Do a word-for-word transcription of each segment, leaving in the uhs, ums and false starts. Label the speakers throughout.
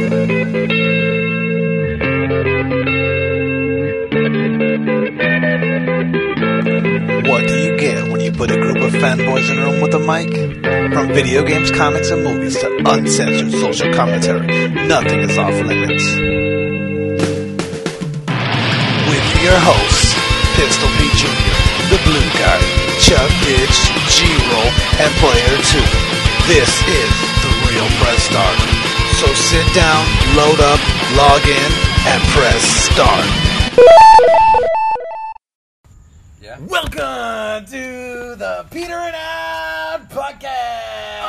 Speaker 1: What do you get when you put a group of fanboys in a room with a mic? From video games, comics, and movies to uncensored social commentary, nothing is off limits. With your hosts, Pistol Pete Junior, The Blue Guy, Chuck Ditch, G-Roll, and Player two. This is The Real Press Start. So sit down, load up, log in, and press start.
Speaker 2: Yeah.
Speaker 3: Welcome to the Peter and Out Podcast.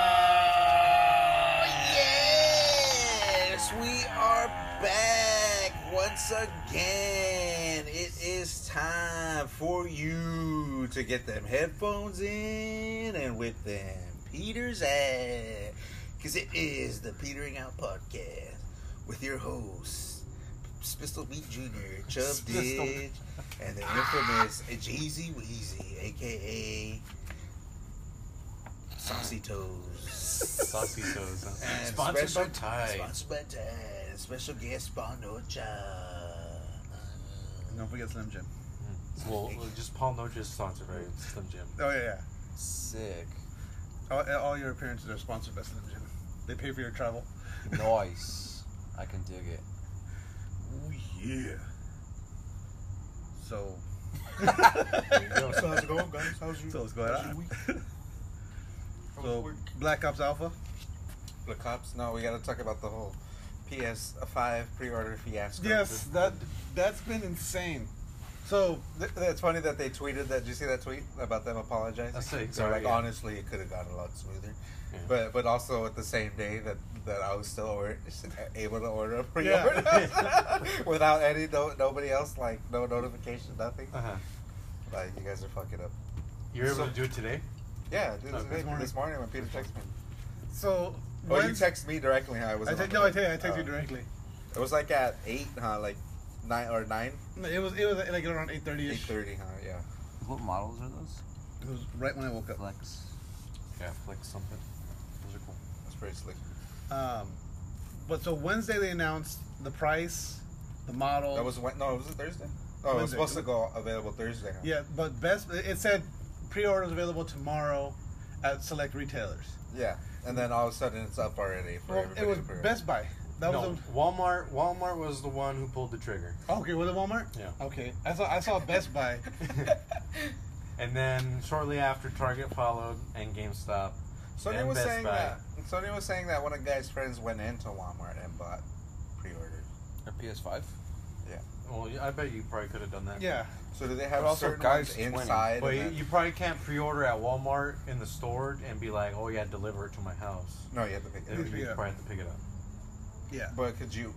Speaker 1: Oh, yes, we are back once again. It is time for you to get them headphones in and with them Peter's at, because it is the Petering Out Podcast with your hosts, Pistol Pete Junior, Chubb Ditch, and the infamous Jeezy Weezy, aka Saucy Toes.
Speaker 2: Saucy Toes. Huh?
Speaker 1: And
Speaker 3: Sponsored
Speaker 1: special,
Speaker 3: by Tide.
Speaker 1: Sponsored by Tide. Special guest Spanocha.
Speaker 3: Don't forget Slim Jim.
Speaker 2: Well, just Paul Noja's sponsored by Slim Jim.
Speaker 3: Oh, yeah, yeah.
Speaker 4: Sick.
Speaker 3: All, all your appearances are sponsored by Slim Jim. They pay for your travel.
Speaker 4: Nice. I can dig it.
Speaker 3: Oh, yeah. So.
Speaker 2: There you go.
Speaker 5: So how's it going, guys? How's your,
Speaker 3: So what's going
Speaker 5: how's your
Speaker 3: on?
Speaker 5: week?
Speaker 3: So, Black Ops Alpha.
Speaker 5: Black Ops? No, we gotta talk about the whole P S five pre-order fiasco.
Speaker 3: Yes, that, that's been insane. So,
Speaker 5: Th- It's funny that they tweeted that. Did you see that tweet about them apologizing?
Speaker 2: I see,
Speaker 5: They're
Speaker 2: sorry,
Speaker 5: like,
Speaker 2: yeah.
Speaker 5: honestly, it could have gone a lot smoother.
Speaker 2: Yeah.
Speaker 5: But but also at the same day that, that I was still or- able to order a
Speaker 3: Yeah.
Speaker 5: pre-order without any no, nobody else, like no notification, nothing.
Speaker 2: Uh-huh.
Speaker 5: Like, you guys are fucking up.
Speaker 2: You're able
Speaker 5: So-
Speaker 2: to do it today?
Speaker 5: Yeah, dude,
Speaker 2: Okay.
Speaker 5: this,
Speaker 3: This morning.
Speaker 5: this morning when Peter texted me.
Speaker 3: so.
Speaker 5: Oh, you
Speaker 3: Wednes-
Speaker 5: text me directly, huh? I was.
Speaker 3: I te- no, I tell you, I text you directly.
Speaker 5: It was like at eight, huh? Like nine or nine,
Speaker 3: No, It was it was like around eight thirty
Speaker 5: eight
Speaker 3: ish.
Speaker 5: thirty, huh? Yeah.
Speaker 4: What models are those?
Speaker 3: It was right when I woke up.
Speaker 4: Flex.
Speaker 2: Yeah, flex something. Those are cool.
Speaker 5: That's pretty slick.
Speaker 3: Um, but so Wednesday they announced the price, the model.
Speaker 5: That was when? No, was it Thursday? Oh, it was
Speaker 3: Wednesday.
Speaker 5: supposed to go available Thursday. Huh?
Speaker 3: Yeah, but best it said pre-orders available tomorrow at select retailers.
Speaker 5: Yeah, and then all of a sudden it's up already for
Speaker 3: Well,
Speaker 5: everybody.
Speaker 3: it was
Speaker 5: to pre-order.
Speaker 3: Best Buy. That
Speaker 2: no,
Speaker 3: was
Speaker 2: Walmart. Walmart was the one who pulled the trigger.
Speaker 3: a, okay. Was it Walmart?
Speaker 2: Yeah.
Speaker 3: Okay, I saw I saw Best Buy.
Speaker 2: And then shortly after, Target followed and GameStop.
Speaker 5: Sony
Speaker 2: and
Speaker 5: was
Speaker 2: Best
Speaker 5: saying
Speaker 2: Buy.
Speaker 5: that. Sony was saying that one of the guy's friends went into Walmart and bought pre-orders.
Speaker 4: Or P S five?
Speaker 5: Yeah.
Speaker 2: Well, I bet you probably could have done that.
Speaker 3: Yeah.
Speaker 5: So do they have
Speaker 4: But also
Speaker 5: certain
Speaker 4: guys
Speaker 5: ones
Speaker 4: twenty.
Speaker 5: inside?
Speaker 2: But
Speaker 5: and
Speaker 2: you,
Speaker 5: then-
Speaker 2: you probably can't pre-order at Walmart in the store and be like, "Oh yeah, deliver it to my house."
Speaker 5: no, you have to pick
Speaker 2: You
Speaker 5: it.
Speaker 3: have
Speaker 5: up.
Speaker 3: to pick it up.
Speaker 2: probably have to pick it up.
Speaker 3: Yeah.
Speaker 5: But could you?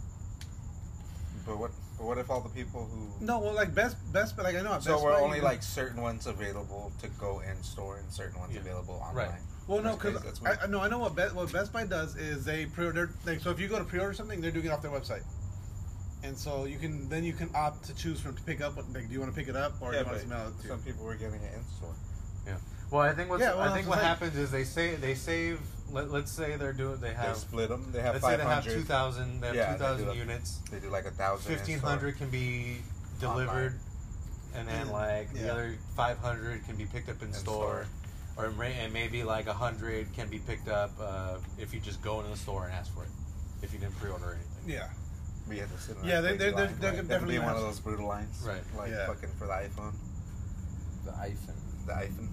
Speaker 5: But what? But what if all the people who?
Speaker 3: No, well, like Best Best Buy, like I know. At
Speaker 5: So
Speaker 3: Best
Speaker 5: we're
Speaker 3: Buy,
Speaker 5: only
Speaker 3: you-
Speaker 5: like certain ones available to go in store and certain ones
Speaker 2: Yeah.
Speaker 5: available online.
Speaker 2: Right.
Speaker 3: Well, no,
Speaker 5: That's
Speaker 3: because
Speaker 5: crazy. That's weird.
Speaker 3: I, I no, I know what Best, what Best Buy does is they pre-order. Like, so if you go to pre-order something, they're doing it off their website, and so you can then you can opt to choose from to pick up. What, like, do you want to pick it up or do
Speaker 5: Yeah,
Speaker 3: you want to
Speaker 5: but
Speaker 3: smell it too?
Speaker 5: some people were getting it in store.
Speaker 2: Yeah. Well, I think what's,
Speaker 3: Yeah, well,
Speaker 2: I think
Speaker 3: that's
Speaker 2: what
Speaker 3: what I'm
Speaker 2: happens is they say they save. Let, let's say they're doing they
Speaker 5: They
Speaker 2: have.
Speaker 5: split them. They have
Speaker 2: Let's say
Speaker 5: five
Speaker 2: they have
Speaker 5: hundred.
Speaker 2: two thousand. They have
Speaker 5: Yeah,
Speaker 2: two
Speaker 5: they do
Speaker 2: thousand
Speaker 5: a-
Speaker 2: units.
Speaker 5: They do like a thousand. in
Speaker 2: Fifteen
Speaker 5: store.
Speaker 2: hundred can be delivered, and then
Speaker 3: Yeah.
Speaker 2: like the
Speaker 3: Yeah.
Speaker 2: other five hundred can be picked up in,
Speaker 5: In
Speaker 2: store, or ma- and maybe like a hundred can be picked up uh, if you just go into the store and ask for it. If you didn't pre-order anything.
Speaker 3: Yeah.
Speaker 5: We had to sit in
Speaker 3: Yeah,
Speaker 5: that
Speaker 3: they-
Speaker 5: crazy
Speaker 3: they're- they're-
Speaker 5: line,
Speaker 3: they're
Speaker 5: right? That would
Speaker 3: definitely
Speaker 5: be one of
Speaker 3: have-
Speaker 5: those brutal lines,
Speaker 2: Right.
Speaker 5: Like
Speaker 3: Yeah.
Speaker 5: fucking for the iPhone,
Speaker 4: The iPhone.
Speaker 5: the iPhone.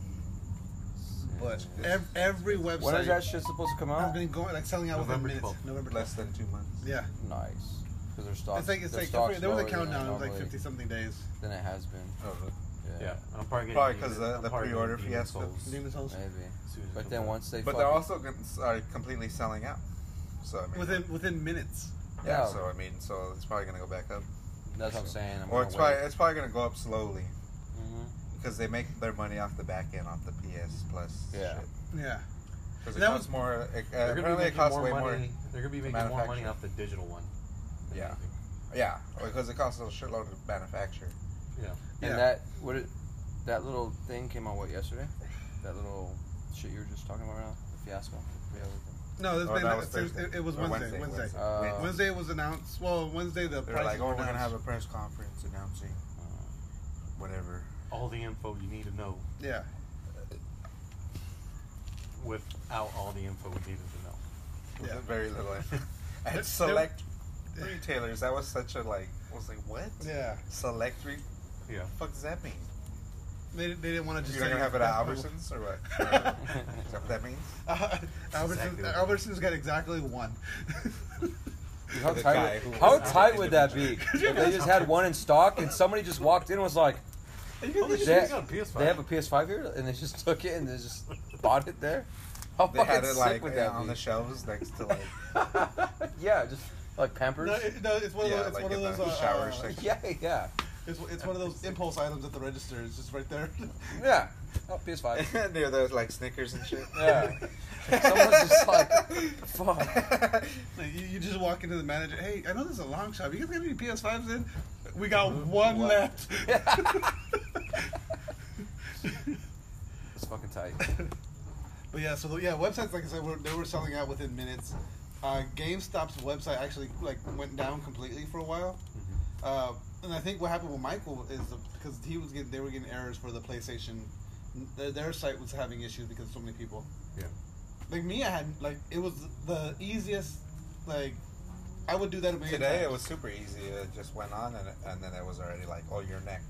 Speaker 3: But ev- every website
Speaker 4: When is that shit supposed to come
Speaker 3: has
Speaker 4: out?
Speaker 3: been going like selling out
Speaker 2: November
Speaker 3: within minutes.
Speaker 2: twelfth.
Speaker 3: November
Speaker 5: Less
Speaker 3: twelfth.
Speaker 5: than two months.
Speaker 3: Yeah.
Speaker 4: Nice. Because their stock.
Speaker 3: It's like it's
Speaker 4: their
Speaker 3: like
Speaker 4: stock's
Speaker 3: there was a
Speaker 4: lower than
Speaker 3: countdown. It was like
Speaker 4: normally-
Speaker 3: fifty something days.
Speaker 4: Than it has been.
Speaker 5: Oh, really?
Speaker 4: Yeah.
Speaker 2: Yeah, I'm probably getting
Speaker 5: Probably
Speaker 2: Demon-
Speaker 5: 'cause the-
Speaker 2: I'm
Speaker 5: the
Speaker 2: probably getting
Speaker 5: pre-order
Speaker 2: Demon
Speaker 5: fiasco.
Speaker 2: Souls
Speaker 3: Demon Souls.
Speaker 4: Maybe.
Speaker 2: as soon as it
Speaker 4: But
Speaker 2: comes
Speaker 4: then
Speaker 2: out.
Speaker 4: once they
Speaker 5: But they're
Speaker 4: fucking-
Speaker 5: also gonna, are completely selling out. So I mean,
Speaker 3: Within within minutes.
Speaker 5: yeah.
Speaker 4: Yeah.
Speaker 5: So I mean, so it's probably gonna go back up.
Speaker 4: That's what I'm saying. I'm
Speaker 5: Or
Speaker 4: gonna
Speaker 5: it's
Speaker 4: wait.
Speaker 5: probably it's probably gonna go up slowly
Speaker 4: Mhm.
Speaker 5: because they make their money off the back end, off the P S Plus.
Speaker 4: Yeah.
Speaker 3: Yeah.
Speaker 5: Because it
Speaker 3: That
Speaker 5: costs
Speaker 3: was-
Speaker 5: more. Uh,
Speaker 2: They're gonna be
Speaker 5: apparently, it
Speaker 2: making
Speaker 5: costs
Speaker 2: more
Speaker 5: way
Speaker 2: money.
Speaker 5: more.
Speaker 2: They're gonna be
Speaker 5: to
Speaker 2: making more money
Speaker 5: manufacture.
Speaker 2: off the digital one. than
Speaker 5: Yeah.
Speaker 2: anything.
Speaker 5: Yeah, because it costs a shitload to manufacture.
Speaker 2: Yeah.
Speaker 4: And
Speaker 3: Yeah.
Speaker 4: that what it, that little thing came out what yesterday? That little shit you were just talking about, now? The fiasco. Yeah.
Speaker 3: No, this
Speaker 5: Oh,
Speaker 3: been,
Speaker 5: that was
Speaker 3: it,
Speaker 5: Thursday.
Speaker 3: it, it was
Speaker 5: Or
Speaker 3: Wednesday. Wednesday.
Speaker 5: Wednesday.
Speaker 4: Uh,
Speaker 5: Wednesday.
Speaker 3: Wednesday was announced. Well, Wednesday the
Speaker 5: They were
Speaker 3: prices
Speaker 5: like, oh,
Speaker 3: were
Speaker 5: we're gonna
Speaker 3: announced.
Speaker 5: have a press conference announcing whatever.
Speaker 2: All the info you need to know
Speaker 3: Yeah.
Speaker 2: without all the info we needed to know.
Speaker 3: Yeah.
Speaker 5: Very little.
Speaker 3: There-
Speaker 5: At select retailers, that was such a like. I was like, what?
Speaker 3: Yeah.
Speaker 5: Select re.
Speaker 2: Yeah.
Speaker 5: What the fuck does that mean?
Speaker 3: They, they didn't want to just.
Speaker 5: You're not
Speaker 3: say
Speaker 5: gonna have it at
Speaker 3: that-
Speaker 5: Albertsons or what? Is that what that means?
Speaker 3: Uh, Albertsons,
Speaker 2: exactly what it
Speaker 3: Albertsons got exactly one.
Speaker 4: Dude, how
Speaker 5: The
Speaker 4: tight,
Speaker 5: guy
Speaker 4: would,
Speaker 5: who
Speaker 4: how
Speaker 5: was
Speaker 4: tight
Speaker 5: out
Speaker 4: would that be? If they just had one in stock and somebody just walked in and was like,
Speaker 2: Holy shit,
Speaker 4: they,
Speaker 2: you got a P S five.
Speaker 4: they have a P S five here? And they just took it and they just bought it there? How
Speaker 5: They
Speaker 4: fucking
Speaker 5: had it
Speaker 4: sick
Speaker 5: like
Speaker 4: would
Speaker 5: yeah,
Speaker 4: that
Speaker 5: on
Speaker 4: be?
Speaker 5: the shelves next to like
Speaker 4: Yeah, just like Pampers.
Speaker 3: No, it, no, it's one of
Speaker 5: yeah,
Speaker 3: those. It's
Speaker 5: like
Speaker 3: one of
Speaker 5: in
Speaker 3: those.
Speaker 5: the
Speaker 3: Uh,
Speaker 5: shower
Speaker 3: uh,
Speaker 5: section.
Speaker 4: Yeah, yeah.
Speaker 3: it's, it's one of those impulse items at the register. It's just right there.
Speaker 4: Yeah. Oh, P S five.
Speaker 5: near those like Snickers and shit.
Speaker 4: Yeah. Someone's just like, fuck.
Speaker 3: Like, you, you just walk into the manager. Hey, I know this is a long shop. You guys got any P S fives in? We got one
Speaker 4: What?
Speaker 3: left.
Speaker 4: It's fucking tight.
Speaker 3: But yeah, so the, yeah, websites like I said, were, they were selling out within minutes. Uh, GameStop's website actually like went down completely for a while. Uh, and I think what happened with Michael is because he was getting, they were getting errors for the PlayStation. Their, their site was having issues because of so many people.
Speaker 2: Yeah.
Speaker 3: Like me, I had like it was the easiest. Like I would do that a million
Speaker 5: Today
Speaker 3: times.
Speaker 5: it was super easy. It just went on and and then it was already like, oh, you're next.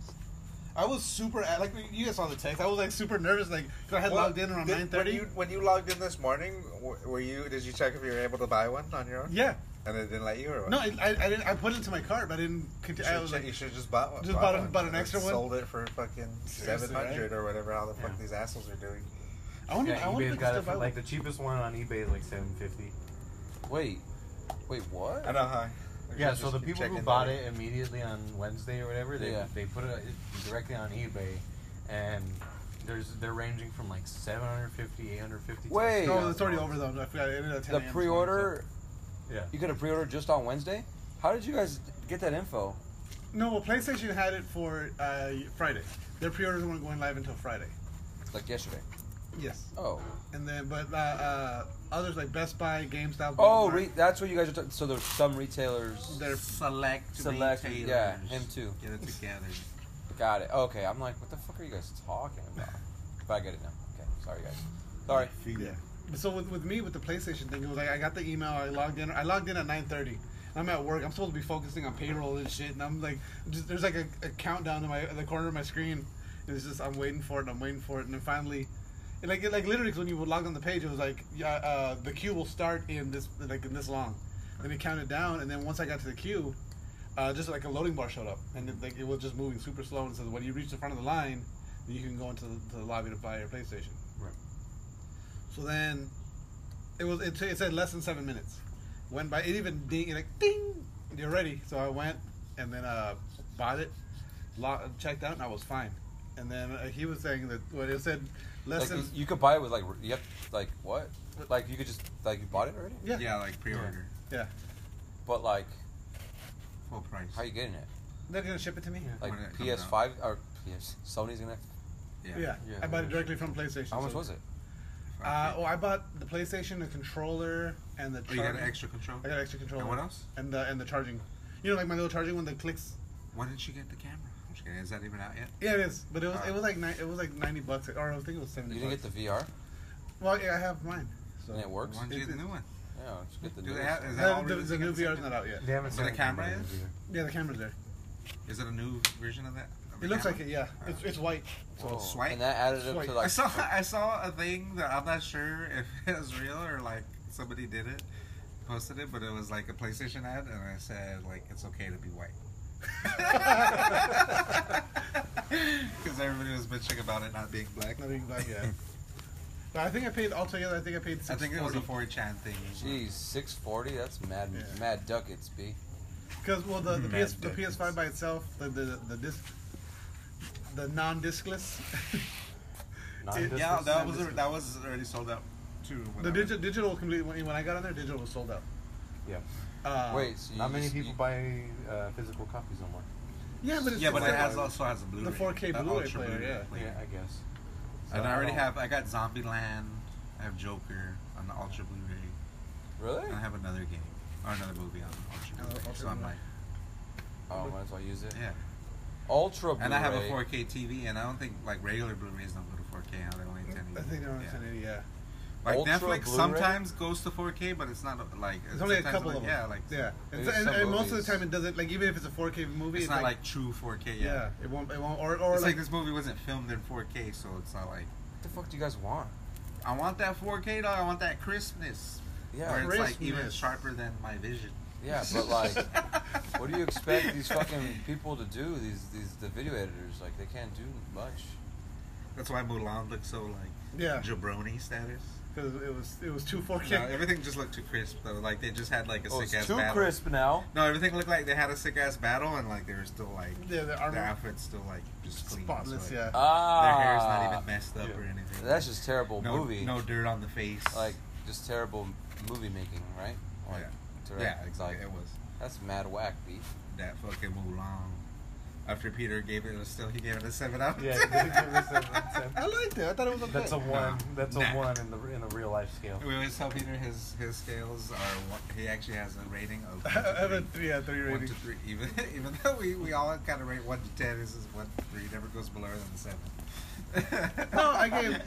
Speaker 3: I was super like you guys saw the text. I was like super nervous, like 'cause I had
Speaker 5: Well,
Speaker 3: logged in around
Speaker 5: did-
Speaker 3: nine thirty.
Speaker 5: When you when you logged in this morning, w- were you? Did you check if you were able to buy one on your own?
Speaker 3: Yeah.
Speaker 5: And it didn't let you, or what?
Speaker 3: No, I, I, I didn't. I put it into my cart, but I didn't.
Speaker 5: You
Speaker 3: Continue. I
Speaker 5: should,
Speaker 3: was
Speaker 5: check-
Speaker 3: like,
Speaker 5: you should just bought one.
Speaker 3: just bought a-
Speaker 5: one
Speaker 3: bought an
Speaker 5: and
Speaker 3: extra one?
Speaker 5: Sold it for fucking
Speaker 3: Seriously,
Speaker 5: seven hundred or whatever. How the fuck
Speaker 2: Yeah.
Speaker 5: these assholes are doing.
Speaker 3: I wonder.
Speaker 2: Yeah,
Speaker 3: I wonder if
Speaker 2: eBay's
Speaker 3: I
Speaker 2: got
Speaker 3: can
Speaker 2: it
Speaker 3: still
Speaker 2: for,
Speaker 3: buy
Speaker 2: like
Speaker 3: one.
Speaker 2: the cheapest one on eBay is like seven fifty.
Speaker 4: Wait. Wait, what?
Speaker 5: I know how.
Speaker 2: Yeah, so the people who bought it immediately on Wednesday or whatever, they
Speaker 4: Yeah.
Speaker 2: they put it directly on eBay, and there's they're ranging from like seven hundred fifty, eight hundred fifty.
Speaker 4: Wait.
Speaker 3: No, it's already over though. I forgot. It ended at ten
Speaker 4: The
Speaker 3: a m this
Speaker 4: pre-order,
Speaker 2: Yeah.
Speaker 4: you could have pre-ordered just on Wednesday? How did you guys get that info?
Speaker 3: morning, so- No, well, PlayStation had it for uh, Friday. Their pre-orders weren't going live until Friday.
Speaker 4: Like yesterday?
Speaker 3: Yes.
Speaker 4: Oh.
Speaker 3: And then, but uh, uh, others like Best Buy, GameStop.
Speaker 4: Oh,
Speaker 3: Walmart,
Speaker 4: re- that's what you guys are talking. So there's some retailers.
Speaker 3: they're
Speaker 5: select,
Speaker 4: Select,
Speaker 5: retailers.
Speaker 4: yeah, him too.
Speaker 5: Get it together.
Speaker 4: Got it. Okay, I'm like, what the fuck are you guys talking about? But I get it now. Okay, sorry guys. Sorry.
Speaker 3: yeah. So with, with me with the PlayStation thing, it was like I got the email. I logged in. I logged in at nine thirty. I'm at work. I'm supposed to be focusing on payroll and shit, and I'm like, just there's like a, a countdown in my in the corner of my screen. And it's just I'm waiting for it. and I'm waiting for it, and then finally, and like it, like literally, 'cause when you would log on the page, it was like, yeah, uh, the queue will start in this like in this long. Then it counted down, and then once I got to the queue, uh, just like a loading bar showed up, and it, like it was just moving super slow. And says when you reach the front of the line, then you can go into the, to the lobby to buy your PlayStation.
Speaker 2: Right.
Speaker 3: So then, it was it, it said less than seven minutes. Went by it even ding like ding, you're ready. So I went and then uh bought it, lo- checked out, and I was fine. And then uh, he was saying that when it said less
Speaker 4: Like,
Speaker 3: than
Speaker 4: you, you could buy it with like, you have, like, what? Like, you could just, like, you bought it already?
Speaker 3: yeah
Speaker 5: Yeah, like pre-order,
Speaker 3: yeah
Speaker 4: But, like,
Speaker 5: full price.
Speaker 4: how are you getting it?
Speaker 3: they're gonna ship it to me.
Speaker 2: Yeah.
Speaker 4: Like,
Speaker 5: When it comes
Speaker 4: P S five, or P S, Sony's gonna,
Speaker 5: Yeah.
Speaker 3: Yeah,
Speaker 2: Yeah,
Speaker 3: I bought it
Speaker 2: yeah.
Speaker 3: directly from PlayStation.
Speaker 4: how much
Speaker 3: so-
Speaker 4: was it?
Speaker 3: Uh, well, I bought the PlayStation, the controller, and the.
Speaker 5: Oh, you got an
Speaker 3: charging-
Speaker 5: extra control.
Speaker 3: I got extra controller.
Speaker 5: And what else?
Speaker 3: And the and the charging. You know, like my little charging one that clicks.
Speaker 5: When did you get the camera? I'm just kidding. Is that even out yet?
Speaker 3: Yeah, it is. But it was
Speaker 5: Alright.
Speaker 3: it was like ni- it was like ninety bucks, or I think it was seventy.
Speaker 4: You didn't get
Speaker 3: bucks.
Speaker 4: the V R?
Speaker 3: Well, yeah, I have mine. So.
Speaker 4: And it works?
Speaker 5: Why don't you get the new one?
Speaker 4: Yeah, just get the
Speaker 5: Do
Speaker 4: new
Speaker 5: they have-
Speaker 4: one.
Speaker 5: is that
Speaker 3: The,
Speaker 5: all
Speaker 3: the,
Speaker 5: released
Speaker 3: the new
Speaker 5: against
Speaker 3: V R is
Speaker 5: it?
Speaker 3: not out yet.
Speaker 2: They haven't
Speaker 5: So
Speaker 2: sent
Speaker 5: the
Speaker 2: it
Speaker 5: camera
Speaker 2: to me
Speaker 5: is?
Speaker 2: either.
Speaker 3: Yeah, the camera's there.
Speaker 5: Is it a new version of that? of the
Speaker 3: It looks
Speaker 5: camera?
Speaker 3: like it. Yeah, it's it's white.
Speaker 4: Whoa.
Speaker 5: swipe?
Speaker 4: And that added up
Speaker 3: Swipe.
Speaker 4: to
Speaker 5: I
Speaker 4: like,
Speaker 5: saw I saw a thing that I'm not sure if it was real or like somebody did it, posted it, but it was like a PlayStation ad, and I said like it's okay to be white. Because everybody was bitching about it not being black.
Speaker 3: Not being black yet. But I think I paid altogether. I think I paid.
Speaker 5: I think it was a
Speaker 3: six
Speaker 5: four chan thing.
Speaker 4: geez, six forty? That's mad,
Speaker 3: Yeah.
Speaker 4: mad ducats, B.
Speaker 3: Because well, the the
Speaker 5: Mad
Speaker 3: PS the
Speaker 5: Dead
Speaker 3: P S five by itself, the the the disc, the non-discless.
Speaker 2: Non-discless?
Speaker 5: Yeah, that was that was already sold out too. when
Speaker 3: The
Speaker 5: I
Speaker 3: digital
Speaker 5: went.
Speaker 3: digital completely when, when I got on there, digital was sold out.
Speaker 2: Yeah.
Speaker 3: Uh,
Speaker 4: Wait, so you
Speaker 2: Not many
Speaker 4: just-
Speaker 2: people
Speaker 4: you-
Speaker 2: buy uh, physical copies no more.
Speaker 3: Yeah, but it's
Speaker 5: Yeah, but
Speaker 3: it's
Speaker 5: it
Speaker 3: like-
Speaker 5: has also has a Blu-ray.
Speaker 3: the four K
Speaker 5: the
Speaker 3: Blu-ray
Speaker 5: Ultra
Speaker 3: player,
Speaker 5: Blu-ray
Speaker 3: yeah.
Speaker 2: Yeah, I guess. So
Speaker 5: And I already
Speaker 2: don't-
Speaker 5: have. I got Zombieland. I have Joker on the Ultra Blu-ray.
Speaker 4: Really?
Speaker 5: And I have another game or another movie on Ultra
Speaker 3: Oh,
Speaker 5: Blu-ray.
Speaker 3: Ultra
Speaker 5: So I'm
Speaker 3: Blu-ray.
Speaker 5: like,
Speaker 4: Oh, might as well use it.
Speaker 5: yeah.
Speaker 4: Ultra Blu-ray.
Speaker 5: And I have a four K T V, and I don't think like regular Blu-rays don't go to four K. How they're only ten eighty.
Speaker 3: I think they're only
Speaker 5: yeah.
Speaker 3: ten eighty. Yeah.
Speaker 5: Like
Speaker 4: Ultra
Speaker 5: Netflix
Speaker 4: Blu-ray?
Speaker 5: sometimes goes to four K, but it's not like
Speaker 3: There's only a
Speaker 5: sometimes,
Speaker 3: couple
Speaker 5: like,
Speaker 3: of them.
Speaker 5: Yeah, like
Speaker 3: Yeah. And,
Speaker 4: Maybe
Speaker 3: and,
Speaker 4: some
Speaker 3: and most of the
Speaker 4: movies.
Speaker 3: time it doesn't like even if it's a four K movie,
Speaker 5: it's
Speaker 3: it's,
Speaker 5: not
Speaker 3: like,
Speaker 5: like, true four K.
Speaker 3: yeah.
Speaker 5: Yeah,
Speaker 3: it won't. It won't. Or or
Speaker 5: it's
Speaker 3: like,
Speaker 5: like this movie wasn't filmed in four K, so it's not like
Speaker 4: What the fuck do you guys want?
Speaker 5: I want that four K dog. I want that crispness.
Speaker 4: Yeah.
Speaker 5: where it's like even
Speaker 3: Crispness.
Speaker 5: sharper than my vision.
Speaker 4: Yeah, but like, what do you expect these fucking people to do? These these the video editors, like they can't do much.
Speaker 5: That's why Mulan looked so like
Speaker 3: yeah,
Speaker 5: jabroni status.
Speaker 3: because it was it was too four K.
Speaker 5: No, everything just looked too crisp though. Like they just had like a
Speaker 4: Oh,
Speaker 5: sick
Speaker 4: it's
Speaker 5: ass
Speaker 4: too
Speaker 5: battle.
Speaker 4: crisp now.
Speaker 5: No, everything looked like they had a sick ass battle and like they were still like
Speaker 3: Yeah, the armor
Speaker 5: their outfits still like just clean.
Speaker 3: spotless.
Speaker 5: so,
Speaker 3: Yeah.
Speaker 5: like,
Speaker 4: Ah,
Speaker 5: Their hair's not even messed up
Speaker 2: Yeah.
Speaker 5: or anything.
Speaker 4: That's just terrible
Speaker 5: no,
Speaker 4: movie.
Speaker 5: No dirt on the face.
Speaker 4: Like just terrible movie making, right? Like,
Speaker 5: yeah,
Speaker 4: direct-
Speaker 5: yeah, exactly.
Speaker 4: Like,
Speaker 5: it was
Speaker 4: that's mad whack, beef.
Speaker 5: that fucking Mulan. After Peter gave it, it was still he gave it a seven out. of
Speaker 2: Yeah,
Speaker 5: ten.
Speaker 2: give it a seven out of ten.
Speaker 3: I liked it. I thought it was okay.
Speaker 2: That's a one. That's a
Speaker 5: Nah.
Speaker 2: one in the in the real life scale.
Speaker 5: We always tell Peter his his scales are one, he actually has a rating of one
Speaker 3: I have a
Speaker 5: to
Speaker 3: three, yeah, three
Speaker 5: three. One
Speaker 3: rating.
Speaker 5: to three, even even though we, we all kind of rate one to ten, this is one to three. Never goes below than a seven.
Speaker 3: No, I gave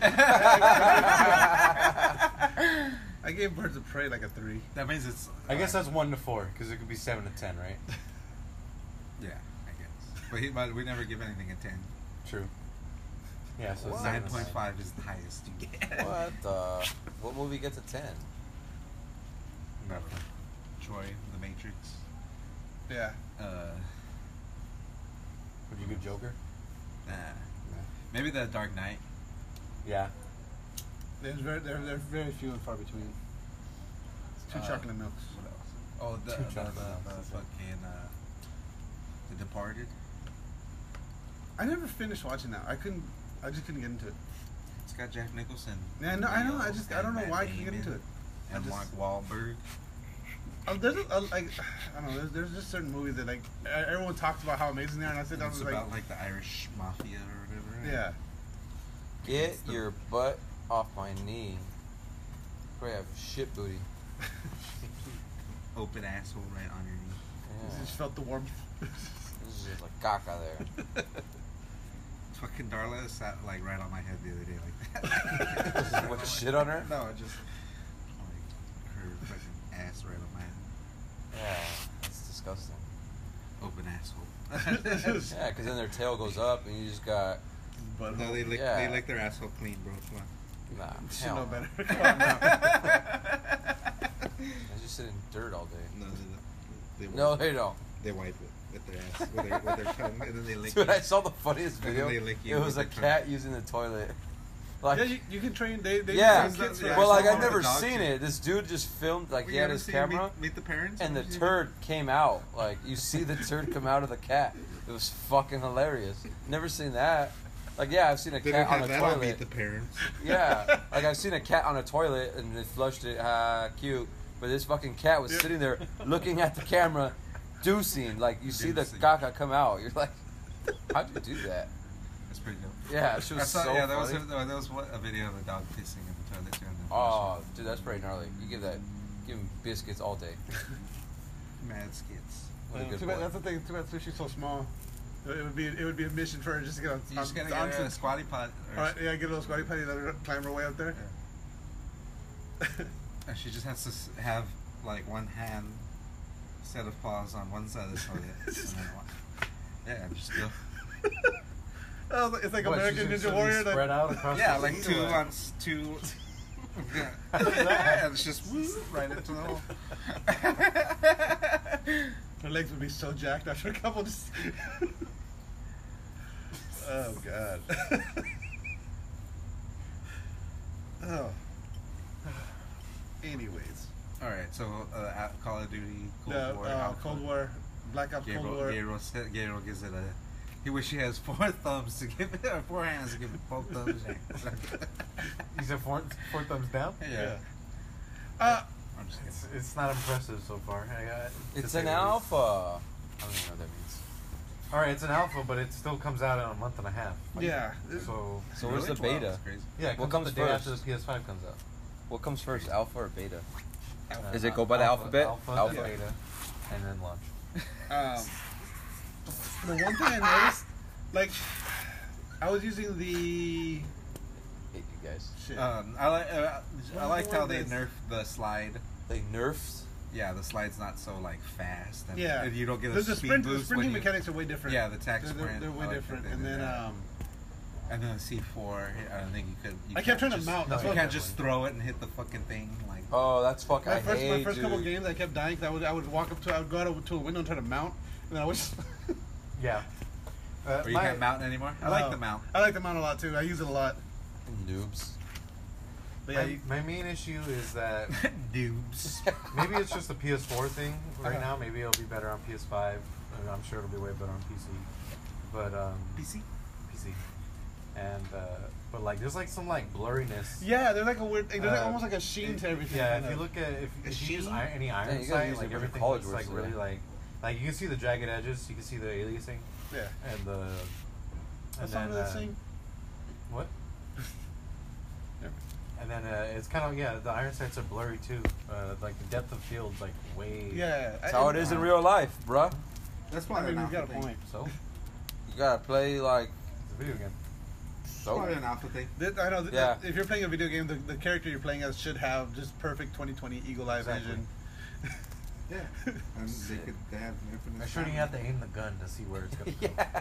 Speaker 3: I gave Birds of Prey like a three.
Speaker 5: That means it's.
Speaker 2: I guess
Speaker 5: uh,
Speaker 2: that's one to four because it could be seven to ten, right?
Speaker 5: yeah, I guess. But he, but we never give anything a ten.
Speaker 2: True. Yeah, so it's
Speaker 4: What?
Speaker 2: seven
Speaker 5: Nine
Speaker 2: to
Speaker 5: point
Speaker 2: seven.
Speaker 5: five is the highest you get.
Speaker 4: What the? What movie gets a ten?
Speaker 5: Nothing. Troy, The Matrix.
Speaker 3: Yeah.
Speaker 5: Uh,
Speaker 2: Would you give Joker?
Speaker 5: nah. Maybe The Dark Knight.
Speaker 2: Yeah.
Speaker 3: There's very they're, they're very few and far between. It's two
Speaker 5: Uh,
Speaker 3: chocolate milks.
Speaker 5: What else? Oh, the
Speaker 2: Two
Speaker 5: the, the,
Speaker 2: chocolate
Speaker 5: the,
Speaker 2: milks,
Speaker 5: fucking uh, The Departed.
Speaker 3: I never finished watching that. I couldn't. I just couldn't get into it.
Speaker 5: It's got Jack Nicholson.
Speaker 3: Yeah, no, I know. I
Speaker 5: Leo,
Speaker 3: just I
Speaker 5: and
Speaker 3: don't know
Speaker 5: Matt
Speaker 3: why I couldn't get
Speaker 5: Damon,
Speaker 3: into it. I
Speaker 5: And
Speaker 3: just-
Speaker 5: Mark Wahlberg.
Speaker 3: Uh, there's a, uh, like I don't know. There's, there's just certain movies that like e- everyone talks about how amazing they are, and I sit down
Speaker 5: It's
Speaker 3: and like,
Speaker 5: about like the Irish mafia or whatever.
Speaker 3: yeah.
Speaker 4: Get
Speaker 5: It's the-
Speaker 4: your butt off my knee. Probably have shit booty.
Speaker 5: Open asshole right on your knee.
Speaker 3: I
Speaker 4: Yeah.
Speaker 3: just felt the warmth.
Speaker 4: This is just like caca there.
Speaker 5: Fucking Darla sat like right on my head the other day like
Speaker 4: Just
Speaker 5: that.
Speaker 4: what, shit on her?
Speaker 5: No, it just like her fucking ass right on my head.
Speaker 4: Yeah, that's disgusting.
Speaker 5: Open asshole.
Speaker 4: Yeah, because then their tail goes up and you just got
Speaker 3: But
Speaker 5: No, they lick
Speaker 4: Yeah.
Speaker 5: they lick their asshole clean, bro. Come on.
Speaker 4: nah.
Speaker 3: you should
Speaker 4: Hell
Speaker 3: know
Speaker 4: no.
Speaker 3: better. Come on now.
Speaker 4: They just sit in dirt all day.
Speaker 5: No, they, they,
Speaker 4: No,
Speaker 5: wipe,
Speaker 4: they don't.
Speaker 5: they wipe it with their ass, with their, with their tongue, and then they lick
Speaker 4: Dude,
Speaker 5: it.
Speaker 4: I saw the funniest
Speaker 5: And then
Speaker 4: video.
Speaker 5: they lick you
Speaker 4: It
Speaker 5: with
Speaker 4: was a
Speaker 5: their tongue.
Speaker 4: cat using the toilet. Like,
Speaker 3: Yeah, you, you can train. They, they
Speaker 4: yeah,
Speaker 3: train kids for
Speaker 5: Yeah,
Speaker 4: but
Speaker 5: I
Speaker 4: like
Speaker 5: saw
Speaker 4: I've
Speaker 5: one with
Speaker 4: never
Speaker 5: the dog,
Speaker 4: seen
Speaker 5: too.
Speaker 4: it. This dude just filmed like
Speaker 5: Well,
Speaker 4: he
Speaker 5: you
Speaker 4: had
Speaker 5: ever
Speaker 4: his
Speaker 5: seen
Speaker 4: camera,
Speaker 5: Meet, meet the parents?
Speaker 4: and the
Speaker 5: What did you
Speaker 4: turd came out. Like you see the turd come out of the cat. It was fucking hilarious. Never seen that. Like yeah, I've seen a
Speaker 5: do? They
Speaker 4: cat
Speaker 5: don't
Speaker 4: on
Speaker 5: have
Speaker 4: a
Speaker 5: that on
Speaker 4: toilet.
Speaker 5: Meet the Parents.
Speaker 4: Yeah, like I've seen a cat on a toilet and they flushed it. Ah, cute. But this fucking cat was
Speaker 3: Yeah.
Speaker 4: sitting there looking at the camera, deucing. Like you see the
Speaker 5: Deucing.
Speaker 4: caca come out. You're like, how'd you do that?
Speaker 5: That's pretty dope.
Speaker 4: Yeah, she was
Speaker 5: I saw,
Speaker 4: so
Speaker 5: yeah, there was,
Speaker 4: funny.
Speaker 5: a, there was what, a video of a dog pissing in the toilet too. and then
Speaker 4: Oh, dude, that's pretty gnarly. You give that, give him biscuits all day.
Speaker 5: Mad skits.
Speaker 4: What a
Speaker 3: Uh,
Speaker 4: good
Speaker 3: too bad,
Speaker 4: boy.
Speaker 3: that's the thing. Too bad sushi's so small. It would be it would be a mission for her just to get on.
Speaker 5: You just gotta
Speaker 3: on,
Speaker 5: get her a squatty pot. Or
Speaker 3: All right, yeah, get a little squatty potty, let her climb her way up there.
Speaker 5: And she just has to s- have like one hand set of paws on one side of the toilet. and then one. Yeah, and just go.
Speaker 3: Oh, it's like
Speaker 2: What,
Speaker 3: American
Speaker 2: she's
Speaker 3: Ninja
Speaker 2: gonna
Speaker 3: Warrior.
Speaker 2: be
Speaker 3: That,
Speaker 2: spread out across
Speaker 5: Yeah,
Speaker 2: the
Speaker 5: like
Speaker 2: seat
Speaker 5: two
Speaker 2: or what?
Speaker 5: on s- two. Yeah, and it's just woo, right into the hole.
Speaker 3: her legs would be so jacked after a couple. Just. Oh God. Oh. Anyways,
Speaker 5: All right, so uh, at Call of Duty, Cold
Speaker 3: the
Speaker 5: War,
Speaker 3: uh,
Speaker 5: Alpha.
Speaker 3: Cold War, Black Ops Cold
Speaker 5: Gabriel,
Speaker 3: War.
Speaker 5: Gabriel, said- Gabriel gives it a. He wish he has four thumbs to give it, or four hands to give it both thumbs.
Speaker 2: You said four, four thumbs down?
Speaker 5: yeah.
Speaker 3: Uh,
Speaker 5: I'm just
Speaker 2: It's,
Speaker 5: kidding.
Speaker 2: it's not impressive so far. I, I, to
Speaker 4: It's
Speaker 2: say
Speaker 4: an
Speaker 2: the least.
Speaker 4: alpha. I don't even know what that means.
Speaker 2: All right, it's an alpha, but it still comes out in a month and a half.
Speaker 3: yeah.
Speaker 2: So
Speaker 4: So where's the
Speaker 5: Really? Wow,
Speaker 4: beta?
Speaker 5: that's crazy.
Speaker 2: yeah, it
Speaker 4: What
Speaker 2: comes,
Speaker 4: comes
Speaker 2: the day
Speaker 4: first?
Speaker 2: after the P S five comes out.
Speaker 4: What comes first, alpha or beta?
Speaker 2: Uh,
Speaker 4: Is it go by the alphabet?
Speaker 2: Alpha,
Speaker 4: Alpha.
Speaker 2: then beta, and then launch.
Speaker 3: Um, the one thing I noticed, like, I was using the
Speaker 4: Hate you guys.
Speaker 3: shit.
Speaker 5: Um, I like uh, I liked how they
Speaker 3: This-
Speaker 5: nerfed the slide.
Speaker 4: They nerfed.
Speaker 5: Yeah, the slide's not so like fast, and
Speaker 3: yeah,
Speaker 5: and you don't get a
Speaker 3: There's the
Speaker 5: speed
Speaker 3: sprint. The
Speaker 5: boost when
Speaker 3: sprinting
Speaker 5: you,
Speaker 3: mechanics are way different.
Speaker 5: Yeah, the attack
Speaker 3: they're, they're,
Speaker 5: sprint.
Speaker 3: they're
Speaker 5: I
Speaker 3: way
Speaker 5: like that
Speaker 3: different.
Speaker 5: they
Speaker 3: And
Speaker 5: did
Speaker 3: then
Speaker 5: that.
Speaker 3: um,
Speaker 5: and then C four. I don't think you could. You
Speaker 3: I kept
Speaker 5: can't
Speaker 3: trying to
Speaker 5: just-
Speaker 3: mount, that's
Speaker 5: you
Speaker 3: what-
Speaker 5: can't just throw it and hit the fucking thing. Like
Speaker 4: Oh, that's fuck.
Speaker 3: my
Speaker 4: I
Speaker 3: first
Speaker 4: hate,
Speaker 3: my first
Speaker 4: dude.
Speaker 3: couple games, I kept dying. 'Cause I would I would walk up to I would go out to a window and try to mount, and then I was.
Speaker 2: Yeah. Uh,
Speaker 5: or you
Speaker 2: my-
Speaker 5: can't mount anymore. I like
Speaker 3: No.
Speaker 5: the mount.
Speaker 3: I like the mount a lot too. I use it a lot.
Speaker 4: Noobs.
Speaker 3: But yeah,
Speaker 2: my,
Speaker 3: you,
Speaker 2: my main issue is that
Speaker 5: Dudes.
Speaker 2: maybe it's just a P S four thing right
Speaker 3: Uh-huh.
Speaker 2: now. Maybe it'll be better on P S five. and I'm sure it'll be way better on P C. But um,
Speaker 5: P C.
Speaker 2: P C. And uh, but like there's like some like blurriness.
Speaker 3: yeah, they're like a weird. There's like
Speaker 2: Uh,
Speaker 3: almost like a sheen to everything.
Speaker 2: Yeah,
Speaker 3: kind
Speaker 2: if you
Speaker 3: of.
Speaker 2: look at if,
Speaker 5: A
Speaker 2: if you use
Speaker 5: sheen?
Speaker 2: iron, any iron
Speaker 4: Yeah, you gotta
Speaker 2: sight,
Speaker 4: use
Speaker 2: like
Speaker 4: it for
Speaker 2: everything
Speaker 4: college
Speaker 2: looks like
Speaker 4: words,
Speaker 2: really
Speaker 4: yeah.
Speaker 2: like like you can see the jagged edges, you can see the aliasing,
Speaker 3: yeah.
Speaker 2: and the
Speaker 3: What
Speaker 2: and
Speaker 3: song
Speaker 2: then
Speaker 3: did that
Speaker 2: uh,
Speaker 3: sing?
Speaker 2: what?
Speaker 3: Yeah.
Speaker 2: And then uh, it's kind of yeah, the iron sights are blurry too. Uh, like the depth of field's like way.
Speaker 3: Yeah,
Speaker 4: That's how it is in real life, bruh.
Speaker 5: That's
Speaker 3: I
Speaker 5: probably
Speaker 3: mean,
Speaker 5: an
Speaker 3: you
Speaker 5: alpha
Speaker 3: got a
Speaker 5: thing.
Speaker 3: point.
Speaker 2: So
Speaker 4: You gotta play like
Speaker 2: it's a video game.
Speaker 5: It's
Speaker 4: so.
Speaker 5: probably an alpha thing.
Speaker 3: Th- I know. Th-
Speaker 4: Yeah.
Speaker 3: If you're playing a video game, the, the character you're playing as should have just perfect twenty twenty eagle eye
Speaker 2: Exactly.
Speaker 3: vision.
Speaker 5: Yeah. And they could they have infinite.
Speaker 2: I'm sure you have to aim the gun to see where it's gonna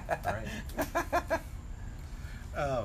Speaker 2: go. All right.
Speaker 3: Um,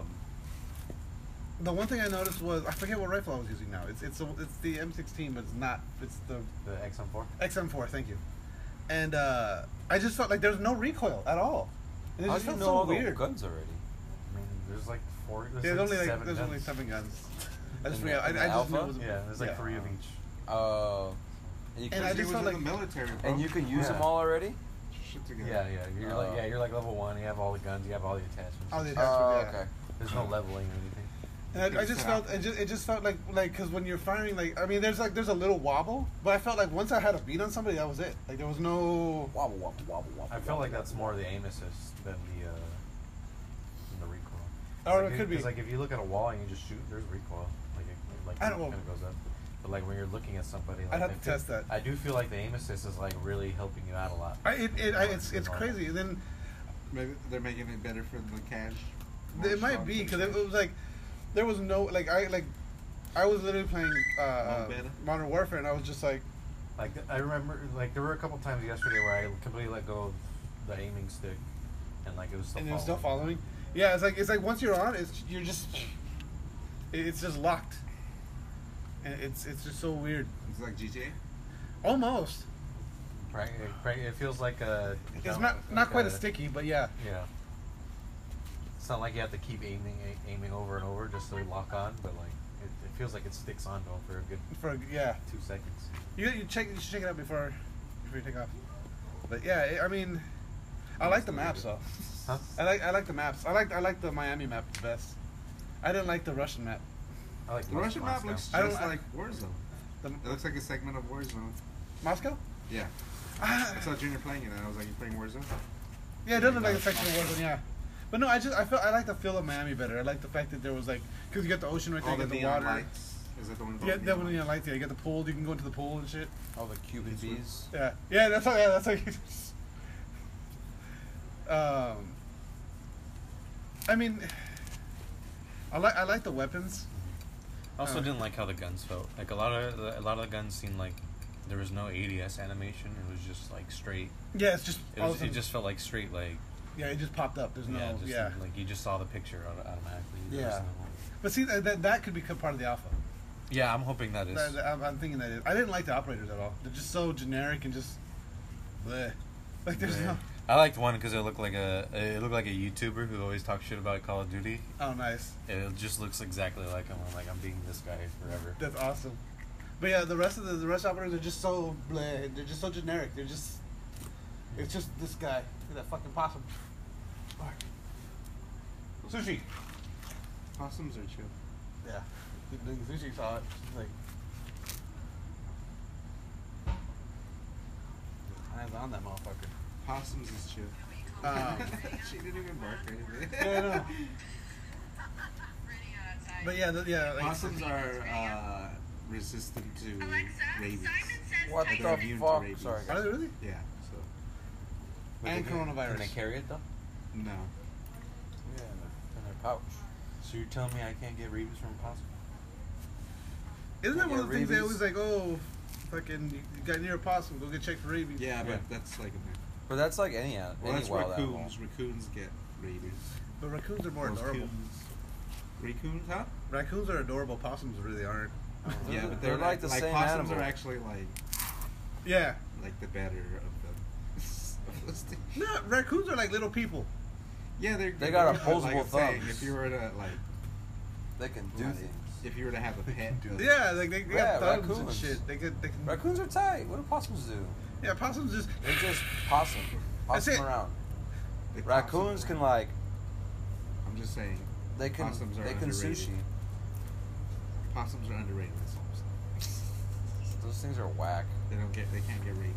Speaker 3: the one thing I noticed was I forget what rifle I was using now. It's it's a, it's the M sixteen, but it's not. It's the
Speaker 2: The X M four.
Speaker 3: X M four. Thank you. And uh, I just felt like there was no recoil at all. And it
Speaker 4: How
Speaker 3: just
Speaker 4: do you
Speaker 3: felt
Speaker 4: know
Speaker 3: so
Speaker 4: all the
Speaker 3: weird.
Speaker 4: guns already?
Speaker 2: I mean, there's like four. There's,
Speaker 3: There's
Speaker 2: like
Speaker 3: only like
Speaker 2: seven
Speaker 3: there's
Speaker 2: guns.
Speaker 3: only seven guns. I just
Speaker 4: In
Speaker 3: forgot.
Speaker 4: the-
Speaker 3: I,
Speaker 4: in
Speaker 3: I
Speaker 4: the
Speaker 3: just knew it
Speaker 4: alpha?
Speaker 3: was
Speaker 2: Yeah, there's like
Speaker 3: yeah.
Speaker 2: three of each.
Speaker 4: Uh, and you can,
Speaker 3: And I
Speaker 5: He
Speaker 3: just
Speaker 5: was
Speaker 3: felt
Speaker 5: in
Speaker 3: like
Speaker 5: the military, bro.
Speaker 4: and you can use
Speaker 2: Yeah.
Speaker 4: them all already.
Speaker 5: Shit together.
Speaker 2: Yeah, yeah. You're like
Speaker 4: Uh,
Speaker 2: yeah, you're like level one. You have all the guns. You have all the attachments.
Speaker 3: Oh, the
Speaker 4: Oh,
Speaker 3: attachment, yeah.
Speaker 4: okay.
Speaker 2: There's no leveling or anything.
Speaker 3: And I, I just felt it just it just felt like like because when you're firing like I mean there's like there's a little wobble, but I felt like once I had a beat on somebody that was it. Like there was no
Speaker 4: Wobble, wobble, wobble, wobble.
Speaker 2: I feel like that's more the aim assist than the uh, than the recoil.
Speaker 3: Or
Speaker 2: Like,
Speaker 3: it could be.
Speaker 2: Because like if you look at a wall and you just shoot, there's recoil. Like it, like
Speaker 3: I
Speaker 2: it
Speaker 3: don't-
Speaker 2: kind of goes up. But like when you're looking at somebody, like,
Speaker 3: I'd have
Speaker 2: I
Speaker 3: to
Speaker 2: feel-
Speaker 3: test that.
Speaker 2: I do feel like the aim assist is like really helping you out a lot.
Speaker 3: I, it, it, I, it's
Speaker 2: Than
Speaker 3: it's
Speaker 2: normal.
Speaker 3: crazy. And then
Speaker 5: Maybe they're making it better for the cash.
Speaker 3: it might be because it, was like there was no like I like I was literally playing uh,
Speaker 5: Modern Beta?
Speaker 3: Modern Warfare and I was just like
Speaker 2: Like I remember, like there were a couple times yesterday where I completely let go of the aiming stick, and like it was still.
Speaker 3: and it was still
Speaker 2: following.
Speaker 3: following. Yeah, it's like it's like once you're on, it's you're just it, it's just locked. And it's it's just so weird.
Speaker 5: It's like G T A.
Speaker 3: Almost.
Speaker 2: Right, it, right, it feels like a.
Speaker 3: It's
Speaker 2: no,
Speaker 3: not not
Speaker 2: like
Speaker 3: quite
Speaker 2: a-
Speaker 3: as sticky, but yeah.
Speaker 2: Yeah. It's not like you have to keep aiming, a- aiming over and over just to lock on, but like it, it feels like it sticks on to 'em for a good
Speaker 3: For yeah,
Speaker 2: two seconds.
Speaker 3: you you check you should check it out before before you take off. But yeah, it, I mean, I like the maps though.
Speaker 2: Huh?
Speaker 3: I like I like the maps. I like I like the Miami map the best. I didn't like the Russian map.
Speaker 2: I like
Speaker 5: The Russian map
Speaker 2: Moscow.
Speaker 5: looks
Speaker 3: I don't-
Speaker 5: just
Speaker 3: I-
Speaker 5: like Warzone.
Speaker 3: The,
Speaker 5: It looks like a segment of Warzone.
Speaker 3: Moscow?
Speaker 5: Yeah.
Speaker 3: Ah,
Speaker 5: I saw Junior playing it, and I was like, "You playing Warzone?"
Speaker 3: yeah, it doesn't look like a section of Warzone, yeah. But no, I just I feel I like the feel of Miami better. I like the fact that there was like because you got the ocean right there,
Speaker 5: All
Speaker 3: you
Speaker 5: the
Speaker 3: got the
Speaker 5: neon
Speaker 3: water.
Speaker 5: lights. Is that the one? with all
Speaker 3: Yeah,
Speaker 5: the
Speaker 3: that
Speaker 5: neon
Speaker 3: one neon
Speaker 5: lights?
Speaker 3: lights. Yeah, you got the pool. You can go into the pool and shit.
Speaker 4: All the Cuban bees.
Speaker 3: Yeah, yeah, that's how. Yeah, that's how. You, um, I mean, I like I like the weapons.
Speaker 2: I also
Speaker 3: Uh,
Speaker 2: didn't like how the guns felt. Like a lot of the, a lot of the guns seemed like there was no A D S animation. It was just like straight.
Speaker 3: Yeah, it's just
Speaker 2: It,
Speaker 3: all
Speaker 2: was,
Speaker 3: of a
Speaker 2: it
Speaker 3: sudden-
Speaker 2: just felt like straight like
Speaker 3: yeah, it just popped up. There's no
Speaker 2: yeah,
Speaker 3: yeah.
Speaker 2: just like you just saw the picture auto- automatically. There was
Speaker 3: Yeah.
Speaker 2: no-
Speaker 3: But see, that, that that could become part of the alpha.
Speaker 2: yeah, I'm hoping that is.
Speaker 3: That- that- I'm, I'm thinking that is. I didn't like the operators at all. They're just so generic and just, bleh. Like there's no.
Speaker 2: I liked one because it looked like a it looked like a YouTuber who always talks shit about Call of Duty.
Speaker 3: Oh, nice.
Speaker 2: It just looks exactly like him. I'm like I'm being this guy forever.
Speaker 3: That's awesome. But yeah, the rest of the, the rest of the operators are just so bleh. They're just so generic. They're just. It's just this guy, that fucking possum. Sushi.
Speaker 5: Possums are chill.
Speaker 3: Yeah. The, the sushi saw it. She's like. Hands on that motherfucker.
Speaker 5: Possums is chill.
Speaker 3: Um,
Speaker 5: She didn't even bark or anything.
Speaker 3: yeah, I know. But yeah, the, yeah. Like,
Speaker 5: Possums are uh, resistant to rabies.
Speaker 4: What
Speaker 5: Like
Speaker 4: the
Speaker 5: they're immune to
Speaker 4: fuck?
Speaker 5: rabies.
Speaker 4: Sorry.
Speaker 3: Are they really?
Speaker 5: Yeah. So
Speaker 2: But
Speaker 3: And
Speaker 2: they can-
Speaker 3: coronavirus.
Speaker 2: Can they carry it though?
Speaker 5: no.
Speaker 4: Yeah, in their, in their pouch.
Speaker 2: So you're telling me I can't get rabies from a possum?
Speaker 3: Isn't that one of the things they
Speaker 4: Rabies.
Speaker 3: always like? Oh, fucking, you you got near a possum, go get checked for rabies.
Speaker 5: Yeah,
Speaker 2: Yeah.
Speaker 5: but that's like a myth.
Speaker 4: But that's like any an-
Speaker 5: Well,
Speaker 4: any
Speaker 5: that's
Speaker 4: wild animal.
Speaker 5: raccoons. Raccoons get rabies.
Speaker 3: But raccoons are more adorable.
Speaker 5: Raccoons. Raccoons, huh?
Speaker 3: Raccoons are adorable. Possums really aren't.
Speaker 5: Yeah, but
Speaker 4: They're
Speaker 5: they're,
Speaker 4: like the
Speaker 5: like
Speaker 4: same
Speaker 5: possums
Speaker 4: animal.
Speaker 5: are actually like
Speaker 3: Yeah.
Speaker 5: like the better of the. of those things.
Speaker 3: No, raccoons are like little people.
Speaker 5: Yeah, they're.
Speaker 4: They got
Speaker 5: they're-
Speaker 4: opposable
Speaker 5: like I'm saying,
Speaker 4: thumbs.
Speaker 5: If you were to like,
Speaker 4: They can do
Speaker 5: like,
Speaker 4: things.
Speaker 5: if you were to have a pet,
Speaker 3: Yeah, like they, they
Speaker 4: Yeah,
Speaker 3: got thumbs and
Speaker 4: raccoons.
Speaker 3: shit. They could, they can.
Speaker 4: Raccoons are tight. What do possums do?
Speaker 3: Yeah, possums just.
Speaker 4: They're just possum.
Speaker 3: That's
Speaker 4: Possum
Speaker 3: it.
Speaker 4: around.
Speaker 5: they
Speaker 4: Raccoons
Speaker 5: possum
Speaker 4: can
Speaker 5: around.
Speaker 4: like
Speaker 5: I'm just saying,
Speaker 4: they can
Speaker 5: Possums are
Speaker 4: they can
Speaker 5: underrated.
Speaker 4: sushi.
Speaker 5: possums are underrated. That's all I'm saying.
Speaker 4: Those things are whack.
Speaker 5: They don't get. They can't get rabies.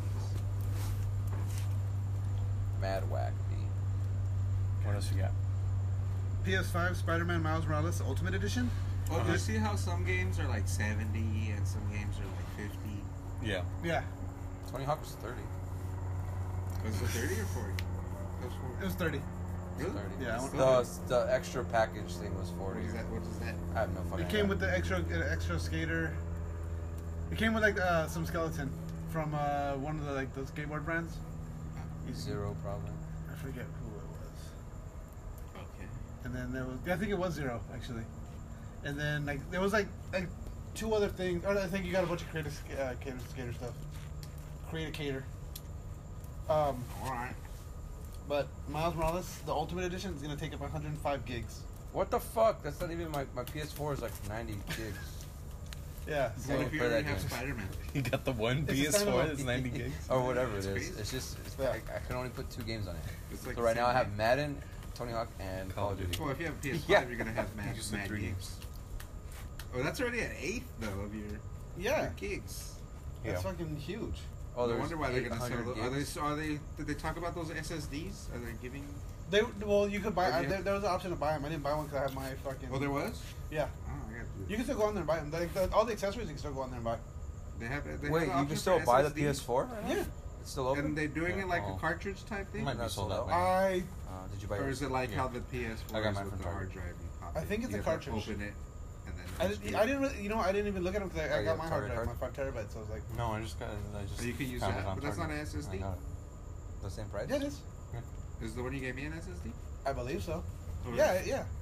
Speaker 4: Mad whack. B.
Speaker 2: What else you got?
Speaker 3: P S five Spider-Man Miles Morales Ultimate Edition.
Speaker 5: Well, do
Speaker 2: Uh-huh.
Speaker 5: you see how some games are like seventy and some games are like fifty?
Speaker 2: Yeah.
Speaker 3: Yeah,
Speaker 4: Tony Hawk was thirty.
Speaker 5: Was it thirty or forty? It was forty.
Speaker 3: it was thirty.
Speaker 5: Really?
Speaker 3: thirty. Yeah, I want-
Speaker 4: The the extra package thing was
Speaker 5: What
Speaker 4: forty.
Speaker 5: is that? What is that?
Speaker 4: I have no fucking.
Speaker 3: It came with the extra uh, extra skater. It came with like uh, some skeleton from uh, one of the like those skateboard brands.
Speaker 4: Zero probably.
Speaker 3: I forget who it was.
Speaker 5: Okay.
Speaker 3: And then there was, yeah, I think it was Zero actually. And then like there was like like two other things. Or I think you got a bunch of creative sk- uh, cater, skater stuff. Create a cater. Um,
Speaker 5: All right.
Speaker 3: but Miles Morales, the Ultimate Edition, is gonna take up one hundred five gigs.
Speaker 4: What the fuck? That's not even my my P S four is like ninety gigs.
Speaker 3: Yeah.
Speaker 4: So
Speaker 5: What if you
Speaker 4: play
Speaker 5: already
Speaker 4: that
Speaker 5: have
Speaker 4: game.
Speaker 5: Spider-Man?
Speaker 2: You got the one
Speaker 3: It's a
Speaker 2: P S four
Speaker 3: standalone.
Speaker 2: that's ninety gigs.
Speaker 4: Or whatever it
Speaker 5: That's
Speaker 4: is.
Speaker 5: crazy.
Speaker 4: It's just it's,
Speaker 3: Yeah.
Speaker 4: I, I can only put two games on it.
Speaker 5: It's like
Speaker 4: So
Speaker 5: the
Speaker 4: right now I
Speaker 5: same
Speaker 4: have
Speaker 5: game.
Speaker 4: Madden, Tony Hawk, and Call of Duty.
Speaker 5: Well, if you have a P S five,
Speaker 4: Yeah.
Speaker 5: you're gonna have mad,
Speaker 2: just said
Speaker 5: mad
Speaker 2: three
Speaker 5: games. Oh, that's already an eighth though of your,
Speaker 3: Yeah.
Speaker 5: your gigs.
Speaker 3: That's
Speaker 2: Yeah.
Speaker 3: fucking huge.
Speaker 4: Oh,
Speaker 5: I
Speaker 4: there's
Speaker 5: wonder why they're gonna sell.
Speaker 4: eight hundred
Speaker 5: Those. Are they?
Speaker 4: gigs.
Speaker 5: Are they? Did they talk about those S S Ds? Are they giving?
Speaker 3: They well, you could buy.
Speaker 5: Oh,
Speaker 3: I,
Speaker 5: yeah.
Speaker 3: there, there was an option to buy them. I didn't buy one because I have my fucking.
Speaker 5: Oh, there was.
Speaker 3: Yeah.
Speaker 5: Oh, I got.
Speaker 3: You can still go on there and buy them. Like, the, all the accessories you can still go on there and buy.
Speaker 5: They have. They
Speaker 4: Wait,
Speaker 5: have an
Speaker 4: you
Speaker 5: option
Speaker 4: can
Speaker 5: for
Speaker 4: still buy the
Speaker 5: S S Ds?
Speaker 4: P S four? Right now?
Speaker 3: Yeah.
Speaker 4: It's still open.
Speaker 5: And they're doing
Speaker 4: Yeah.
Speaker 5: it like
Speaker 4: Oh.
Speaker 5: a cartridge type thing,
Speaker 2: Might not
Speaker 4: It's
Speaker 2: sold
Speaker 4: sold
Speaker 2: out.
Speaker 4: out.
Speaker 3: I
Speaker 4: Uh, did you buy
Speaker 5: or
Speaker 4: yours?
Speaker 5: is it like
Speaker 2: Yeah.
Speaker 5: how the P S four
Speaker 4: I got
Speaker 5: is
Speaker 4: mine
Speaker 5: with
Speaker 4: from
Speaker 5: the hard
Speaker 4: Target.
Speaker 5: drive? You pop
Speaker 3: I
Speaker 5: it,
Speaker 3: think it's
Speaker 5: you
Speaker 3: a
Speaker 5: have to
Speaker 3: cartridge.
Speaker 5: Open it, and then.
Speaker 3: I,
Speaker 5: just
Speaker 3: did,
Speaker 5: do
Speaker 3: I
Speaker 5: it.
Speaker 3: didn't really, you know, I didn't even look at them because I,
Speaker 4: Oh,
Speaker 3: I
Speaker 4: you
Speaker 3: got
Speaker 4: have
Speaker 3: my hard
Speaker 4: Target
Speaker 3: drive,
Speaker 4: card?
Speaker 3: my five terabytes. So I was like,
Speaker 2: No, I just got. I just.
Speaker 5: So you could use
Speaker 2: found
Speaker 5: that,
Speaker 2: it on
Speaker 5: but that's not
Speaker 2: Target.
Speaker 5: an S S D.
Speaker 2: I got it.
Speaker 4: The same price?
Speaker 3: yeah, it is.
Speaker 5: Is the one you gave me an S S D?
Speaker 3: I believe so.
Speaker 5: Oh,
Speaker 3: Yeah,
Speaker 5: really?
Speaker 3: yeah.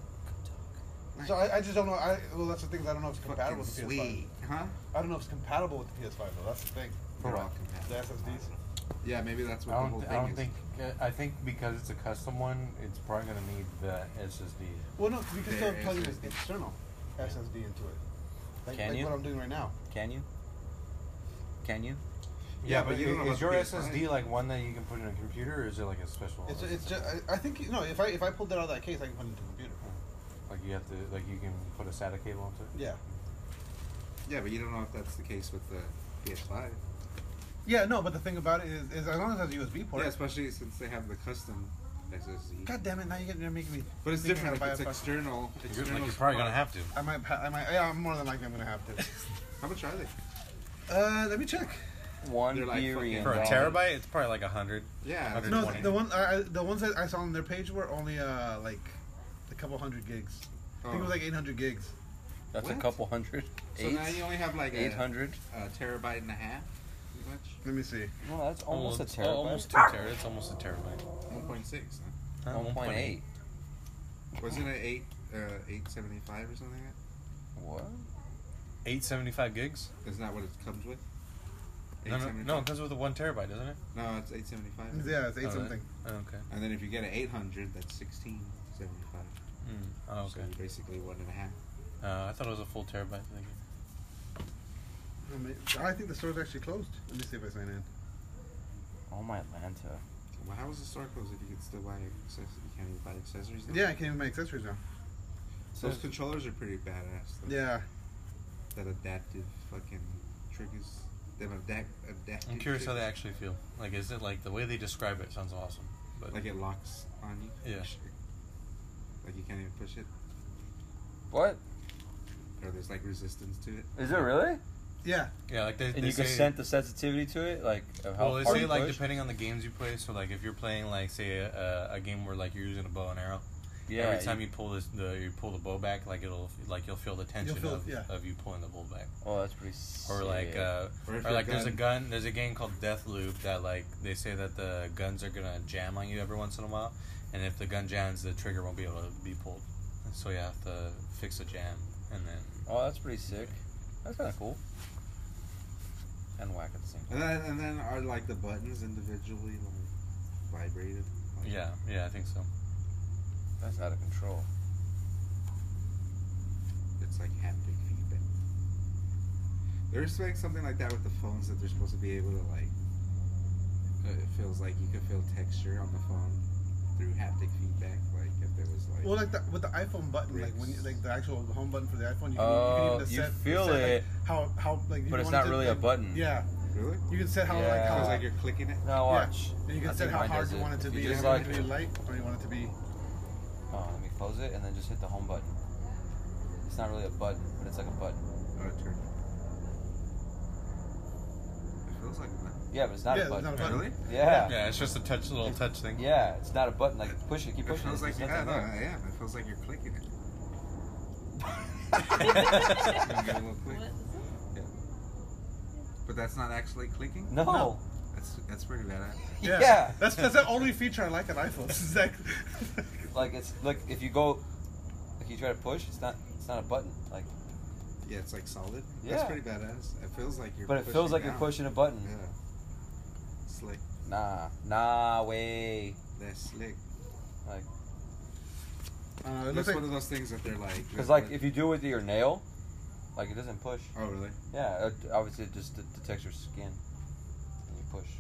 Speaker 5: Nice.
Speaker 3: So I, I just don't know. I well, that's the thing. Is I don't know if it's compatible
Speaker 5: Fucking
Speaker 3: with the P S five.
Speaker 5: sweet, huh?
Speaker 3: I don't know if it's compatible with the P S five though. That's the thing.
Speaker 5: They're
Speaker 2: what?
Speaker 5: all compatible.
Speaker 3: The S S Ds.
Speaker 5: Yeah, maybe that's what
Speaker 2: I
Speaker 5: the
Speaker 2: don't.
Speaker 5: whole
Speaker 2: Th-
Speaker 5: thing
Speaker 2: I don't
Speaker 5: is.
Speaker 2: think. I think because it's a custom one, it's probably gonna need the S S D.
Speaker 3: Well, no, you can
Speaker 5: Their
Speaker 3: still plug an
Speaker 5: S S D.
Speaker 3: external S S D into it. Like,
Speaker 4: Can
Speaker 3: like
Speaker 4: you?
Speaker 3: what I'm doing right now.
Speaker 4: Can you? Can you?
Speaker 5: Yeah,
Speaker 2: Yeah,
Speaker 5: but
Speaker 2: but
Speaker 5: you don't know
Speaker 2: is
Speaker 5: about
Speaker 2: your
Speaker 5: the
Speaker 2: S S D
Speaker 5: P S five.
Speaker 2: like one that you can put in a computer, or is it like a special?
Speaker 3: It's it's just I, I think you know if I if I pulled it out of that case I can put it into the computer.
Speaker 2: like you have to like you can put a SATA cable into it.
Speaker 3: Yeah.
Speaker 5: Yeah, but you don't know if that's the case with the P S five.
Speaker 3: Yeah, no, but the thing about it is, is as long as it has a U S B port.
Speaker 5: Yeah, especially since they have the custom S S D.
Speaker 3: God damn it! Now you're, you're making me.
Speaker 5: But it's
Speaker 3: thinking
Speaker 5: different
Speaker 3: how
Speaker 5: if
Speaker 3: to
Speaker 5: it's
Speaker 3: buy a fucking-
Speaker 5: external.
Speaker 2: You're,
Speaker 5: external
Speaker 2: like, you're probably gonna
Speaker 5: supply.
Speaker 2: have to.
Speaker 3: I might. pa- I might. Yeah, I'm more than likely I'm gonna have to.
Speaker 5: How much are they?
Speaker 3: Uh, let me check.
Speaker 4: One
Speaker 5: They're like
Speaker 4: beer
Speaker 5: fucking-
Speaker 4: and
Speaker 2: For a
Speaker 4: wine.
Speaker 2: terabyte, it's probably like a hundred.
Speaker 5: Yeah,
Speaker 2: one
Speaker 3: No,
Speaker 2: twenty.
Speaker 3: the one I, I- the ones that I saw on their page were only uh like a couple hundred gigs. I think it was like eight hundred gigs.
Speaker 4: That's
Speaker 5: What?
Speaker 4: a couple hundred.
Speaker 5: So
Speaker 4: Eight?
Speaker 5: now you only have like
Speaker 4: Eight
Speaker 5: a,
Speaker 4: hundred?
Speaker 5: a terabyte and a half, pretty much.
Speaker 3: Let me see.
Speaker 4: No, that's almost a
Speaker 2: Almost-
Speaker 4: terabyte.
Speaker 2: Almost two terabytes. It's almost a terabyte.
Speaker 5: One point six. Huh?
Speaker 2: Huh?
Speaker 4: One point eight.
Speaker 5: Wasn't it eight uh, eight seventy five or something like that?
Speaker 4: What?
Speaker 2: Eight seventy-five gigs.
Speaker 5: Isn't that what it comes with?
Speaker 2: No, no, no, it comes with a one terabyte, doesn't it?
Speaker 5: No, it's eight seventy five.
Speaker 3: Yeah, it's eight
Speaker 2: Oh, really?
Speaker 3: something.
Speaker 2: Oh, okay.
Speaker 5: And then if you get an eight hundred, that's sixteen seventy five.
Speaker 2: Mm. Oh,
Speaker 5: So
Speaker 2: okay.
Speaker 5: you're basically one and a half.
Speaker 2: Uh, I thought it was a full terabyte. Thinking.
Speaker 3: I mean, I think the store's actually closed. Let me see if I sign in.
Speaker 4: Oh my Atlanta.
Speaker 5: Well, how is the store closed if you can still buy accessories? You can't even buy accessories now?
Speaker 3: Yeah, I can't even buy accessories now.
Speaker 5: Those controllers are pretty badass. Though.
Speaker 3: Yeah.
Speaker 5: That adaptive fucking triggers. Them adapt, adaptive
Speaker 2: I'm curious how they
Speaker 5: triggers.
Speaker 2: actually feel. Like, is it like the way they describe it sounds awesome, but
Speaker 5: Like it locks on you?
Speaker 2: Yeah.
Speaker 5: Like you can't even push it?
Speaker 4: What?
Speaker 5: Or there's like resistance to it?
Speaker 4: Is it really?
Speaker 3: Yeah.
Speaker 2: Yeah, like they,
Speaker 4: And
Speaker 2: they
Speaker 4: you
Speaker 2: say,
Speaker 4: can set the sensitivity to it, like of how
Speaker 2: Well, they
Speaker 4: hard
Speaker 2: say
Speaker 4: you
Speaker 2: like
Speaker 4: push.
Speaker 2: depending on the games you play. So like if you're playing like say a, a game where like you're using a bow and arrow,
Speaker 4: Yeah.
Speaker 2: every time you pull this the you pull the bow back, like it'll like you'll feel the tension
Speaker 3: feel-
Speaker 2: of,
Speaker 3: yeah.
Speaker 2: of you pulling the bow back.
Speaker 4: Oh, that's pretty. Sick.
Speaker 2: Or like uh,
Speaker 5: Or if
Speaker 2: or
Speaker 5: your
Speaker 2: like there's a
Speaker 5: gun-
Speaker 2: gun there's a game called Deathloop that like they say that the guns are gonna jam on you every once in a while, and if the gun jams, the trigger won't be able to be pulled. So you have to fix a jam and then.
Speaker 4: Oh, that's pretty sick. That's kind of cool. And whack at the same time.
Speaker 5: And then, and then are like the buttons individually like vibrated? Like,
Speaker 2: Yeah, yeah, I think so.
Speaker 4: That's out of control.
Speaker 5: It's like haptic feedback. They're doing something like that with the phones that they're supposed to be able to like. Uh, it feels like you can feel texture on the phone through haptic feedback. Like if there was like.
Speaker 3: Well, like the, with the iPhone button, like when you, like the actual home button for the iPhone, you can,
Speaker 4: Oh,
Speaker 3: you can
Speaker 4: you
Speaker 3: even set,
Speaker 4: feel
Speaker 3: set,
Speaker 4: it.
Speaker 3: like, how how like. you
Speaker 4: But it's
Speaker 3: want it
Speaker 4: not
Speaker 3: to,
Speaker 4: really a
Speaker 3: like-
Speaker 4: button.
Speaker 3: Yeah,
Speaker 5: Really?
Speaker 3: you can set how like
Speaker 4: Yeah.
Speaker 3: how
Speaker 5: Feels like you're clicking it.
Speaker 4: Now
Speaker 3: Yeah.
Speaker 4: watch.
Speaker 3: and you can
Speaker 4: I
Speaker 3: set
Speaker 4: think
Speaker 3: how
Speaker 4: mine
Speaker 3: hard
Speaker 4: does
Speaker 3: you
Speaker 4: it.
Speaker 3: want it to
Speaker 4: If
Speaker 3: be.
Speaker 4: you
Speaker 3: You
Speaker 4: just
Speaker 3: want
Speaker 4: like,
Speaker 3: it to be light, or you want it to be.
Speaker 4: oh, let me close it and then just hit the home button. It's not really a button, but it's like a button.
Speaker 5: Oh, it turned. It feels like that.
Speaker 4: Yeah, but it's not
Speaker 3: Yeah,
Speaker 4: a
Speaker 3: it's
Speaker 4: button.
Speaker 3: not a button.
Speaker 5: Really?
Speaker 4: Yeah.
Speaker 2: Yeah, it's just a touch little touch thing.
Speaker 4: Yeah, it's not a button. Like push it, keep
Speaker 5: It
Speaker 4: pushing
Speaker 5: feels
Speaker 4: it.
Speaker 5: like
Speaker 4: There's
Speaker 5: yeah,
Speaker 4: nothing
Speaker 5: no,
Speaker 4: there.
Speaker 5: yeah. It feels like you're clicking it.
Speaker 6: What?
Speaker 5: Give it a little click. But that's not actually clicking.
Speaker 4: No.
Speaker 3: No.
Speaker 5: That's that's pretty badass.
Speaker 3: Yeah.
Speaker 4: Yeah.
Speaker 3: That's that's the only feature I like on iPhones. Is that
Speaker 4: Like it's like if you go, like you try to push, it's not it's not a button. Like,
Speaker 5: Yeah, it's like solid.
Speaker 4: Yeah.
Speaker 5: That's pretty badass. It feels like you're.
Speaker 4: but it feels
Speaker 5: pushing
Speaker 4: like
Speaker 5: down.
Speaker 4: you're pushing a button.
Speaker 5: Yeah. Slick.
Speaker 4: Nah, nah, way.
Speaker 5: That's slick.
Speaker 4: Like,
Speaker 3: uh, it
Speaker 5: That's
Speaker 3: looks like
Speaker 5: one of those things that they're like.
Speaker 4: cause like if you do it with your nail, like it doesn't push.
Speaker 5: Oh really?
Speaker 4: Yeah, it, obviously it just det- detects your skin, and you push.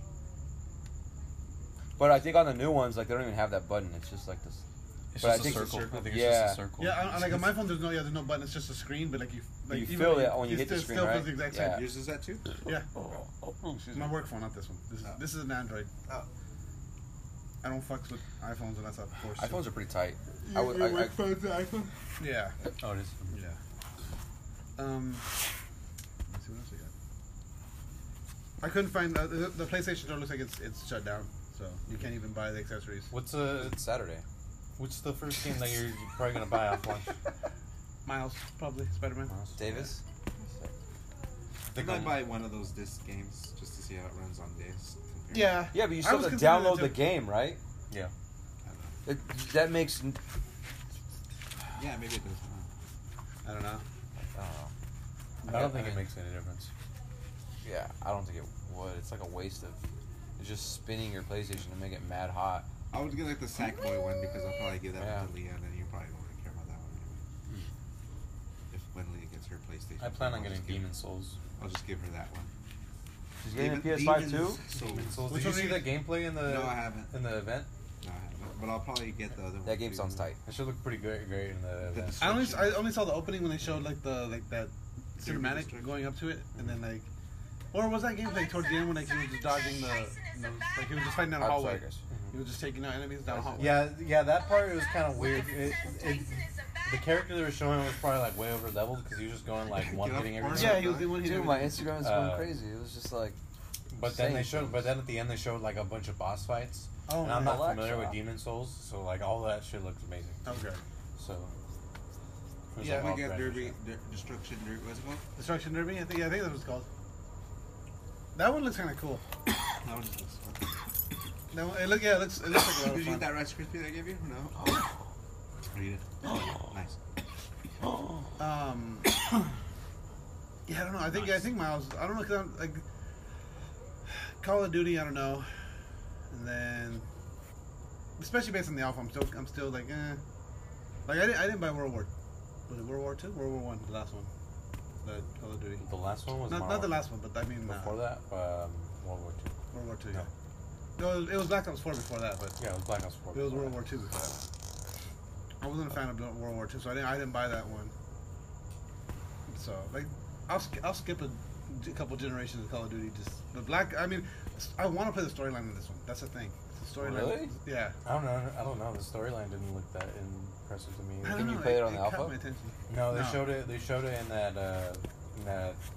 Speaker 4: But I think on the new ones, like they don't even have that button. It's just like this.
Speaker 2: It's
Speaker 4: But I
Speaker 2: just a
Speaker 4: think-
Speaker 2: circle. I think
Speaker 4: yeah.
Speaker 2: it's just a circle.
Speaker 3: yeah, I, I- like on my phone, there's no yeah, there's no button. It's just a screen, but like you like
Speaker 4: You
Speaker 3: even
Speaker 4: feel
Speaker 3: when
Speaker 4: it when you hit the
Speaker 3: still,
Speaker 4: screen,
Speaker 3: still
Speaker 4: right?
Speaker 3: feels the exact
Speaker 4: Yeah.
Speaker 3: same.
Speaker 5: Uses that too?
Speaker 3: Yeah,
Speaker 4: Oh, excuse
Speaker 3: my
Speaker 4: me.
Speaker 3: work phone, not this one. This is
Speaker 5: Oh.
Speaker 3: this is an Android.
Speaker 5: Oh.
Speaker 3: I don't fucks with iPhones unless I'm forced to.
Speaker 4: iPhones are pretty tight. I would. I, I,
Speaker 5: phone's the iPhone?
Speaker 3: Yeah.
Speaker 2: Oh, it is.
Speaker 3: Yeah. Um. Let's see what else we got. I couldn't find uh, the, the PlayStation Store. Looks like it's it's shut down, so you can't even buy the accessories.
Speaker 2: What's uh,
Speaker 4: it's Saturday.
Speaker 2: what's the first game that you're probably gonna buy off launch?
Speaker 3: Miles, probably Spider Man.
Speaker 4: Davis.
Speaker 5: I think I'd buy one of those disc games just to see how it runs on disc.
Speaker 3: Yeah.
Speaker 4: Yeah, but you
Speaker 3: I
Speaker 4: still
Speaker 3: was
Speaker 4: have to
Speaker 3: considering
Speaker 4: download
Speaker 3: that
Speaker 4: the
Speaker 3: too.
Speaker 4: game, right?
Speaker 2: Yeah.
Speaker 4: It, that makes. n-
Speaker 5: Yeah, maybe it does.
Speaker 3: I don't know.
Speaker 4: I don't know.
Speaker 2: I don't think it makes any difference.
Speaker 4: Yeah, I don't think it would. It's like a waste of. It's just spinning your PlayStation to make it mad hot.
Speaker 5: I would get like the Sackboy one because I'll probably give that
Speaker 4: Yeah.
Speaker 5: one to Leah, and then you probably won't really care about that one anyway. If when Leah gets her PlayStation,
Speaker 2: I plan on
Speaker 5: I'll
Speaker 2: getting
Speaker 5: just give-
Speaker 2: Demon Souls.
Speaker 5: I'll just give her that one.
Speaker 4: She's getting a
Speaker 5: Demon-
Speaker 4: P S five too.
Speaker 5: Demons
Speaker 2: Demon
Speaker 5: Souls.
Speaker 2: Souls.
Speaker 3: Which
Speaker 2: Did you
Speaker 3: one
Speaker 2: see
Speaker 3: do
Speaker 2: the gameplay in the
Speaker 5: No, I haven't.
Speaker 2: in the event?
Speaker 5: No, I haven't. But I'll probably get the other one.
Speaker 4: That game
Speaker 5: too.
Speaker 4: sounds tight.
Speaker 2: It should look pretty great, great in the
Speaker 5: The
Speaker 2: event.
Speaker 3: I only I only saw the opening when they showed like the like that cinematic
Speaker 5: Destruction.
Speaker 3: going up to it, and then like, or was that gameplay towards the end when like he was just dodging the, the like he was just fighting down a
Speaker 4: I'm
Speaker 3: hallway.
Speaker 4: sorry, guys.
Speaker 3: He was just taking out enemies down a hallway.
Speaker 2: Yeah, yeah, that part was kind of weird. It, it, the character they were showing was probably like way over leveled because he was just going like one
Speaker 5: Get off
Speaker 2: hitting
Speaker 5: porn.
Speaker 2: everything.
Speaker 3: Yeah, he was the one.
Speaker 4: Dude, my Instagram is
Speaker 2: Uh,
Speaker 4: going crazy. It was just like.
Speaker 2: But then they
Speaker 4: insane.
Speaker 2: showed, but then at the end they showed like a bunch of boss fights.
Speaker 3: Oh,
Speaker 2: and I'm
Speaker 3: nice.
Speaker 2: not familiar
Speaker 4: Alexa.
Speaker 2: with Demon Souls, so like all that shit looks amazing.
Speaker 3: Okay.
Speaker 2: So. it was
Speaker 3: Yeah,
Speaker 2: like
Speaker 5: We
Speaker 2: all
Speaker 5: get
Speaker 2: brand new
Speaker 5: Derby,
Speaker 2: shit.
Speaker 5: Der- Destruction Derby. What's it called?
Speaker 3: Destruction Derby. I think yeah, I think that's what it's called. That one looks kind of cool.
Speaker 5: That one just looks fun.
Speaker 3: That one, it look yeah, it looks it looks like a lot
Speaker 5: Did
Speaker 3: of
Speaker 5: you eat
Speaker 3: fun.
Speaker 5: that Rice Krispie that I gave you? No. Read it. Nice.
Speaker 3: Um. Yeah, I don't know. I think I think Miles. I don't know because I'm like Call of Duty. I don't know. And then, especially based on the alpha, I'm still I'm still like eh. Like I didn't I didn't buy World War. Was it World War Two? World War One, the last one. The Call of Duty.
Speaker 2: The last one was
Speaker 3: Not,
Speaker 2: Modern
Speaker 3: not the
Speaker 2: Warfare.
Speaker 3: last one, but I mean uh,
Speaker 2: Before that, um, World War Two.
Speaker 3: World War Two.
Speaker 2: No.
Speaker 3: Yeah. No, it was Black Ops Four before that, but
Speaker 2: Yeah, it was Black Ops Four.
Speaker 3: it was
Speaker 2: before
Speaker 3: World
Speaker 2: that.
Speaker 3: War Two before that. I wasn't a fan of World War Two, so I didn't I didn't buy that one. So like, I'll sk- I'll skip a, a couple generations of Call of Duty. Just the Black. I mean, I want to play the storyline in this one. That's the thing. The storyline.
Speaker 4: Really?
Speaker 3: Yeah.
Speaker 2: I don't know. I don't know. The storyline didn't look that impressive to me.
Speaker 3: I don't
Speaker 4: Can you
Speaker 3: know,
Speaker 4: play it on the
Speaker 3: caught
Speaker 4: alpha?
Speaker 3: my attention.
Speaker 2: No, they
Speaker 3: No.
Speaker 2: showed it. They showed it in that uh, in that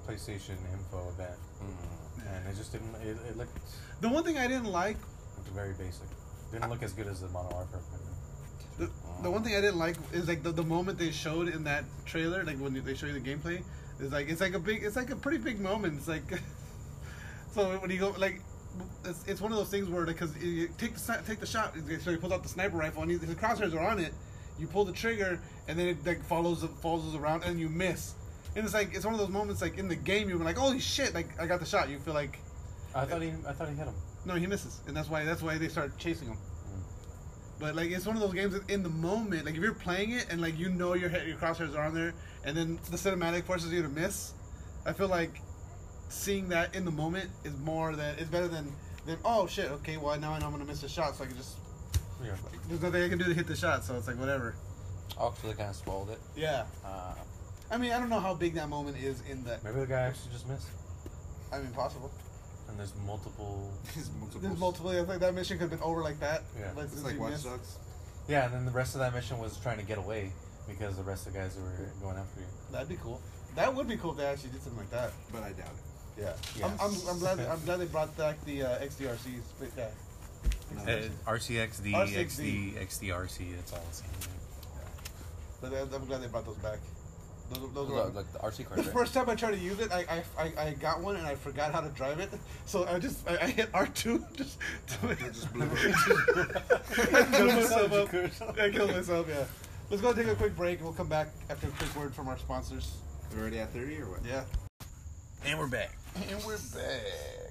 Speaker 2: PlayStation info event,
Speaker 4: Mm.
Speaker 2: and it just didn't. It, it looked,
Speaker 3: The one thing I didn't like,
Speaker 2: looked very basic. Didn't look as good as the Modern Warfare.
Speaker 3: the, the one thing I didn't like is like the, the moment they showed in that trailer, like when they show you the gameplay, is like it's like a big, it's like a pretty big moment. It's like, so when you go like, it's, it's one of those things where because you take the sni- take the shot, so he pulls out the sniper rifle and he, his crosshairs are on it. You pull the trigger and then it like follows follows around and you miss. And it's like it's one of those moments like in the game you're like, holy shit, like I got the shot. You feel like
Speaker 2: I thought he, I thought he hit him.
Speaker 3: no, he misses, and that's why that's why they start chasing him. But like it's one of those games that in the moment, like if you're playing it and like you know your head, your crosshairs are on there, and then the cinematic forces you to miss. I feel like seeing that in the moment is more than it's better than than oh shit, okay, well now I know I'm gonna miss a shot, so I can just
Speaker 2: Yeah.
Speaker 3: like, there's nothing I can do to hit the shot, so it's like whatever.
Speaker 4: Oh, so they kind of spoiled it.
Speaker 3: Yeah,
Speaker 4: Uh,
Speaker 3: I mean I don't know how big that moment is in the.
Speaker 2: Maybe the guy actually just missed.
Speaker 3: I mean possible.
Speaker 2: And there's multiple.
Speaker 5: There's multiple.
Speaker 3: There's multiple. I think that mission could have been over like that.
Speaker 2: Yeah.
Speaker 3: Like,
Speaker 5: It's
Speaker 3: since
Speaker 5: like
Speaker 3: you
Speaker 5: Watch
Speaker 3: missed.
Speaker 5: Dogs.
Speaker 2: Yeah, and then the rest of that mission was trying to get away because the rest of the guys were going after you.
Speaker 3: That'd be cool. That would be cool if they actually did something like that.
Speaker 5: But I doubt it.
Speaker 3: Yeah.
Speaker 2: Yes.
Speaker 3: I'm, I'm, I'm glad. I'm glad they brought back the uh, X D R Cs. But yeah.
Speaker 5: No.
Speaker 2: Uh, R C X D,
Speaker 3: R C
Speaker 2: X
Speaker 3: X
Speaker 2: D,
Speaker 3: D.
Speaker 2: X D R C, it's all the same.
Speaker 3: But uh, I'm glad they brought those back. Those, those were,
Speaker 4: look, like the R C
Speaker 3: the
Speaker 4: card. Right?
Speaker 3: first time I tried to use it, I, I, I, I got one and I forgot how to drive it. So I just I, I hit R two just to
Speaker 5: It just blew up.
Speaker 3: I killed myself up. I killed myself. Yeah. Let's go take a quick break and we'll come back after a quick word from our sponsors.
Speaker 5: We're already at thirty or what?
Speaker 3: Yeah.
Speaker 2: And we're back.
Speaker 3: And we're back.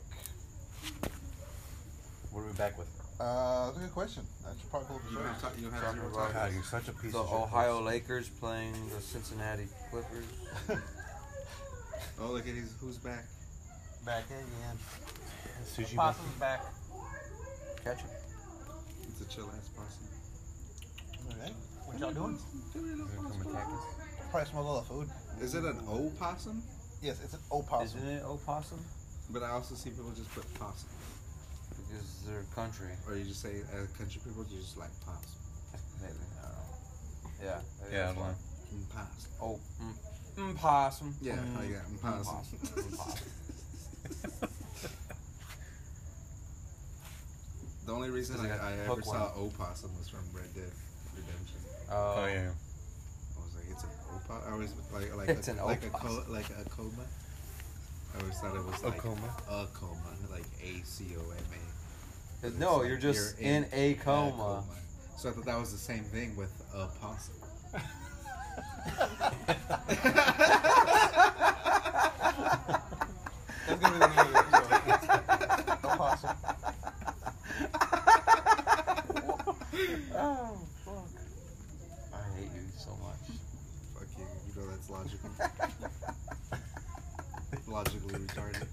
Speaker 2: What are we back with?
Speaker 3: Uh, that's a good question. That should probably pull up the
Speaker 5: You
Speaker 3: show.
Speaker 5: don't have, to, you don't have
Speaker 4: Talking
Speaker 5: zero
Speaker 4: about-
Speaker 5: time.
Speaker 2: God, you're such a piece
Speaker 4: The
Speaker 2: of shit.
Speaker 4: Ohio Lakers playing the Cincinnati Clippers.
Speaker 5: Oh, look at his, who's back.
Speaker 3: Back again.
Speaker 2: Sushi
Speaker 3: Possum's back.
Speaker 4: Catch him.
Speaker 5: It's a chill ass possum.
Speaker 3: Alright. What y'all doing?
Speaker 2: Come attack us.
Speaker 3: Probably smell all the food.
Speaker 5: Is it an opossum?
Speaker 3: Yes, it's an opossum.
Speaker 4: Isn't it opossum?
Speaker 5: But I also see people just put possum.
Speaker 4: Because they're country.
Speaker 5: Or you just say, as country people, you just like possum.
Speaker 4: Maybe. I don't know. Yeah. maybe
Speaker 2: Yeah, I
Speaker 4: that's
Speaker 2: don't know.
Speaker 4: why.
Speaker 5: Mm, possum.
Speaker 4: Oh, mm, mm, possum.
Speaker 5: Yeah,
Speaker 4: mm,
Speaker 5: I got mm,
Speaker 4: mm,
Speaker 5: possum.
Speaker 4: mm, possum.
Speaker 5: The only reason
Speaker 4: Because
Speaker 5: I,
Speaker 4: they got
Speaker 5: I ever
Speaker 4: hook
Speaker 5: saw opossum was from Red Dead Redemption.
Speaker 4: Oh,
Speaker 2: Oh, yeah.
Speaker 5: I was like, it's an opossum. I always like like
Speaker 4: It's
Speaker 5: a,
Speaker 4: an
Speaker 5: like a
Speaker 4: opossum.
Speaker 5: co- like a coma. I always thought it was like
Speaker 2: coma?
Speaker 5: a coma, like A C O M A. But
Speaker 4: No,
Speaker 5: it's
Speaker 4: you're
Speaker 5: like
Speaker 4: just
Speaker 5: you're
Speaker 4: in a coma.
Speaker 5: So I thought that was the same thing with a possum.
Speaker 3: That's gonna be the name of the episode. Opossum.
Speaker 4: Oh, fuck. I hate you so much.
Speaker 5: Fuck you, you know that's logical. Logically retarded.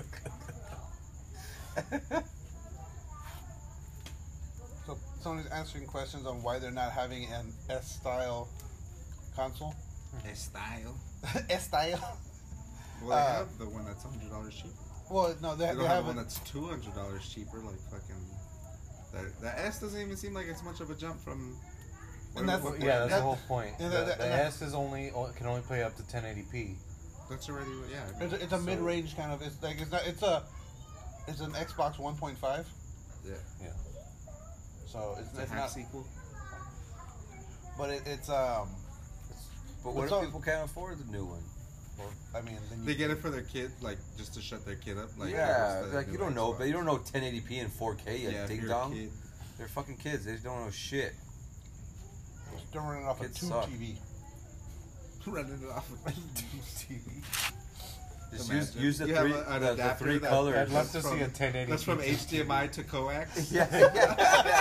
Speaker 3: So someone's answering questions on why they're not having an S-style console.
Speaker 5: A style.
Speaker 3: S-style.
Speaker 5: Well, they
Speaker 3: Uh,
Speaker 5: have the one that's hundred dollars cheaper.
Speaker 3: Well, no, they,
Speaker 5: They
Speaker 3: they
Speaker 5: don't have
Speaker 3: have
Speaker 5: one
Speaker 3: it.
Speaker 5: that's two hundred dollars cheaper. Like fucking. The, the S doesn't even seem like it's much of a jump from.
Speaker 3: And that's-
Speaker 5: what-
Speaker 2: Yeah, that's
Speaker 3: That-
Speaker 2: the whole point.
Speaker 3: yeah,
Speaker 2: the
Speaker 3: that- that-
Speaker 2: the
Speaker 3: and that-
Speaker 2: S is only o- can only play up to ten eighty p.
Speaker 5: That's already yeah. I mean,
Speaker 3: It's a, it's a
Speaker 2: So-
Speaker 3: mid-range kind of. It's like it's not. It's a. It's an Xbox one point five.
Speaker 5: yeah.
Speaker 2: Yeah.
Speaker 3: So it's,
Speaker 5: It's a
Speaker 3: it's
Speaker 5: hack
Speaker 3: not.
Speaker 5: sequel.
Speaker 3: But it, it's um.
Speaker 4: But what
Speaker 3: What's
Speaker 4: if
Speaker 3: up?
Speaker 4: people can't afford the new one?
Speaker 3: Well, I mean, then you,
Speaker 5: They get it for their kid, like just to shut their kid up. Like
Speaker 4: yeah,
Speaker 5: the
Speaker 4: like
Speaker 5: new
Speaker 4: you don't know,
Speaker 5: Xbox.
Speaker 4: but you don't know ten eighty p and four K yet.
Speaker 5: Yeah, if
Speaker 4: ding
Speaker 5: you're a
Speaker 4: dong.
Speaker 5: kid.
Speaker 4: They're fucking kids. They don't know shit.
Speaker 3: They're running off a
Speaker 4: Kids
Speaker 3: tube
Speaker 4: suck.
Speaker 3: T V.
Speaker 5: running it off with
Speaker 4: Just use
Speaker 5: Imagine.
Speaker 4: use the
Speaker 5: You have
Speaker 4: three
Speaker 5: a- an
Speaker 4: the, the
Speaker 5: adapter
Speaker 4: three
Speaker 5: that-
Speaker 4: colors.
Speaker 2: I'd love to
Speaker 5: That's
Speaker 2: see a
Speaker 5: from-
Speaker 2: ten eighty.
Speaker 5: That's from H D M I to coax.
Speaker 4: Yeah, yeah.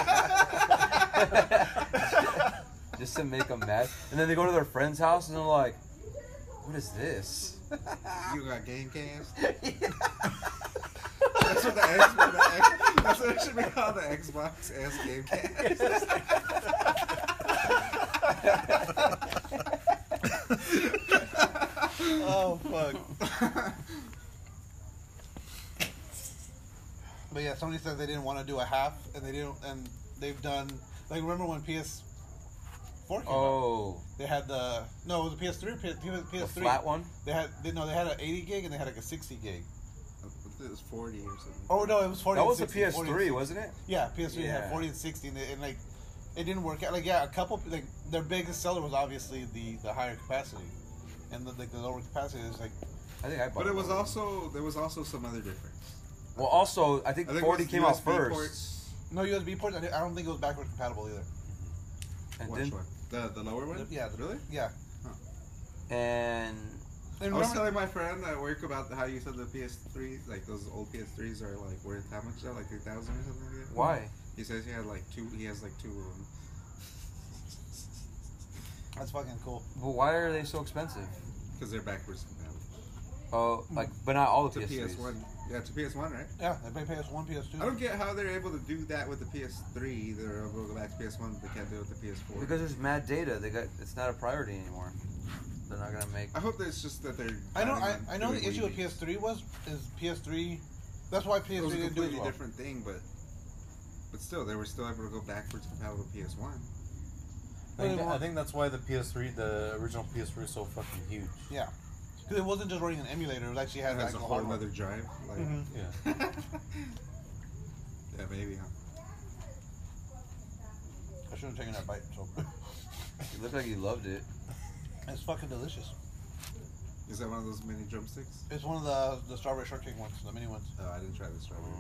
Speaker 4: Just to make them mad, and then they go to their friend's house and they're like, "What is this?"
Speaker 5: You got Gamecast. That's what the X. The X that's what it should be called. The Xbox S Gamecast.
Speaker 3: Oh fuck. But yeah, somebody says they didn't want to do a half, and they didn't, and they've done like remember when P S four came out.
Speaker 4: Oh,
Speaker 3: They had the no, it was a P S three or P S three.
Speaker 4: the flat one.
Speaker 3: They had they, no, they had an eighty gig and they had like a sixty gig.
Speaker 5: It was forty or something.
Speaker 3: Oh no, it was forty.
Speaker 4: That
Speaker 3: and
Speaker 4: was the
Speaker 3: sixty,
Speaker 4: P S
Speaker 3: forty and
Speaker 4: three,
Speaker 3: sixty.
Speaker 4: wasn't it?
Speaker 3: Yeah, P S three
Speaker 4: Yeah.
Speaker 3: had forty and sixty, and, it, and like it didn't work out. Like yeah, a couple like their biggest seller was obviously the the higher capacity, and the like the lower capacity is like
Speaker 4: I think I bought
Speaker 5: But it was
Speaker 4: one.
Speaker 5: also there was also some other difference.
Speaker 4: Well, also, I think
Speaker 5: I think
Speaker 4: forty
Speaker 5: it was
Speaker 4: came
Speaker 5: U
Speaker 4: out
Speaker 5: S B
Speaker 4: first.
Speaker 5: ports.
Speaker 3: no U S B ports. I di- I don't think it was backwards compatible either.
Speaker 4: And
Speaker 5: Which
Speaker 4: then,
Speaker 5: one? The the lower one?
Speaker 3: The- yeah, the-
Speaker 5: Really?
Speaker 3: Yeah.
Speaker 4: and
Speaker 3: And
Speaker 5: I was
Speaker 3: remember,
Speaker 5: telling my friend at work about how you said the P S three, like those old P S threes are like worth how much now? Like three thousand or something like that.
Speaker 4: why?
Speaker 5: He says he had like two. He has like two of them.
Speaker 3: that's fucking cool.
Speaker 4: But why are they so expensive?
Speaker 5: Because they're backwards compatible.
Speaker 4: Oh, like, but not all the
Speaker 5: To
Speaker 4: P S threes.
Speaker 5: P S one. Yeah, to P S one, right?
Speaker 3: Yeah, they pay P S one, P S two.
Speaker 5: I don't get how they're able to do that with the P S three. They're able to go back to P S one, but they can't do it with the P S four.
Speaker 4: Because there's mad data. They got it's not a priority anymore. They're not gonna make.
Speaker 5: I hope that it's just that they're.
Speaker 3: I know. I,
Speaker 5: planning on
Speaker 3: I know the
Speaker 5: doing
Speaker 3: issue with P S three was is P S three. That's why P S
Speaker 5: It was
Speaker 3: three
Speaker 5: a
Speaker 3: didn't do as
Speaker 5: completely
Speaker 3: well.
Speaker 5: different thing, but but still, they were still able to go backwards compatible to P S one.
Speaker 2: I think, I think that's why the P S three, the original P S three, is so fucking huge.
Speaker 3: Yeah, because it wasn't just running an emulator. It was actually had
Speaker 5: It has
Speaker 3: like
Speaker 5: a
Speaker 3: a
Speaker 5: whole
Speaker 3: hardware.
Speaker 5: other drive. Like,
Speaker 3: Mhm.
Speaker 2: Yeah.
Speaker 5: yeah, maybe. Huh?
Speaker 3: I should have taken that bite. So
Speaker 4: It looked like he loved it.
Speaker 3: it's fucking delicious.
Speaker 5: Is that one of those mini drumsticks?
Speaker 3: It's one of the the strawberry shortcake ones, the mini ones.
Speaker 5: Oh, I didn't try the strawberry.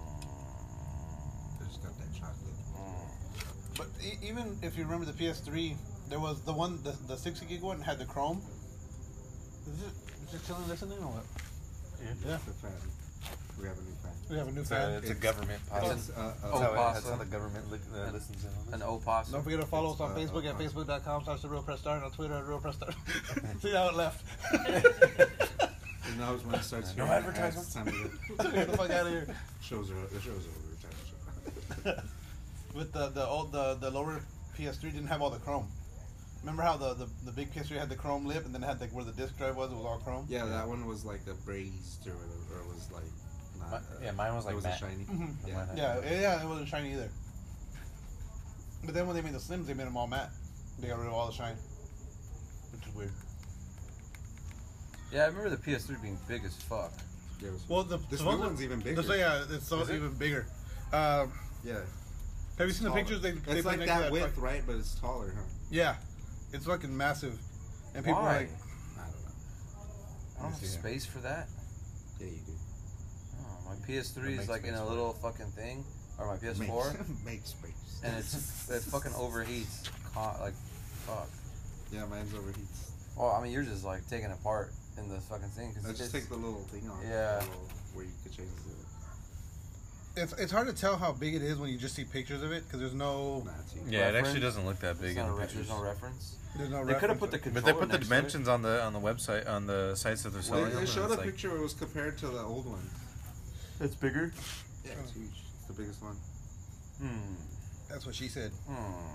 Speaker 5: I just got that chocolate.
Speaker 3: But e- even if you remember the P S three, there was the one, the, the sixty gig one had the Chrome. Is it, is it still listening or what? Yeah.
Speaker 5: It's a fan. We have a new fan.
Speaker 3: We have a new
Speaker 2: It's a,
Speaker 3: fan.
Speaker 2: it's a
Speaker 5: It's-
Speaker 2: government policy.
Speaker 5: It's, uh, uh,
Speaker 2: That's,
Speaker 4: Oh,
Speaker 2: how, it-
Speaker 4: pasta.
Speaker 2: that's how the government li- uh, listens in on this.
Speaker 4: An opossum.
Speaker 3: Don't forget to follow us on
Speaker 5: It's, uh,
Speaker 3: Facebook at
Speaker 5: uh,
Speaker 3: facebook.com slash the real press start, and on Twitter at real press start. See how it left.
Speaker 5: and now is when it starts.
Speaker 2: No
Speaker 5: hearing
Speaker 2: advertisement.
Speaker 5: ads, it's time to go.
Speaker 3: Get the fuck out of here.
Speaker 5: Shows are the shows are over. Time to show.
Speaker 3: With the the old the, the lower P S three didn't have all the Chrome. Remember how the, the, the big P S three had the Chrome lip, and then it had like where the disk drive was, it was all Chrome.
Speaker 5: Yeah, that one was like a brazed or whatever, or it was like. Not,
Speaker 2: Mi-
Speaker 5: uh,
Speaker 2: yeah, mine was like
Speaker 5: it was
Speaker 2: matte.
Speaker 5: a shiny.
Speaker 3: Mhm.
Speaker 5: Yeah.
Speaker 2: Mine had-
Speaker 3: Yeah, yeah, it wasn't shiny either. But then when they made the Slims, they made them all matte. They got rid of all the shine, which is weird.
Speaker 4: Yeah, I remember the P S three being big as fuck.
Speaker 5: Yeah, it was-
Speaker 3: Well, the
Speaker 5: this
Speaker 3: the
Speaker 5: new
Speaker 3: one-
Speaker 5: one's even bigger.
Speaker 3: the- so yeah, it's so
Speaker 2: Is it?
Speaker 3: even bigger. Um,
Speaker 5: Yeah.
Speaker 3: have you seen the
Speaker 5: taller.
Speaker 3: pictures? They, they
Speaker 5: It's
Speaker 3: put
Speaker 5: like
Speaker 3: next to
Speaker 5: that width,
Speaker 3: fuck-
Speaker 5: right? But it's taller, huh?
Speaker 3: Yeah, it's fucking massive, and people
Speaker 4: Why?
Speaker 3: are like,
Speaker 5: I don't know.
Speaker 4: I don't have
Speaker 5: Let me see here.
Speaker 4: space for that.
Speaker 5: Yeah, you do.
Speaker 4: Oh, my P S three
Speaker 2: It
Speaker 4: is
Speaker 2: makes
Speaker 4: like in
Speaker 2: space
Speaker 4: a
Speaker 2: for
Speaker 4: little fucking thing, or my P S four,
Speaker 5: Make, make space.
Speaker 4: and it's it fucking overheats. Con- like, fuck.
Speaker 5: Yeah, mine's overheats.
Speaker 4: Well, I mean, you're just like taking it apart in the fucking thing. Cause
Speaker 5: I
Speaker 4: it's
Speaker 5: just take the little thing off.
Speaker 4: Yeah.
Speaker 5: the little- where you could change the.
Speaker 3: it's it's hard to tell how big it is when you just see pictures of it because there's no
Speaker 5: Nah, it's huge.
Speaker 2: Yeah, it
Speaker 4: reference.
Speaker 2: actually doesn't look that big
Speaker 4: There's,
Speaker 2: in
Speaker 4: not
Speaker 2: the
Speaker 4: a re-
Speaker 2: pictures.
Speaker 4: there's no reference.
Speaker 3: there's no.
Speaker 4: They could have
Speaker 3: reference.
Speaker 4: put the
Speaker 2: But
Speaker 4: controller
Speaker 2: they put the
Speaker 4: next to it.
Speaker 2: dimensions on the on the website on the sites that they're
Speaker 5: Well,
Speaker 2: selling.
Speaker 5: they,
Speaker 2: them,
Speaker 5: they
Speaker 2: and
Speaker 5: showed
Speaker 2: it's
Speaker 5: a
Speaker 2: like-
Speaker 5: picture where it was compared to the old one.
Speaker 4: It's bigger.
Speaker 5: Yeah, it's huge. It's the biggest one.
Speaker 4: Hmm.
Speaker 3: That's what she said.
Speaker 4: Hmm.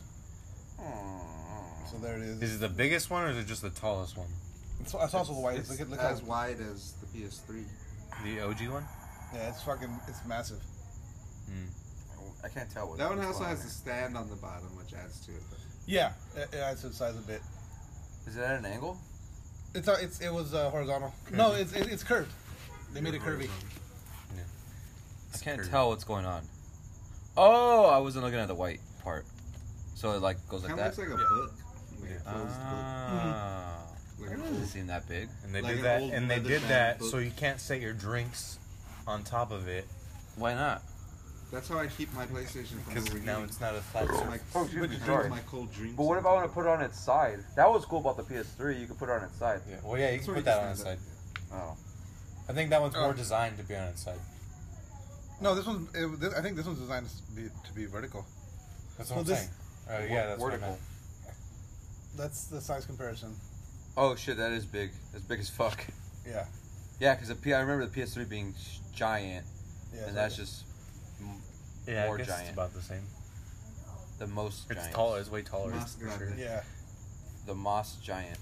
Speaker 4: Hmm.
Speaker 3: So there it is.
Speaker 2: Is it the biggest one or is it just the tallest one?
Speaker 3: It's, it's also the white.
Speaker 5: It's
Speaker 3: Look at look
Speaker 5: as
Speaker 3: how,
Speaker 5: wide as the P S three.
Speaker 2: The O G one?
Speaker 3: yeah, it's fucking it's massive.
Speaker 2: Mm.
Speaker 4: I can't tell what.
Speaker 5: That one
Speaker 4: what's
Speaker 5: also
Speaker 4: going
Speaker 5: has
Speaker 4: on
Speaker 5: the stand on the bottom, which adds to it. But
Speaker 3: Yeah, it, it adds to the size a bit.
Speaker 4: there. Is it at an angle?
Speaker 3: It's uh, it's it was uh, horizontal. No, it's it, it's curved. They made it curvy.
Speaker 2: I can't
Speaker 4: curvy.
Speaker 2: tell what's going on. Oh, I wasn't looking at the white part. So it like goes like
Speaker 5: kind of
Speaker 2: that.
Speaker 5: looks like a book. Like a closed
Speaker 2: Ah.
Speaker 5: book. Like
Speaker 4: It
Speaker 5: a
Speaker 4: doesn't
Speaker 5: closed-
Speaker 4: seem that big.
Speaker 2: And they
Speaker 5: Like
Speaker 2: did
Speaker 5: an
Speaker 2: that,
Speaker 5: old
Speaker 2: and they
Speaker 5: leather
Speaker 2: did
Speaker 5: bound
Speaker 2: that
Speaker 5: book.
Speaker 2: so you can't set your drinks on top of it
Speaker 4: Why not?
Speaker 5: That's how I keep my PlayStation from
Speaker 2: because now
Speaker 5: overheating.
Speaker 2: it's not a flat
Speaker 5: My,
Speaker 2: surface.
Speaker 4: Oh, excuse
Speaker 5: but
Speaker 4: me,
Speaker 5: you
Speaker 4: sorry.
Speaker 5: my cold drinks.
Speaker 4: But what if I want to put it on its side? That was cool about the P S three. You could put it on its side.
Speaker 2: Yeah. Well, yeah, you
Speaker 5: That's
Speaker 2: can
Speaker 5: where
Speaker 2: put
Speaker 5: you
Speaker 2: that
Speaker 5: can
Speaker 2: on its side.
Speaker 5: stand
Speaker 4: Oh.
Speaker 2: I think that one's
Speaker 3: Oh.
Speaker 2: more designed to be on its side.
Speaker 3: No, this one. It, this, I think this one's designed to be to be vertical.
Speaker 2: That's
Speaker 3: Well,
Speaker 2: what I'm
Speaker 3: this-
Speaker 2: saying. Uh, yeah, that's what I
Speaker 4: vertical.
Speaker 2: meant.
Speaker 3: That's the size comparison.
Speaker 4: Oh shit, that is big. That's big as fuck.
Speaker 3: Yeah,
Speaker 4: Yeah, because the P. I remember the P S three being sh- giant,
Speaker 3: yeah.
Speaker 4: and that's just m-
Speaker 2: Yeah,
Speaker 4: More
Speaker 2: I guess
Speaker 4: giant.
Speaker 2: it's about the same.
Speaker 4: the most
Speaker 2: It's
Speaker 4: giant.
Speaker 2: taller. It's way taller.
Speaker 5: Mas
Speaker 2: for sure.
Speaker 5: grande.
Speaker 3: yeah.
Speaker 4: The Moss giant.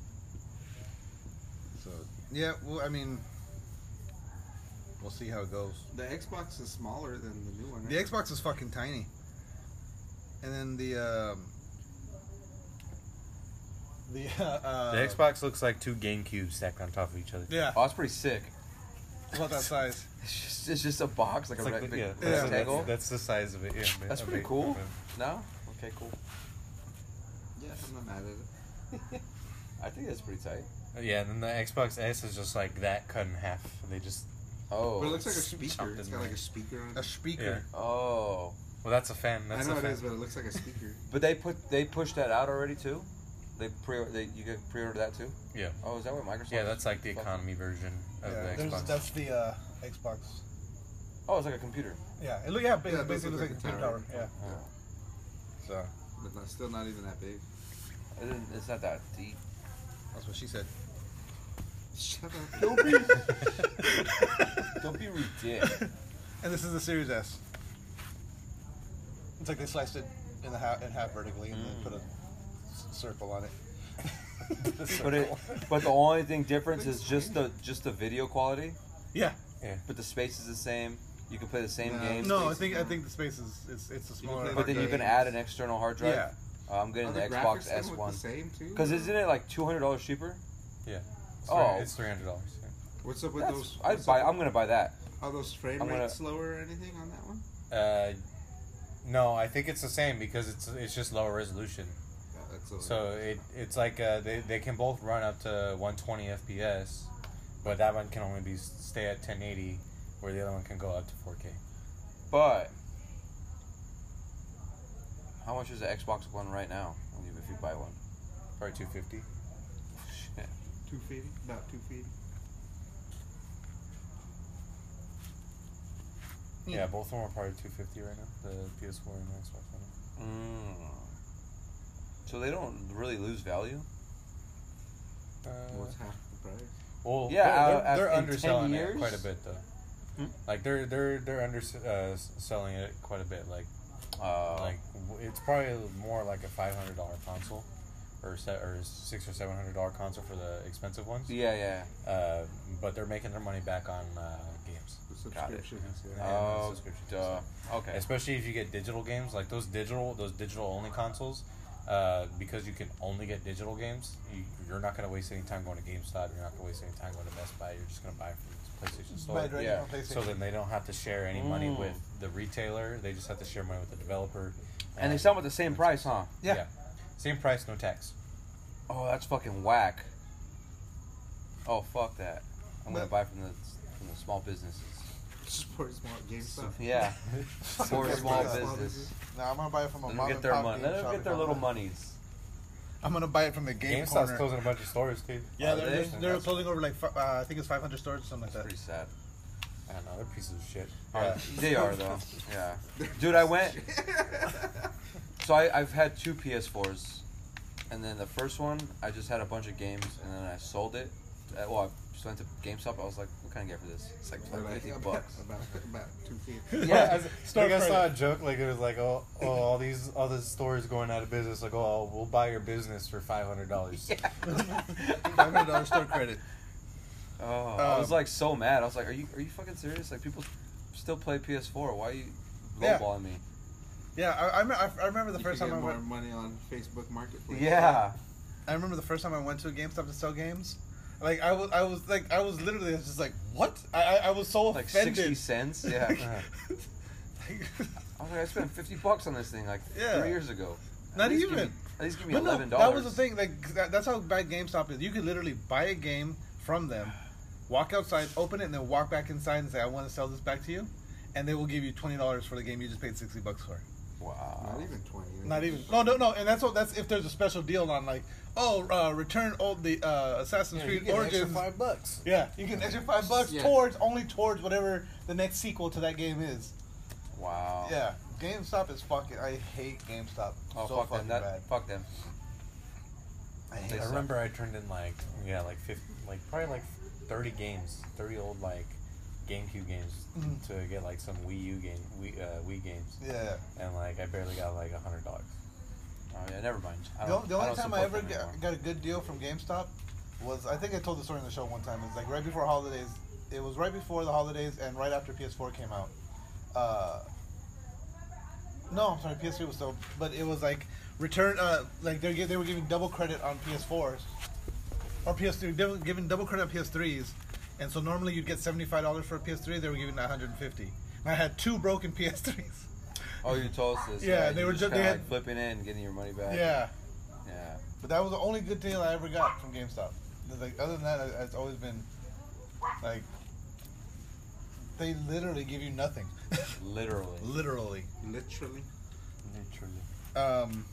Speaker 3: So yeah, well, I mean, we'll see how it goes.
Speaker 5: The Xbox is smaller than the new one.
Speaker 3: The
Speaker 5: Right?
Speaker 3: Xbox is fucking tiny, and then the um, The uh,
Speaker 2: The Xbox looks like two GameCubes stacked on top of each other.
Speaker 3: Yeah,
Speaker 4: Oh, it's pretty sick.
Speaker 3: about that size.
Speaker 4: It's just, it's just a box, like
Speaker 2: It's
Speaker 4: a
Speaker 2: like
Speaker 4: re-
Speaker 2: the-
Speaker 4: big
Speaker 2: yeah,
Speaker 3: Yeah.
Speaker 4: rectangle.
Speaker 2: That's, that's the size of it. Yeah,
Speaker 4: That's
Speaker 2: a
Speaker 4: pretty
Speaker 2: big-
Speaker 4: cool. No? Okay, cool.
Speaker 5: Yeah, I'm not mad at it.
Speaker 4: I think that's pretty tight.
Speaker 2: Yeah, and then the Xbox S is just like that cut in half. They just
Speaker 4: Oh.
Speaker 5: But it looks like a
Speaker 2: s-
Speaker 5: speaker.
Speaker 2: chopped
Speaker 5: It's
Speaker 2: in
Speaker 5: got like
Speaker 2: there.
Speaker 5: a speaker on
Speaker 3: A
Speaker 5: it.
Speaker 3: speaker.
Speaker 2: Yeah.
Speaker 4: Oh.
Speaker 2: well, that's a fan. That's
Speaker 5: I know
Speaker 2: a
Speaker 5: it
Speaker 2: fan.
Speaker 5: is, but it looks like a speaker.
Speaker 4: But they put they pushed that out already too. They pre they you can pre-order that too.
Speaker 2: Yeah,
Speaker 4: Oh, is that what Microsoft?
Speaker 2: yeah, that's like the
Speaker 4: Fuck.
Speaker 2: economy version of
Speaker 3: Yeah,
Speaker 2: the
Speaker 3: there's,
Speaker 2: Xbox.
Speaker 3: that's the uh, Xbox.
Speaker 4: Oh, it's like a computer.
Speaker 3: Yeah, it look yeah, ba-
Speaker 5: Yeah, it does
Speaker 3: basically
Speaker 5: look
Speaker 3: looks like a
Speaker 5: like a
Speaker 3: computer
Speaker 5: tower.
Speaker 3: tower. Yeah.
Speaker 4: Oh.
Speaker 3: So
Speaker 5: But not, still not even that big.
Speaker 4: It didn't- It's not that deep.
Speaker 3: that's what she said.
Speaker 5: Shut up.
Speaker 3: Don't be.
Speaker 4: Don't be ridiculous.
Speaker 3: And this is the Series S. It's like they sliced it in the half in half vertically and then put a s- circle on it.
Speaker 4: But it, but the only thing difference is just the just the video quality.
Speaker 3: Yeah.
Speaker 4: But the space is the same. You can play the same
Speaker 5: No.
Speaker 4: games.
Speaker 3: No, I think I think the space is it's it's a
Speaker 5: You can
Speaker 3: smaller.
Speaker 5: play
Speaker 4: But then you can
Speaker 5: games.
Speaker 4: add an external hard drive.
Speaker 3: Yeah.
Speaker 4: Uh, I'm getting
Speaker 5: Are
Speaker 4: the
Speaker 5: the
Speaker 4: Xbox
Speaker 5: graphics
Speaker 4: S
Speaker 5: then
Speaker 4: one.
Speaker 5: with the same too?
Speaker 4: Because isn't it like two hundred dollars cheaper?
Speaker 2: yeah, it's
Speaker 4: Oh.
Speaker 2: three- it's three hundred dollars. Yeah.
Speaker 5: What's up with
Speaker 4: That's,
Speaker 5: those?
Speaker 4: I'd
Speaker 5: what's
Speaker 4: buy.
Speaker 5: up
Speaker 4: I'm gonna buy that.
Speaker 5: with- Are those frame
Speaker 4: I'm gonna-
Speaker 5: rates slower or anything on that one?
Speaker 2: Uh, no, I think it's the same because it's it's just lower resolution.
Speaker 5: Yeah, that's a,
Speaker 2: So it it's like uh, they they can both run up to one twenty F P S, but that one can only be stay at ten eighty, where the other one can go up to four K.
Speaker 4: But how much is the Xbox One right now? If you buy one.
Speaker 2: Probably two fifty.
Speaker 4: Shit.
Speaker 5: two fifty, about two fifty.
Speaker 2: Yeah, both of them are probably two fifty right now. The P S four and the Xbox One.
Speaker 4: Mm. So they don't really lose value.
Speaker 2: Uh,
Speaker 5: What's half the price?
Speaker 2: well,
Speaker 4: Yeah,
Speaker 2: they're,
Speaker 4: uh,
Speaker 2: they're,
Speaker 4: af-
Speaker 2: they're
Speaker 4: in
Speaker 2: underselling
Speaker 4: ten
Speaker 2: it
Speaker 4: years?
Speaker 2: quite a bit though.
Speaker 4: Hmm?
Speaker 2: Like they're they're they're under uh, selling it quite a bit. Like
Speaker 4: Uh,
Speaker 2: like w- it's probably more like a five hundred dollar console, or se- or six or seven hundred dollar console for the expensive ones.
Speaker 4: yeah, yeah.
Speaker 2: Uh, but they're making their money back on uh, games.
Speaker 5: The
Speaker 4: Got it.
Speaker 5: subscriptions.
Speaker 2: Yeah.
Speaker 5: Yeah.
Speaker 4: Oh,
Speaker 2: subscriptions.
Speaker 4: duh. Okay.
Speaker 2: Especially if you get digital games, like those digital those digital only consoles, uh, because you can only get digital games. You, you're not gonna waste any time going to GameStop. You're not gonna waste any time going to Best Buy. You're just gonna buy it from the PlayStation Store.
Speaker 3: Buy it right
Speaker 4: Yeah.
Speaker 3: on PlayStation.
Speaker 2: So then they don't have to share any money
Speaker 4: Mm.
Speaker 2: with the retailer. They just have to share money with the developer.
Speaker 4: And they sell them at the same price, huh?
Speaker 3: Yeah.
Speaker 2: Same price, no tax.
Speaker 4: Oh, that's fucking whack. Oh, fuck that. I'm gonna
Speaker 3: But-
Speaker 4: buy from the from the small businesses.
Speaker 5: Support small GameStop.
Speaker 4: Yeah. For
Speaker 3: Okay,
Speaker 4: small
Speaker 3: small
Speaker 4: business.
Speaker 3: Now I'm gonna buy it from a
Speaker 4: Let them
Speaker 3: mom
Speaker 4: get
Speaker 3: and
Speaker 4: their
Speaker 3: pop
Speaker 4: money.
Speaker 3: game
Speaker 4: Let them
Speaker 3: shop
Speaker 4: get their
Speaker 3: if I
Speaker 4: little
Speaker 3: want.
Speaker 4: monies.
Speaker 3: I'm gonna buy it from the game
Speaker 2: GameStop's
Speaker 3: corner.
Speaker 2: closing a bunch of stores, too.
Speaker 3: Yeah,
Speaker 4: Are
Speaker 3: they're,
Speaker 4: they?
Speaker 3: they're, they're closing over like fi- uh, I think it's five hundred stores or something
Speaker 4: That's
Speaker 3: like
Speaker 4: pretty
Speaker 3: that.
Speaker 4: sad.
Speaker 2: I don't know. They're pieces of shit.
Speaker 3: Yeah.
Speaker 4: They are though. Yeah. Dude, I went. So I, I've had two P S fours, and then the first one I just had a bunch of games, and then I sold it. Uh, well, I just went to GameStop. I was like, "What can I get for this?" It's like,
Speaker 5: They're
Speaker 4: like
Speaker 5: like
Speaker 4: fifty
Speaker 5: about,
Speaker 4: bucks.
Speaker 5: about about two fifty.
Speaker 4: Yeah.
Speaker 2: Like I saw a joke, like it was like, oh, oh, all these, all the stores going out of business. Like, oh, we'll buy your business for five hundred dollars.
Speaker 3: Five hundred dollars store credit.
Speaker 4: Oh, I was
Speaker 3: Um,
Speaker 4: like so mad. I was like, "Are you are you fucking serious? Like people still play P S four. Why are you
Speaker 3: Yeah.
Speaker 4: lowballing me?"
Speaker 3: Yeah, I, I, me- I I remember the
Speaker 5: You
Speaker 3: first
Speaker 5: could
Speaker 3: time I
Speaker 5: get more
Speaker 3: went.
Speaker 5: money on Facebook Marketplace.
Speaker 4: Yeah.
Speaker 3: I remember the first time I went to a GameStop to sell games. Like I was, I was like, I was literally just like, what? I, I, I was so
Speaker 4: Like
Speaker 3: offended.
Speaker 4: sixty cents. Yeah.
Speaker 3: Like-
Speaker 4: I was like, I spent fifty bucks on this thing like
Speaker 3: Yeah.
Speaker 4: three years ago.
Speaker 3: Not
Speaker 4: At least give
Speaker 3: even.
Speaker 4: me- At least give me
Speaker 3: But no,
Speaker 4: eleven dollars.
Speaker 3: that was the thing. Like that, that's how bad GameStop is. You could literally buy a game from them, walk outside, open it, and then walk back inside and say, "I want to sell this back to you," and they will give you twenty dollars for the game you just paid sixty bucks for.
Speaker 4: Wow.
Speaker 5: Not even twenty.
Speaker 3: Not even. No, no, no. And that's what. That's if there's a special deal on, like, oh, uh, return old the uh, Assassin's Creed Origins.
Speaker 2: five bucks.
Speaker 3: Yeah, you get an extra five bucks
Speaker 5: Yeah.
Speaker 3: towards only towards whatever the next sequel to that game is.
Speaker 4: Wow.
Speaker 3: Yeah, GameStop is fucking. I hate GameStop.
Speaker 4: Oh
Speaker 3: so
Speaker 4: fuck
Speaker 3: fucking
Speaker 4: them. That
Speaker 3: bad.
Speaker 4: fuck them.
Speaker 3: I hate
Speaker 4: They
Speaker 2: I
Speaker 3: it.
Speaker 4: suck.
Speaker 2: remember I turned in like yeah like fifty, like probably like thirty games, thirty old like GameCube games
Speaker 3: Mhm.
Speaker 2: to get like some Wii U game, Wii uh, Wii games,
Speaker 3: Yeah.
Speaker 2: and like I barely got like a hundred dollars.
Speaker 4: Oh yeah, never mind. I
Speaker 3: The,
Speaker 4: don't,
Speaker 3: the
Speaker 4: I
Speaker 3: only
Speaker 4: don't
Speaker 3: time I
Speaker 4: support
Speaker 3: ever
Speaker 4: them anymore.
Speaker 3: got, got a good deal from GameStop was, I think I told the story in the show one time. It's like right before holidays. It was right before the holidays and right after P S four came out. Uh, no, I'm sorry, P S three was still, but it was like return uh like they they were giving double credit on P S fours or P S three, they were giving double credit on P S threes, and so normally you'd get seventy-five dollars for a P S three. They were giving one hundred fifty. And I had two broken P S threes.
Speaker 4: Oh, you told us this.
Speaker 3: Yeah,
Speaker 4: you
Speaker 3: they were
Speaker 4: just
Speaker 3: ju- they
Speaker 4: kinda
Speaker 3: had-
Speaker 4: like flipping it and getting your money back.
Speaker 3: Yeah,
Speaker 4: Yeah.
Speaker 3: but that was the only good deal I ever got from GameStop. Like other than that, it- it's always been like they literally give you nothing.
Speaker 4: Literally.
Speaker 3: Literally.
Speaker 5: Literally.
Speaker 2: Literally.
Speaker 3: Um.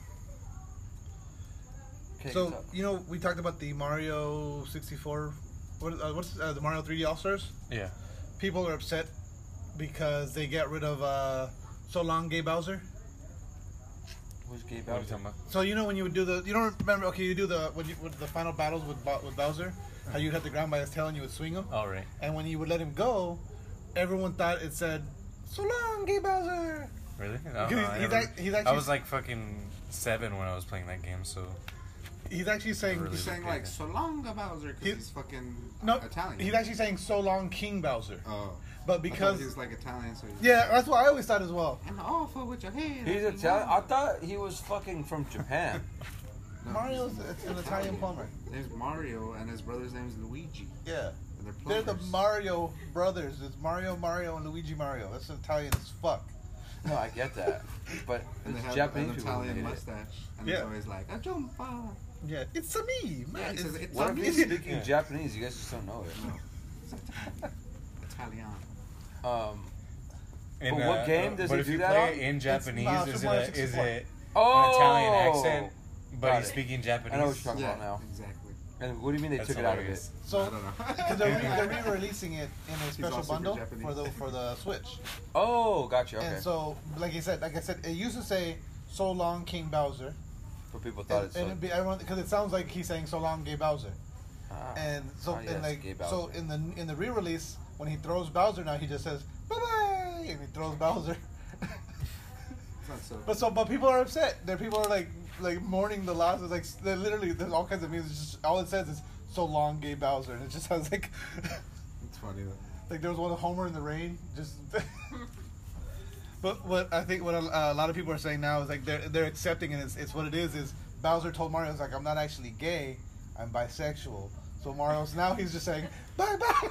Speaker 4: Okay,
Speaker 3: So
Speaker 4: good talk.
Speaker 3: you know we talked about the Mario sixty-four. What uh, what's uh, the Mario three D All Stars?
Speaker 2: Yeah.
Speaker 3: People are upset because they get rid of uh, So Long Gay Bowser.
Speaker 4: Who's Gabe
Speaker 2: What are you
Speaker 4: Bowser?
Speaker 2: talking about?
Speaker 3: So you know when you would do the you don't remember? Okay, you do the when you with the final battles with Bo- with Bowser, how you'd have to grab him by his tail and you would swing him,
Speaker 2: All right.
Speaker 3: and when you would let him go, everyone thought it said "So long, Gay Bowser."
Speaker 2: Really?
Speaker 3: Because
Speaker 2: No,
Speaker 3: he's-
Speaker 2: I,
Speaker 3: he's
Speaker 2: never-
Speaker 3: act- he's
Speaker 2: I
Speaker 3: actually-
Speaker 2: was like fucking seven when I was playing that game, so
Speaker 3: He's actually saying
Speaker 2: Really?
Speaker 5: He's saying
Speaker 2: okay,
Speaker 5: like
Speaker 2: then.
Speaker 5: so long Bowser because
Speaker 3: He-
Speaker 5: he's fucking
Speaker 3: no,
Speaker 5: Italian.
Speaker 3: he's actually saying "So long, King Bowser,"
Speaker 5: Oh.
Speaker 3: but
Speaker 5: I
Speaker 3: because
Speaker 5: thought he's like Italian, so he's
Speaker 3: yeah, that's what I always thought as well.
Speaker 5: I'm awful with your hand.
Speaker 4: He's Italian. I thought he was fucking from Japan.
Speaker 5: No,
Speaker 3: Mario's
Speaker 5: he's
Speaker 3: it's an Italian plumber.
Speaker 5: His name's Mario, and his brother's name's Luigi.
Speaker 3: Yeah.
Speaker 5: And they're
Speaker 3: They're
Speaker 5: plumbers.
Speaker 3: the Mario brothers. It's Mario, Mario, and Luigi Mario. That's Italian as fuck.
Speaker 4: No, I get that, but
Speaker 5: And they
Speaker 4: it's
Speaker 5: have
Speaker 4: Japanese
Speaker 5: an
Speaker 4: people who
Speaker 5: Italian
Speaker 4: made it.
Speaker 5: mustache. And
Speaker 3: Yeah.
Speaker 5: he's always like, a jumpa.
Speaker 3: Yeah, it's a me, man.
Speaker 5: Yeah, he says,
Speaker 3: It's-
Speaker 5: "It's
Speaker 4: What
Speaker 5: a
Speaker 4: if
Speaker 5: me."
Speaker 4: he's speaking
Speaker 2: Yeah.
Speaker 4: Japanese? You guys just don't know it.
Speaker 5: No. It's Italian. Italian.
Speaker 4: Um.
Speaker 2: in,
Speaker 4: But what
Speaker 2: uh,
Speaker 4: game does
Speaker 2: but
Speaker 4: he
Speaker 2: if
Speaker 4: do
Speaker 2: you
Speaker 4: that
Speaker 2: play
Speaker 4: on?
Speaker 2: it in Japanese,
Speaker 3: no,
Speaker 2: is
Speaker 3: Super
Speaker 2: it
Speaker 3: Mario
Speaker 2: a, is
Speaker 3: sixty-four.
Speaker 2: it
Speaker 4: Oh.
Speaker 2: an Italian accent, but
Speaker 4: Got
Speaker 2: he's
Speaker 4: it.
Speaker 2: speaking Japanese?
Speaker 4: I know what you're talking
Speaker 5: Yeah,
Speaker 4: about now.
Speaker 5: exactly.
Speaker 4: And what do you mean they
Speaker 2: That's
Speaker 4: took it out of
Speaker 2: hilarious.
Speaker 4: it?
Speaker 5: I
Speaker 3: So,
Speaker 5: don't know.
Speaker 3: because they're, re- they're re-releasing it in a special
Speaker 5: also
Speaker 3: bundle
Speaker 5: Japanese.
Speaker 3: for the for the Switch.
Speaker 4: Oh, gotcha. Okay.
Speaker 3: And so, like I said, like I said, it used to say "So long, King Bowser,"
Speaker 4: but people thought
Speaker 3: and,
Speaker 4: it's
Speaker 3: and
Speaker 4: so.
Speaker 3: it'd be everyone because it sounds like he's saying "So long, Gay Bowser."
Speaker 4: Ah.
Speaker 3: And so,
Speaker 4: Ah, yes,
Speaker 3: and like,
Speaker 4: Gay
Speaker 3: so
Speaker 4: Bowser.
Speaker 3: in the in the re-release, when he throws Bowser now, he just says "Bye bye," and he throws Bowser.
Speaker 5: It's not so.
Speaker 3: But so, but people are upset. There, people are like, like mourning the loss. It's like they're literally, there's all kinds of music. It's just all it says is "So long, Gay Bowser," and it just sounds like,
Speaker 5: It's funny though.
Speaker 3: like there was one of Homer in the rain. Just. But what I think what a, a lot of people are saying now is like they're they're accepting and it's, it's what it is is Bowser told Mario it's like I'm not actually gay, I'm bisexual. So Mario's now he's just saying bye bye.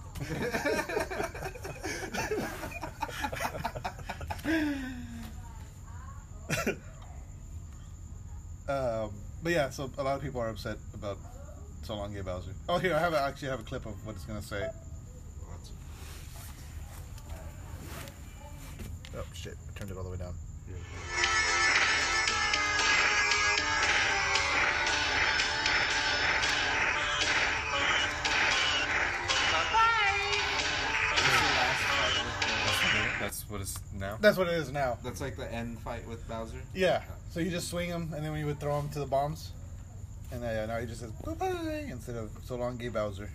Speaker 3: um, but yeah, so a lot of people are upset about So long, Gay Bowser. Oh, here I have a, actually have a clip of what it's gonna say.
Speaker 5: What?
Speaker 3: Oh shit! I turned it all the way down.
Speaker 2: That's what it's now.
Speaker 3: That's what it is now.
Speaker 5: That's like the end fight with Bowser.
Speaker 3: Yeah. So you just swing him, and then when you would throw him to the bombs, and uh, now he just says bye bye instead of "So long, Gay Bowser."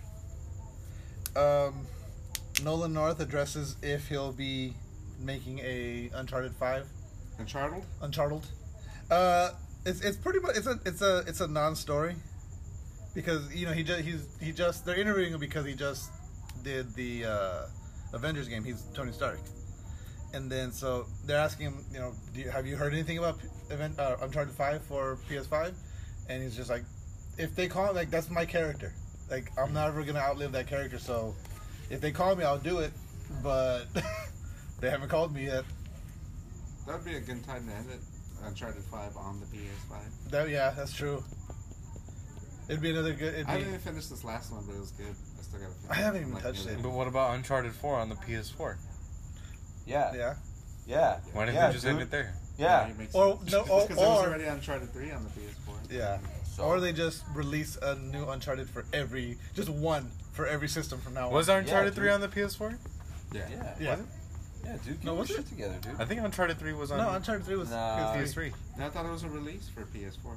Speaker 3: Um, Nolan North addresses if he'll be making a Uncharted Five.
Speaker 5: Uncharted?
Speaker 3: Uncharted. Uh, it's it's pretty much it's a it's a it's a non-story because you know he just he's he just they're interviewing him because he just did the uh, Avengers game. He's Tony Stark, and then so they're asking him, you know, do you, have you heard anything about event uh, Uncharted Five for P S five? And he's just like, if they call it like that's my character, like I'm never gonna outlive that character. So if they call me, I'll do it, but they haven't called me yet.
Speaker 5: That would be a good time to end it. Uncharted five on the P S five.
Speaker 3: That yeah, that's true. It'd be another good. It'd
Speaker 5: I
Speaker 3: be,
Speaker 5: haven't even finished this last one, but it was good. I still gotta finish
Speaker 3: I haven't even
Speaker 5: Like,
Speaker 3: touched
Speaker 5: nearly-
Speaker 3: it.
Speaker 2: But what about Uncharted four on the P S four?
Speaker 4: Yeah.
Speaker 3: yeah.
Speaker 4: Yeah.
Speaker 2: Why didn't
Speaker 4: yeah,
Speaker 2: they just
Speaker 4: dude.
Speaker 2: end it there?
Speaker 4: Yeah.
Speaker 5: it makes
Speaker 3: Or-
Speaker 5: sense.
Speaker 3: no, or-
Speaker 5: because there was
Speaker 3: or-
Speaker 5: already Uncharted three on the P S four.
Speaker 3: Yeah.
Speaker 4: So-
Speaker 3: Or they just release a new Uncharted for every, just one for every system from now on.
Speaker 2: Was Uncharted
Speaker 4: Yeah,
Speaker 2: three
Speaker 4: dude.
Speaker 2: on the P S four?
Speaker 5: Yeah.
Speaker 4: Yeah.
Speaker 3: Yeah.
Speaker 2: Was it?
Speaker 4: Yeah, dude. Get
Speaker 3: No,
Speaker 4: your
Speaker 3: was
Speaker 4: shit
Speaker 3: it?
Speaker 4: together, dude.
Speaker 2: I think Uncharted three was on
Speaker 3: No, Uncharted three was
Speaker 4: Nah.
Speaker 2: P
Speaker 3: P
Speaker 2: S
Speaker 3: S
Speaker 2: three.
Speaker 5: No, I thought it was a release for P S four.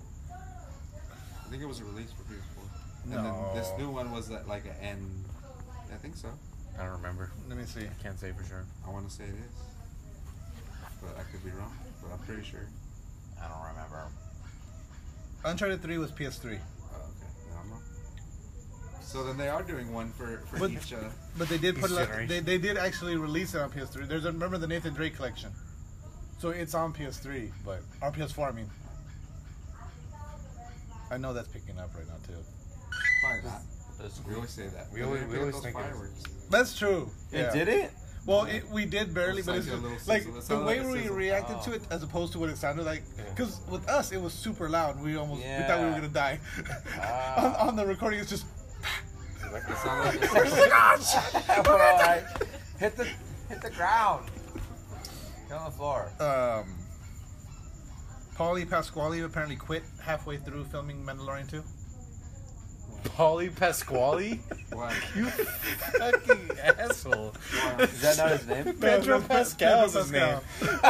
Speaker 5: I think it was a release for P S four. And
Speaker 3: No.
Speaker 5: then this new one was at like an end. I think so.
Speaker 2: I don't remember.
Speaker 3: Let me see.
Speaker 2: Can't say for sure.
Speaker 5: I want to say it is. But I could be wrong. But I'm pretty sure.
Speaker 2: I don't remember.
Speaker 3: Uncharted three was P S three.
Speaker 5: Oh, okay. No, I'm wrong. So then they are doing one for, for
Speaker 3: But-
Speaker 5: each. Uh,
Speaker 3: But they did put it
Speaker 2: Each
Speaker 3: like,
Speaker 2: generation.
Speaker 3: they, they did actually release it on P S three. There's a, remember the Nathan Drake collection. So it's on P S three, but on P S four I mean. I know that's picking up right now too.
Speaker 5: Probably not.
Speaker 4: That's
Speaker 5: We always say that.
Speaker 2: We
Speaker 5: But
Speaker 2: always-
Speaker 5: they
Speaker 2: we
Speaker 5: pick up
Speaker 2: always
Speaker 5: those
Speaker 2: think it is.
Speaker 5: fireworks.
Speaker 3: That's true.
Speaker 4: It
Speaker 3: Yeah.
Speaker 4: did it?
Speaker 3: Well, it, we did barely,
Speaker 5: It's
Speaker 3: but
Speaker 5: like
Speaker 3: it's
Speaker 5: a
Speaker 3: just,
Speaker 5: little
Speaker 3: like
Speaker 5: sizzle. It
Speaker 3: the
Speaker 5: sounded
Speaker 3: way
Speaker 5: like a
Speaker 3: we
Speaker 5: sizzle.
Speaker 3: reacted
Speaker 4: Oh.
Speaker 3: to it, as opposed to what it sounded like.
Speaker 2: Yeah.
Speaker 3: Because with us, it was super loud. And we almost we thought we were
Speaker 4: Yeah.
Speaker 3: gonna die.
Speaker 4: Ah.
Speaker 3: on, on the recording, it's just.
Speaker 5: It sounded like
Speaker 3: We're just like, oh shit!
Speaker 4: We're all right. Hit the hit the ground. Get on the floor.
Speaker 3: Um, Paulie Pasquale apparently quit halfway through filming Mandalorian two.
Speaker 2: Paulie Pasquale?
Speaker 5: Why?
Speaker 2: You fucking asshole.
Speaker 4: Is that not his name?
Speaker 2: Pedro
Speaker 3: No, no,
Speaker 2: Pascal's
Speaker 3: Pedro
Speaker 2: his name.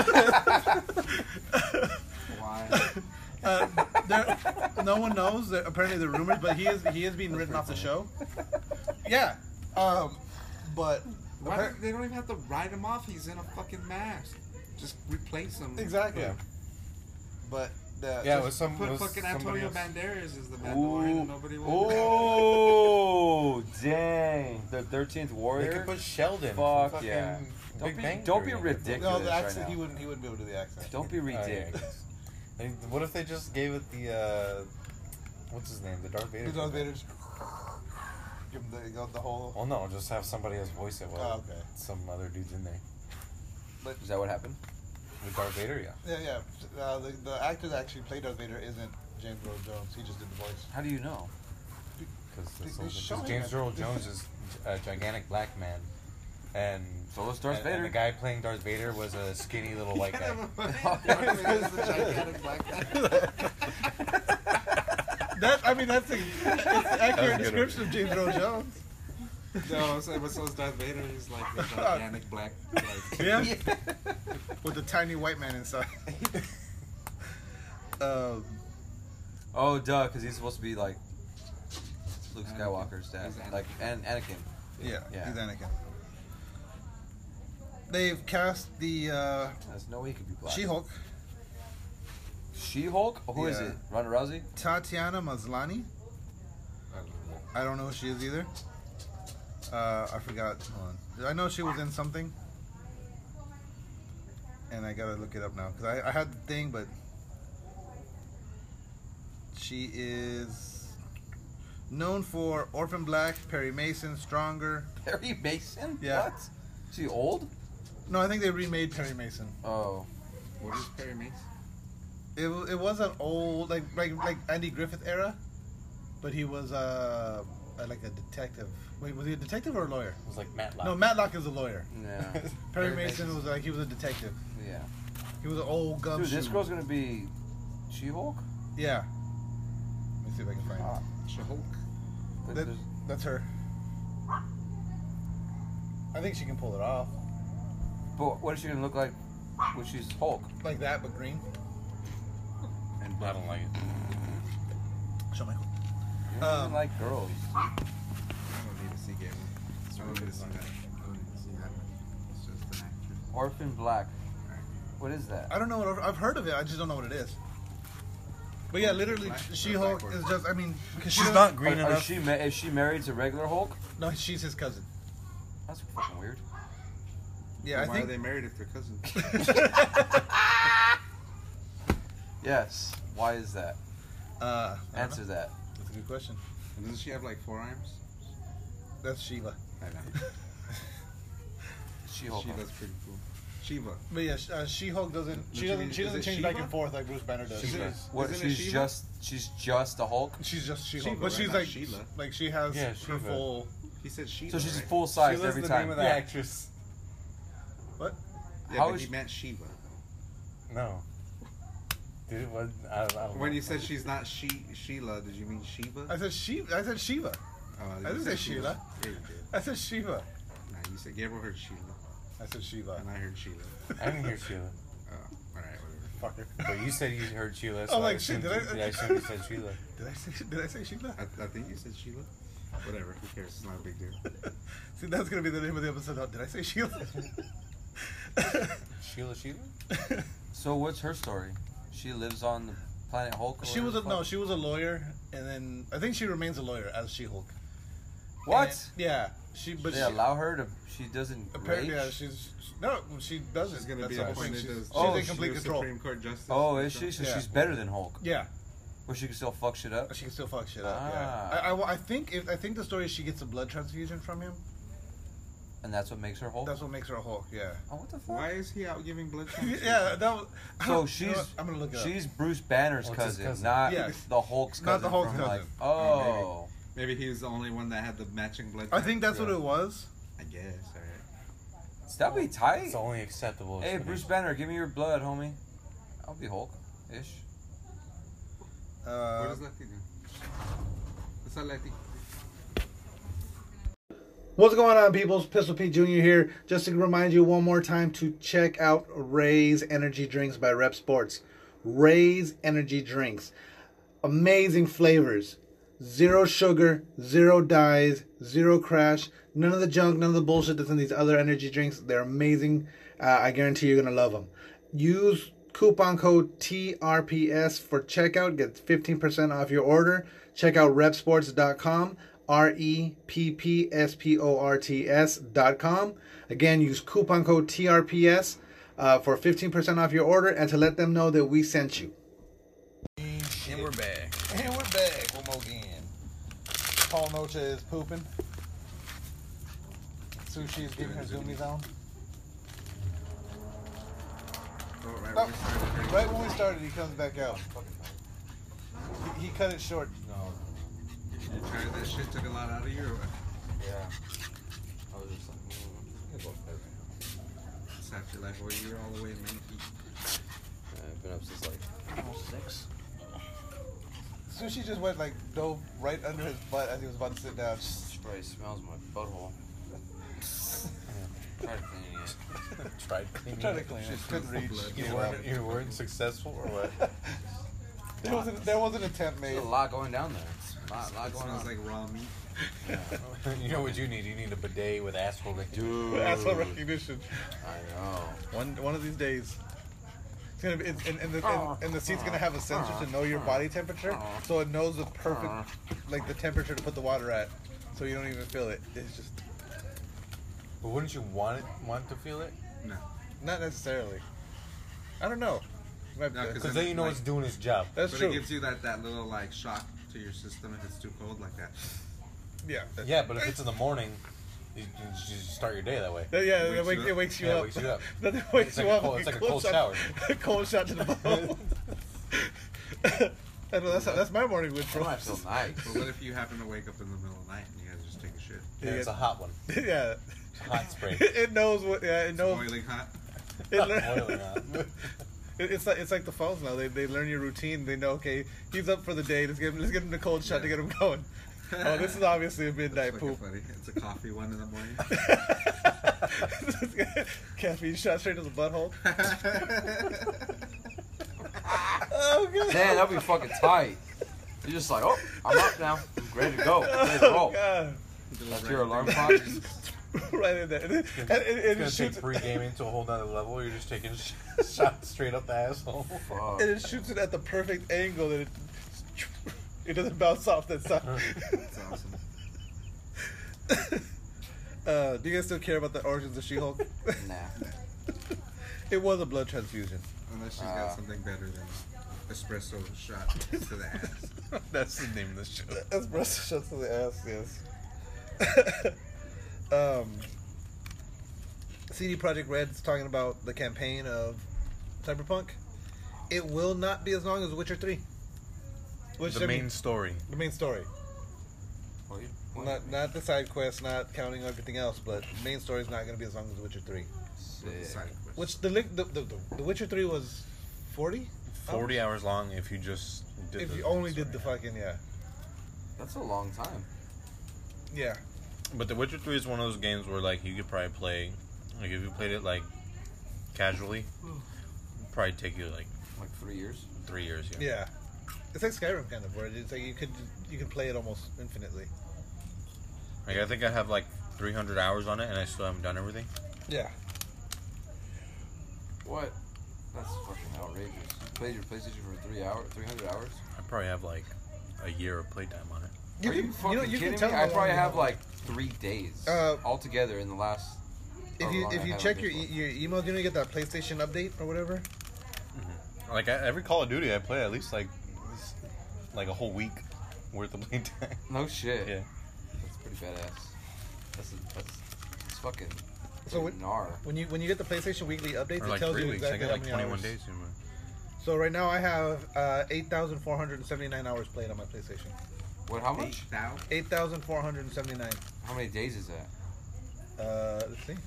Speaker 5: Why?
Speaker 3: Uh, there, no one knows. That apparently, the rumors, but he is he is being written off the show. Yeah, um, but
Speaker 5: Why?
Speaker 3: appar-
Speaker 5: They don't even have to write him off. He's in a fucking mask. Just replace him.
Speaker 3: exactly.
Speaker 2: Yeah.
Speaker 3: But the,
Speaker 2: Yeah, it was some.
Speaker 5: Put
Speaker 2: it was
Speaker 5: fucking
Speaker 2: somebody
Speaker 5: Antonio
Speaker 2: else.
Speaker 5: Banderas as the Mandalorian
Speaker 4: Ooh.
Speaker 5: and nobody will.
Speaker 4: Oh, dang. The thirteenth
Speaker 2: They
Speaker 4: Warrior?
Speaker 2: could put Sheldon.
Speaker 4: Fuck
Speaker 2: from fucking
Speaker 4: yeah. Don't
Speaker 2: Big
Speaker 4: be-
Speaker 2: Bang
Speaker 4: don't
Speaker 2: Theory
Speaker 4: be
Speaker 2: in there.
Speaker 4: ridiculous.
Speaker 3: no, the
Speaker 4: right
Speaker 3: accent
Speaker 4: now.
Speaker 3: he wouldn't he wouldn't be able to do the accent.
Speaker 4: Don't be
Speaker 2: Oh, yeah, I
Speaker 4: ridiculous.
Speaker 2: guess. They- What if they just gave it the uh, what's his name, the Darth Vader?
Speaker 3: The Darth Vader just give him the, the whole.
Speaker 2: Well, no, just have somebody else voice it while
Speaker 3: Oh, okay.
Speaker 2: some other dude's in there.
Speaker 4: Is that what happened?
Speaker 2: With Darth Vader, yeah.
Speaker 3: Yeah, yeah. Uh, the, the actor that actually played Darth Vader isn't James Earl Jones. He just did the voice.
Speaker 4: How do you know?
Speaker 2: Because
Speaker 3: They- they show him
Speaker 2: James
Speaker 3: it.
Speaker 2: Earl Jones is a gigantic black man, and
Speaker 4: So is Darth
Speaker 2: and,
Speaker 4: Vader.
Speaker 2: and the guy playing Darth Vader was a skinny little white guy.
Speaker 3: That I mean that's a, that's an accurate
Speaker 2: good
Speaker 3: description of James Earl Jones.
Speaker 5: No, so, but so is Darth Vader. He's like a gigantic black. Like,
Speaker 3: Yeah. With a tiny white man inside. um,
Speaker 4: Oh, duh, because he's supposed to be like Luke
Speaker 5: Anakin.
Speaker 4: Skywalker's dad.
Speaker 5: He's Anakin.
Speaker 4: Like, and Anakin.
Speaker 3: yeah,
Speaker 4: Yeah.
Speaker 3: he's Anakin. They've cast the uh,
Speaker 4: There's no way he could be black.
Speaker 3: She-Hulk,
Speaker 4: She-Hulk? Who is
Speaker 3: Yeah.
Speaker 4: it? Ronda Rousey?
Speaker 3: Tatiana Maslany. I don't know who she is either. Uh, I forgot. Hold on. I know she was in something, and I gotta look it up now because I, I had the thing, but she is known for Orphan Black, Perry Mason, Stronger.
Speaker 4: Perry Mason?
Speaker 3: Yeah.
Speaker 4: What? Is he old?
Speaker 3: No, I think they remade Perry Mason.
Speaker 4: Oh.
Speaker 5: what is Perry Mason?
Speaker 3: It wa- it was an old like like like Andy Griffith era, but he was uh like a detective. Wait, was he a detective or a lawyer?
Speaker 2: It was like Matlock.
Speaker 3: No, Matlock is a lawyer.
Speaker 4: Yeah.
Speaker 3: Perry
Speaker 2: Perry
Speaker 3: Mason
Speaker 2: Mason's-
Speaker 3: was like he was a detective.
Speaker 4: Yeah.
Speaker 3: He was an old gumshoe.
Speaker 4: Dude, this girl's gonna be She-Hulk?
Speaker 3: Yeah. Let me see if I can find
Speaker 4: Ah.
Speaker 5: She-Hulk.
Speaker 4: Like,
Speaker 3: that.
Speaker 4: there's-
Speaker 3: That's her. I think she can pull it off
Speaker 4: But what is she gonna look like when she's Hulk?
Speaker 3: like that, but green.
Speaker 5: And
Speaker 2: I don't like it.
Speaker 3: Show Michael.
Speaker 4: You don't
Speaker 3: Um,
Speaker 4: even like girls.
Speaker 5: I don't need to see Gabriel. I don't need to see that. I don't need to see that. It's just an actress.
Speaker 4: Orphan Black. What is that?
Speaker 3: I don't know what I've heard of it. I just don't know what it is. But yeah, literally,
Speaker 5: Black-
Speaker 3: She-Hulk
Speaker 5: Black
Speaker 3: is just. I mean, because
Speaker 2: She's not green
Speaker 4: Are, are
Speaker 2: enough.
Speaker 4: she ma- is she married to regular Hulk?
Speaker 3: No, she's his cousin.
Speaker 4: That's fucking weird.
Speaker 3: Yeah, I
Speaker 5: Why
Speaker 3: think.
Speaker 5: are they married if they're cousins?
Speaker 4: Yes. Why is that?
Speaker 3: uh, I don't
Speaker 4: Answer
Speaker 3: know.
Speaker 4: that.
Speaker 3: That's a good question.
Speaker 5: And doesn't she have like four arms?
Speaker 3: That's Shiva.
Speaker 5: I know.
Speaker 4: She-Hulk.
Speaker 5: Shiva's pretty cool. Shiva.
Speaker 3: But yeah, sh- uh, She-Hulk doesn't. She
Speaker 5: Does she
Speaker 3: doesn't.
Speaker 5: mean-
Speaker 3: She
Speaker 5: is
Speaker 3: doesn't
Speaker 5: it
Speaker 3: change
Speaker 5: Shiva?
Speaker 3: back and forth like Bruce Banner does.
Speaker 5: Shiva.
Speaker 3: She's,
Speaker 4: What?
Speaker 5: Isn't it
Speaker 4: She's
Speaker 5: Shiva?
Speaker 4: just she's just a Hulk.
Speaker 3: she's just She-Hulk,
Speaker 5: Shiva,
Speaker 3: but
Speaker 5: right?
Speaker 3: she's
Speaker 5: Not
Speaker 3: like
Speaker 5: Sheila.
Speaker 3: like she has
Speaker 2: Yeah,
Speaker 3: her
Speaker 2: Shiva.
Speaker 3: full.
Speaker 5: He said Shiva.
Speaker 4: So she's
Speaker 5: right?
Speaker 4: full size
Speaker 2: Sheila's
Speaker 4: every
Speaker 2: the
Speaker 4: time.
Speaker 2: name of the actress.
Speaker 3: What?
Speaker 5: Yeah,
Speaker 4: How
Speaker 5: but
Speaker 4: is
Speaker 5: he
Speaker 4: she-
Speaker 5: meant Shiva.
Speaker 2: No. Dude, what? I, I don't know.
Speaker 5: When you said she's not she Sheila, did you mean Shiva?
Speaker 3: I said She. I said Shiva.
Speaker 5: Oh,
Speaker 3: I
Speaker 5: you
Speaker 3: didn't
Speaker 5: said
Speaker 3: say Sheila.
Speaker 5: Yeah, you did.
Speaker 3: I said Shiva.
Speaker 5: Nah, you said Gabriel heard Sheila,
Speaker 3: I said Shiva.
Speaker 5: and I heard Sheila.
Speaker 2: I didn't hear Sheila.
Speaker 5: Oh, all right, whatever.
Speaker 3: Fucker.
Speaker 2: But you said you heard Sheila, so
Speaker 3: I'm
Speaker 2: I
Speaker 3: like,
Speaker 2: assumed,
Speaker 3: shit, did I-
Speaker 2: yeah, I assumed you said Sheila.
Speaker 3: Did I say? Did I say Sheila?
Speaker 5: I, I think you said Sheila. Whatever. Who cares? It's not a big deal.
Speaker 3: See, that's gonna be the name of the episode. Oh, did I say Sheila?
Speaker 2: Sheila, Sheila?
Speaker 4: So what's her story? She lives on the planet Hulk. or
Speaker 3: She was a
Speaker 4: whatever the
Speaker 3: no.
Speaker 4: fuck?
Speaker 3: She was a lawyer, and then I think she remains a lawyer as She-Hulk.
Speaker 4: What?
Speaker 3: And- yeah. She. But
Speaker 4: they
Speaker 3: she,
Speaker 4: allow her to. She doesn't
Speaker 3: apparently,
Speaker 4: rage?
Speaker 3: yeah, she's no. She doesn't.
Speaker 5: She's gonna
Speaker 3: That's
Speaker 5: be
Speaker 3: the whole thing.
Speaker 5: appointed
Speaker 3: She's,
Speaker 5: as
Speaker 3: she's
Speaker 4: Oh,
Speaker 3: in
Speaker 4: she
Speaker 3: complete
Speaker 5: the
Speaker 3: control.
Speaker 5: Supreme Court justice.
Speaker 4: Oh, is she? So
Speaker 3: Yeah.
Speaker 4: she's better than Hulk.
Speaker 3: Yeah.
Speaker 4: Where she can still fuck shit up?
Speaker 3: She can still fuck shit up.
Speaker 4: Ah.
Speaker 3: Yeah. I, I, I think if I think the story is she gets a blood transfusion from him.
Speaker 4: And that's what makes her Hulk?
Speaker 3: That's what makes her a Hulk. Yeah.
Speaker 4: Oh, what the fuck?
Speaker 5: Why is he out giving blood transfusions?
Speaker 3: yeah. That was, I
Speaker 4: So
Speaker 3: don't-
Speaker 4: she's
Speaker 3: you know what? I'm gonna look it up.
Speaker 4: she's Bruce Banner's
Speaker 2: What's his
Speaker 4: cousin,
Speaker 2: cousin?
Speaker 4: not
Speaker 3: Yes.
Speaker 4: the Hulk's cousin.
Speaker 3: Not the Hulk's
Speaker 4: from,
Speaker 3: cousin.
Speaker 4: Like, oh,
Speaker 5: Maybe he was the only one that had the matching blood.
Speaker 3: I think
Speaker 5: type.
Speaker 3: that's what it was.
Speaker 5: I guess. All right.
Speaker 4: that'd be tight.
Speaker 2: It's only acceptable.
Speaker 4: Hey,
Speaker 2: as
Speaker 4: Bruce
Speaker 2: finish.
Speaker 4: Banner, give me your blood, homie. I'll be Hulk, ish.
Speaker 3: Uh,
Speaker 5: what does Letty do? What's up, Letty?
Speaker 3: What's going on, peoples? Pistol Pete Junior here. Just to remind you one more time to check out Ray's Energy Drinks by Rep Sports. Ray's Energy Drinks. Amazing flavors. Zero sugar, zero dyes, zero crash. None of the junk, none of the bullshit that's in these other energy drinks. They're amazing. Uh, I guarantee you're going to love them. Use coupon code T R P S for checkout. Get fifteen percent off your order. Check out rep sports dot com. R E P P S P O R T S dot com. Again, use coupon code T R P S uh, for fifteen percent off your order and to let them know that we sent you.
Speaker 1: And we're back.
Speaker 3: And we're back one more again. Paul Nocha is pooping. Sushi is giving her zoomies on.
Speaker 5: Oh, right,
Speaker 3: Oh,
Speaker 5: when we started,
Speaker 3: right when we started, he comes back out. He, he cut it short.
Speaker 4: No.
Speaker 5: You tired that shit took a lot out of you or what?
Speaker 4: Yeah. I was just like, mm, I'm gonna go to bed right now.
Speaker 5: Sad your life away. You were all the way in Menifee.
Speaker 4: Yeah, I've been up since like almost six.
Speaker 3: Sushi just went like dove right under his butt as he was about to sit down.
Speaker 4: She probably smells my butthole. Tried cleaning it.
Speaker 2: Tried cleaning.
Speaker 3: Trying to
Speaker 2: it.
Speaker 3: clean it.
Speaker 5: Just
Speaker 3: Couldn't
Speaker 5: full
Speaker 3: reach.
Speaker 5: blood.
Speaker 2: You
Speaker 3: Gave
Speaker 2: weren't,
Speaker 3: up.
Speaker 2: you weren't successful or what?
Speaker 3: There was, an, there was an attempt made.
Speaker 4: There's a lot going down there. A lot, lot
Speaker 5: It
Speaker 4: going
Speaker 5: smells
Speaker 4: on.
Speaker 5: like raw meat.
Speaker 2: You know what you need? You need a bidet with asshole recognition.
Speaker 4: Dude.
Speaker 3: Asshole recognition.
Speaker 4: I know.
Speaker 3: One one of these days. It's gonna be, it's, and, and, the, and, and the seat's gonna have a sensor to know your body temperature, so it knows the perfect, like the temperature to put the water at, so you don't even feel it. It's just
Speaker 2: But wouldn't you want it, want to feel it?
Speaker 5: No.
Speaker 3: not necessarily. I don't know. Might be
Speaker 5: No,
Speaker 3: good.
Speaker 2: Because then you know
Speaker 5: Like-
Speaker 2: it's doing its job.
Speaker 3: That's
Speaker 5: but
Speaker 3: true.
Speaker 5: it gives you that, that little like shock to your system if it's too cold like that.
Speaker 3: Yeah.
Speaker 2: Yeah, but if it's in the morning, you, you just start your day that way.
Speaker 3: Yeah, yeah, it,
Speaker 5: Wakes
Speaker 3: wake,
Speaker 5: you
Speaker 3: it
Speaker 5: up.
Speaker 3: wakes you
Speaker 2: Yeah, it
Speaker 3: up.
Speaker 2: wakes you up.
Speaker 3: Nothing wakes
Speaker 2: It's like
Speaker 3: you
Speaker 2: a
Speaker 3: up.
Speaker 2: cold-
Speaker 3: like
Speaker 2: it's like a cold shower.
Speaker 3: A cold shot to the bone. I know that's that's my morning
Speaker 4: That
Speaker 3: ritual.
Speaker 4: might feel nice.
Speaker 5: But what if you happen to wake up in the middle of the night and you guys just take a shit?
Speaker 2: Yeah, it's a hot one.
Speaker 3: yeah.
Speaker 2: It's a hot spray.
Speaker 3: It knows what. Yeah, it
Speaker 5: It's
Speaker 3: knows.
Speaker 5: boiling hot.
Speaker 3: It learn-
Speaker 2: Boiling hot.
Speaker 3: It- It's like it's like the phones now. They, they learn your routine. They know, okay, he's up for the day. Let's give him let's give him the cold shot to get him going. Oh, this is obviously a midnight
Speaker 5: That's
Speaker 3: poop.
Speaker 5: fucking funny. It's a coffee one in the morning.
Speaker 3: Caffeine shot straight to the butthole. Oh god.
Speaker 4: Damn, that'd be fucking tight. You're just like, oh, I'm up now. I'm ready to go. I'm ready to
Speaker 3: Oh
Speaker 4: roll.
Speaker 3: god.
Speaker 4: That's your alarm clock.
Speaker 3: Right in there. And, it- and, it- and
Speaker 2: It's
Speaker 3: it
Speaker 2: gonna
Speaker 3: shoots
Speaker 2: take pre-gaming to a whole nother level. You're just taking sh- shots straight up the asshole.
Speaker 4: Fuck.
Speaker 3: and it shoots it at the perfect angle that it it doesn't bounce off that side.
Speaker 5: That's awesome.
Speaker 3: Uh, do you guys still care about the origins of She-Hulk?
Speaker 4: Nah.
Speaker 3: It was a blood transfusion.
Speaker 5: Unless she's
Speaker 4: Uh,
Speaker 5: got something better than espresso shot to the ass.
Speaker 2: That's the name of the show.
Speaker 3: Espresso shots to the ass, yes. um, C D Projekt Red's talking about the campaign of Cyberpunk. It will not be as long as Witcher three. Which
Speaker 2: The
Speaker 3: I mean,
Speaker 2: main story.
Speaker 3: the main story.
Speaker 4: What you- what?
Speaker 3: Not not the side quests, not counting everything else, but the main story is not going to be as long as Witcher three.
Speaker 5: With the
Speaker 4: Sick.
Speaker 5: side quest.
Speaker 3: Which the li- the, the, the, the Witcher three was forty?
Speaker 2: Forty hours long if you just did
Speaker 3: If
Speaker 2: the
Speaker 3: you only
Speaker 2: story.
Speaker 3: did the fucking, yeah.
Speaker 4: That's a long time.
Speaker 3: Yeah.
Speaker 2: But The Witcher three is one of those games where like you could probably play, like if you played it like casually, it'd probably take you like
Speaker 4: Like three years.
Speaker 2: three years. Yeah.
Speaker 3: Yeah. It's like Skyrim kind of, where it's like you could you could play it almost infinitely.
Speaker 2: Like I think I have like three hundred hours on it, and I still haven't done everything.
Speaker 3: Yeah.
Speaker 4: What? That's fucking outrageous. You played your PlayStation for three hours, three hundred hours.
Speaker 2: I probably have like a year of playtime on it.
Speaker 3: You
Speaker 4: Are
Speaker 3: can,
Speaker 4: you fucking
Speaker 3: know, you
Speaker 4: kidding
Speaker 3: can tell
Speaker 4: me?
Speaker 3: how
Speaker 4: I
Speaker 3: long
Speaker 4: probably
Speaker 3: you
Speaker 4: have like three days
Speaker 3: Uh,
Speaker 4: altogether in the last.
Speaker 3: If
Speaker 4: however
Speaker 3: you
Speaker 4: long
Speaker 3: if
Speaker 4: I
Speaker 3: you
Speaker 4: have
Speaker 3: check
Speaker 4: on
Speaker 3: your
Speaker 4: this
Speaker 3: e-
Speaker 4: one.
Speaker 3: your email, you know you get that PlayStation update or whatever.
Speaker 2: Like I, every Call of Duty I play, at least like like a whole week worth of playing time.
Speaker 4: No shit.
Speaker 2: Yeah.
Speaker 4: That's pretty badass. That's that's it's fucking.
Speaker 6: So when,
Speaker 4: gnar.
Speaker 6: when you when you get the PlayStation Weekly updates,
Speaker 2: Or
Speaker 6: it
Speaker 2: like
Speaker 6: tells
Speaker 2: three
Speaker 6: you
Speaker 2: weeks.
Speaker 6: exactly
Speaker 2: I
Speaker 6: how
Speaker 2: got like
Speaker 6: many
Speaker 2: twenty-one
Speaker 6: hours.
Speaker 2: days. In my...
Speaker 6: So right now I have uh, eight thousand four hundred seventy-nine hours played on my PlayStation.
Speaker 4: What? How
Speaker 5: Eight
Speaker 4: much?
Speaker 5: thousand?
Speaker 6: eight thousand four hundred seventy-nine.
Speaker 4: How many days is that?
Speaker 6: Uh, let's see.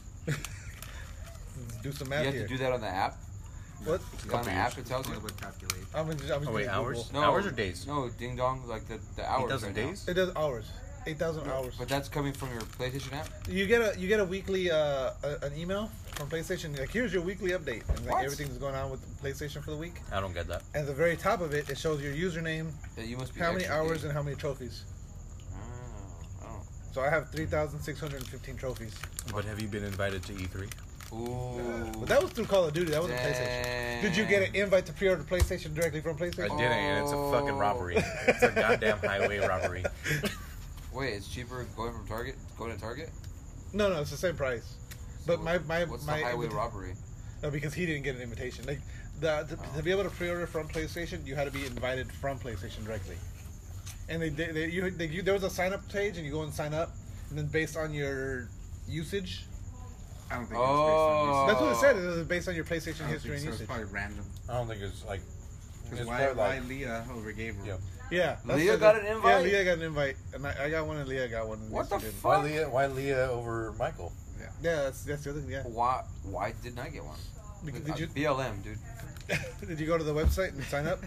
Speaker 6: Do some math
Speaker 4: you have
Speaker 6: here.
Speaker 4: to do that on the app.
Speaker 6: What?
Speaker 4: Is it on the app it tells you?
Speaker 5: What would calculate?
Speaker 6: I'm just, I'm just
Speaker 2: Oh wait,
Speaker 6: doing
Speaker 2: hours?
Speaker 6: Google.
Speaker 4: No.
Speaker 2: Hours or days?
Speaker 4: No, ding dong, like the the hours.
Speaker 2: Eight thousand
Speaker 4: right now.
Speaker 2: days?
Speaker 6: It does hours. Eight thousand hours.
Speaker 4: But that's coming from your PlayStation app.
Speaker 6: You get a you get a weekly uh a, an email from PlayStation like here's your weekly update and like
Speaker 4: What?
Speaker 6: everything that's going on with PlayStation for the week.
Speaker 2: I don't get that.
Speaker 6: And at the very top of it, it shows your username,
Speaker 4: That you must be.
Speaker 6: how many
Speaker 4: extra
Speaker 6: hours,
Speaker 4: gay.
Speaker 6: and how many trophies.
Speaker 4: Oh, oh.
Speaker 6: So I have three thousand six hundred fifteen trophies.
Speaker 2: But have you been invited to E three?
Speaker 4: Ooh.
Speaker 6: But that was through Call of Duty. That wasn't PlayStation. Did you get an invite to pre-order PlayStation directly from
Speaker 2: I
Speaker 6: PlayStation?
Speaker 2: didn't, and it's a fucking robbery. It's a goddamn highway robbery.
Speaker 4: Wait, it's cheaper going from Target, going to Target.
Speaker 6: No, no, it's the same price. But
Speaker 4: So
Speaker 6: my my
Speaker 4: what's
Speaker 6: my
Speaker 4: the highway
Speaker 6: invita-
Speaker 4: robbery?
Speaker 6: No, because he didn't get an invitation. Like the to,
Speaker 4: Oh.
Speaker 6: to be able to pre-order from PlayStation, you had to be invited from PlayStation directly. And they they, they you, they you there was a sign up page, and you go and sign up, and then based on your usage,
Speaker 5: I don't think
Speaker 4: Oh.
Speaker 5: it's
Speaker 6: that's what it said. It was based on your PlayStation
Speaker 5: based on usage.
Speaker 6: history
Speaker 5: I don't think
Speaker 6: and
Speaker 5: so. It's
Speaker 6: usage.
Speaker 5: probably random.
Speaker 2: I don't think it's like.
Speaker 5: Because
Speaker 2: It's
Speaker 5: why,
Speaker 2: probably
Speaker 5: why
Speaker 2: like-
Speaker 5: Leah over Gabriel?
Speaker 2: Yeah.
Speaker 6: Yeah, that's
Speaker 4: Leah
Speaker 6: what
Speaker 4: got
Speaker 6: it-
Speaker 4: an invite?
Speaker 6: Yeah, Leah got an invite, and I, I got one, and Leah got one. and
Speaker 4: What
Speaker 6: Lisa
Speaker 4: the
Speaker 6: didn't.
Speaker 4: fuck?
Speaker 2: Why Leah? Why Leah over Michael?
Speaker 6: Yeah, that's that's the other thing. Yeah.
Speaker 4: Why? Why didn't I get one?
Speaker 6: Because,
Speaker 4: Uh,
Speaker 6: did you
Speaker 4: B L M, dude.
Speaker 6: did you go to the website and sign up?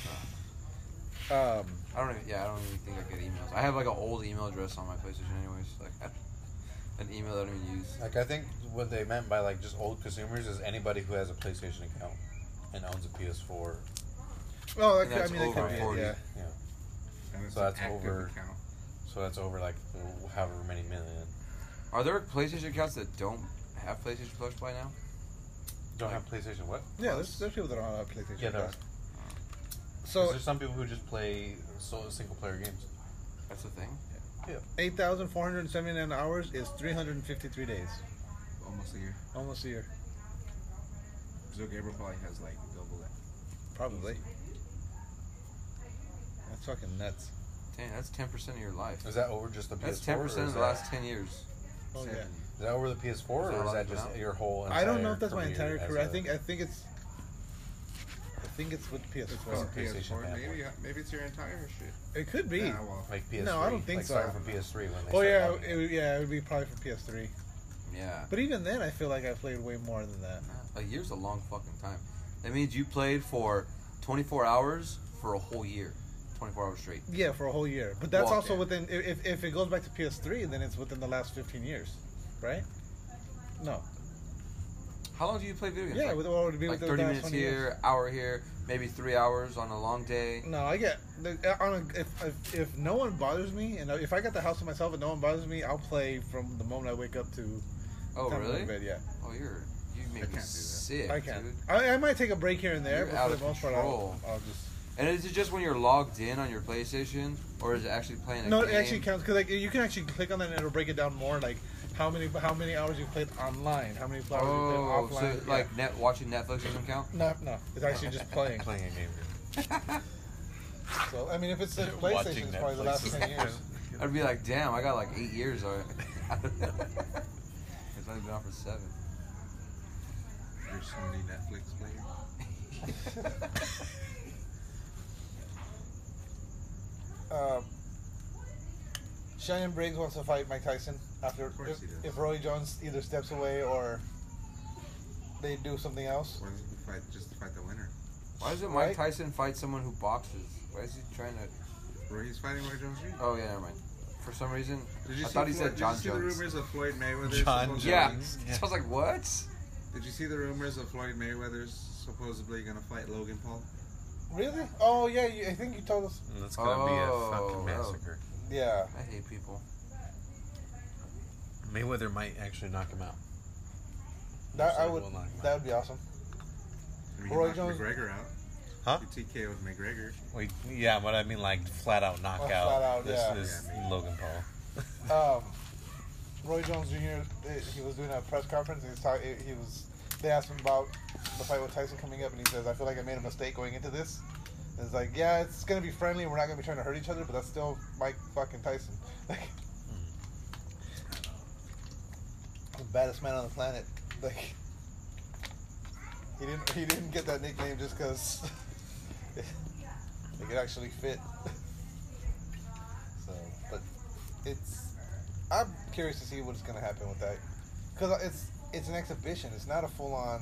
Speaker 6: Um,
Speaker 4: I don't even. Yeah, I don't even think I get emails. I have like an old email address on my PlayStation, anyways. Like an email that I don't even use.
Speaker 2: Like I think what they meant by like just old consumers is anybody who has a PlayStation account and owns a P S four.
Speaker 6: well, that
Speaker 4: And
Speaker 6: could, I
Speaker 4: that's
Speaker 6: mean, that
Speaker 4: over
Speaker 6: could be it,
Speaker 4: forty.
Speaker 6: yeah.
Speaker 2: Yeah.
Speaker 5: And it's
Speaker 2: So
Speaker 5: an
Speaker 2: that's
Speaker 5: active
Speaker 2: over-
Speaker 5: account.
Speaker 2: So that's over like however many million.
Speaker 4: Are there PlayStation accounts that don't have PlayStation Plus by now?
Speaker 2: Don't have PlayStation what?
Speaker 6: Yeah, there's, there's people that don't have PlayStation.
Speaker 2: Yeah, there
Speaker 6: Plus.
Speaker 2: are.
Speaker 6: So
Speaker 2: there's some people who just play so single player games.
Speaker 4: That's the thing.
Speaker 6: eight thousand four hundred seventy-nine hours is three hundred fifty-three days,
Speaker 5: Almost a year.
Speaker 6: almost a year,
Speaker 5: So Gabriel probably has like double that.
Speaker 6: probably. That's fucking nuts.
Speaker 4: Dang, that's ten percent of your life.
Speaker 2: Is that over just the P S four?
Speaker 4: That's ten percent
Speaker 2: or
Speaker 4: of
Speaker 2: is
Speaker 4: the
Speaker 2: that-
Speaker 4: last ten years.
Speaker 6: Oh yeah.
Speaker 2: Is that over the P S four,
Speaker 4: Is that
Speaker 2: or is
Speaker 4: allowed
Speaker 2: that
Speaker 4: to go
Speaker 2: just
Speaker 4: out?
Speaker 2: your whole?
Speaker 6: I don't know
Speaker 2: entire
Speaker 6: if that's my
Speaker 2: career
Speaker 6: entire
Speaker 2: as
Speaker 6: career. I
Speaker 2: a-
Speaker 6: think I think it's. I think it's with P S
Speaker 5: It's
Speaker 6: four.
Speaker 5: called
Speaker 2: PlayStation
Speaker 5: P S four.
Speaker 2: fan.
Speaker 5: Maybe, yeah, maybe it's your entire shit.
Speaker 6: It could be.
Speaker 5: Yeah, well,
Speaker 2: like P S three.
Speaker 6: No, I don't think
Speaker 2: like
Speaker 6: so.
Speaker 2: Starting from P S three when they
Speaker 6: Oh
Speaker 2: started
Speaker 6: yeah,
Speaker 2: out.
Speaker 6: it, would- yeah, it would be probably for P S three.
Speaker 4: Yeah.
Speaker 6: But even then, I feel like I played way more than that.
Speaker 4: A year's a long fucking time. That means you played for twenty-four hours for a whole year. twenty-four hours straight.
Speaker 6: Yeah, for a whole year. But that's
Speaker 4: Well,
Speaker 6: also
Speaker 4: yeah.
Speaker 6: within. If if it goes back to P S three, then it's within the last fifteen years, right? No.
Speaker 4: How long do you play video games?
Speaker 6: Yeah,
Speaker 4: like,
Speaker 6: with what would it be
Speaker 4: like
Speaker 6: within
Speaker 4: thirty
Speaker 6: the last
Speaker 4: minutes
Speaker 6: twenty
Speaker 4: here,
Speaker 6: years?
Speaker 4: hour here, maybe three hours on a long day.
Speaker 6: No, I get the- on a, if, if if no one bothers me, and if I got the house to myself and no one bothers me, I'll play from the moment I wake up to.
Speaker 4: Oh,
Speaker 6: time I go to
Speaker 4: really?
Speaker 6: bed, yeah,
Speaker 4: Oh, you're you make
Speaker 5: I
Speaker 4: me
Speaker 5: can't do that.
Speaker 4: sick,
Speaker 6: I can.
Speaker 4: dude.
Speaker 6: I, I might take a break here and there,
Speaker 4: You're
Speaker 6: but
Speaker 4: out
Speaker 6: for
Speaker 4: of
Speaker 6: the most part,
Speaker 4: control.
Speaker 6: I'll, I'll just.
Speaker 4: And is it just when you're logged in on your PlayStation, or is it actually playing a
Speaker 6: No,
Speaker 4: game?
Speaker 6: it actually counts because like you can actually click on that and it'll break it down more, like how many how many hours you played online, how many hours
Speaker 4: Oh,
Speaker 6: you played offline.
Speaker 4: so
Speaker 6: yeah.
Speaker 4: like net watching Netflix doesn't count?
Speaker 6: No, no, it's actually just playing.
Speaker 2: Playing a game.
Speaker 6: So I mean, if it's a
Speaker 2: Watching
Speaker 6: PlayStation, it's probably the last
Speaker 2: Netflix.
Speaker 6: ten years.
Speaker 4: I'd be like, damn, I got like eight years on it. It's only been on for seven.
Speaker 5: Your Sony Netflix player.
Speaker 6: Um, Shannon Briggs wants to fight Mike Tyson after
Speaker 5: Of course
Speaker 6: if,
Speaker 5: he does.
Speaker 6: if Roy Jones either steps away or they do something else.
Speaker 5: Why doesn't he fight just to fight the winner?
Speaker 4: Why doesn't Mike
Speaker 6: Right?
Speaker 4: Tyson fight someone who boxes? Why is he trying to?
Speaker 5: Where he's fighting Roy Jones Junior
Speaker 4: Oh yeah, never mind. For some reason,
Speaker 5: Did you
Speaker 4: I
Speaker 5: see
Speaker 4: thought he
Speaker 5: Floyd,
Speaker 4: said John
Speaker 5: Did you see
Speaker 4: Jones.
Speaker 5: the rumors of Floyd Mayweather?
Speaker 2: John
Speaker 5: supposedly-
Speaker 4: Yeah.
Speaker 2: Jones.
Speaker 4: So I was like, what?
Speaker 5: Did you see the rumors of Floyd Mayweather's supposedly gonna fight Logan Paul?
Speaker 6: Really? Oh yeah, you, I think you told us.
Speaker 2: And that's gonna be a
Speaker 4: Oh,
Speaker 2: fucking
Speaker 4: wow.
Speaker 2: massacre.
Speaker 6: Yeah.
Speaker 4: I hate people.
Speaker 2: Mayweather might actually knock him out.
Speaker 6: That I
Speaker 2: Most
Speaker 6: would.
Speaker 2: likely will knock him
Speaker 6: That
Speaker 2: out.
Speaker 6: would be awesome.
Speaker 5: I mean, he
Speaker 6: Roy
Speaker 5: knocked
Speaker 6: Jones-
Speaker 5: McGregor out.
Speaker 2: Huh?
Speaker 5: He T K O'd McGregor.
Speaker 2: Wait, yeah, but I mean like flat out knockout.
Speaker 6: flat out,
Speaker 2: this
Speaker 6: yeah.
Speaker 2: is
Speaker 5: Yeah,
Speaker 2: Logan Paul.
Speaker 6: Um, Roy Jones Junior eh, He was doing a press conference. And he was talking. He was. They asked him about the fight with Tyson coming up, and he says, "I feel like I made a mistake going into this It's like, yeah, it's gonna be friendly. We're not gonna be trying to hurt each other, but that's still Mike fucking Tyson. Like, the baddest man on the planet. Like, he didn't he didn't get that nickname just because it, it could actually fit. So, but it's I'm curious to see what's gonna happen with that, because it's it's an exhibition. It's not a full on.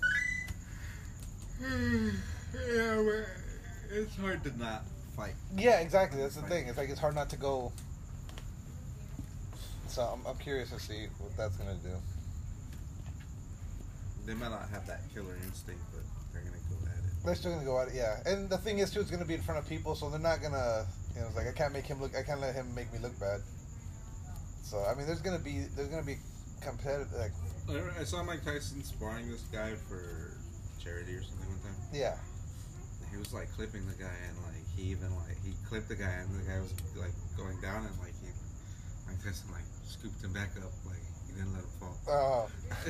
Speaker 5: Yeah, well, it's hard to not fight.
Speaker 6: Yeah, exactly. That's the thing. It's like it's hard not to go. So I'm, I'm curious to see what that's gonna do.
Speaker 5: They might not have that killer instinct, but they're gonna go at it.
Speaker 6: They're still gonna go at it, yeah. And the thing is too, it's gonna be in front of people, so they're not gonna, you know, it's like I can't make him look, I can't let him make me look bad. So I mean, there's gonna be, there's gonna be competitive, like.
Speaker 5: I saw Mike Tyson sparring this guy for charity or something one time.
Speaker 6: Yeah.
Speaker 5: He was like clipping the guy, and like he even like he clipped the guy, and the guy was like going down, and like he, Mike Tyson like scooped him back up, like he didn't let him fall.
Speaker 6: Oh.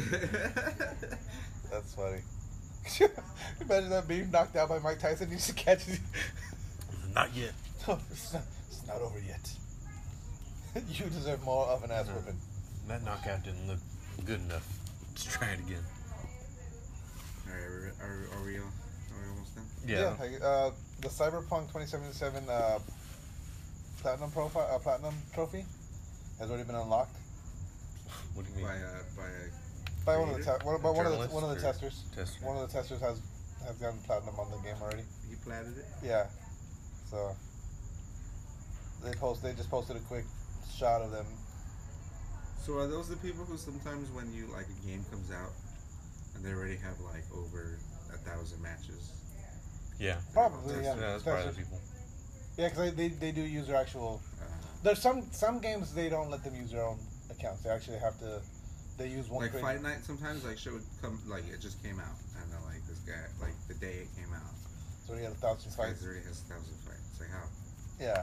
Speaker 6: That's funny. Imagine that being knocked out by Mike Tyson. You just catch it.
Speaker 2: Not yet.
Speaker 6: No, it's not, it's not over yet. You deserve more of an ass
Speaker 2: No.
Speaker 6: whipping.
Speaker 2: That knockout didn't look good enough. Let's try it again.
Speaker 5: All right, are, are, are we all, are we almost done?
Speaker 2: Yeah.
Speaker 6: like, uh, the Cyberpunk twenty seventy-seven uh, platinum profile, uh, platinum trophy has already been unlocked
Speaker 2: What do you mean?
Speaker 5: By uh, by a
Speaker 6: by one of the
Speaker 5: creator?
Speaker 6: te- one, by one of the
Speaker 2: Journalist
Speaker 6: one of the
Speaker 2: or
Speaker 6: testers.
Speaker 2: tester?
Speaker 6: One of the testers has has gotten platinum on the game already.
Speaker 5: He platted it.
Speaker 6: Yeah. So they post. They just posted a quick shot of them.
Speaker 5: So are those the people who sometimes when you like a game comes out and they already have like over a thousand matches?
Speaker 2: Yeah.
Speaker 6: Probably,
Speaker 2: That's,
Speaker 6: yeah.
Speaker 2: yeah, that's probably
Speaker 6: Testers.
Speaker 2: the people.
Speaker 6: Yeah, because they, they they do use their actual.
Speaker 5: Uh,
Speaker 6: There's some some games they don't let them use their own accounts. They actually have to. They use one.
Speaker 5: like
Speaker 6: creator-
Speaker 5: Fight Night sometimes like shit would come like it just came out and then like this guy like the day it came out
Speaker 6: So he had a thousand
Speaker 5: this guy
Speaker 6: fights.
Speaker 5: already has a thousand fights. It's like how?
Speaker 6: Yeah.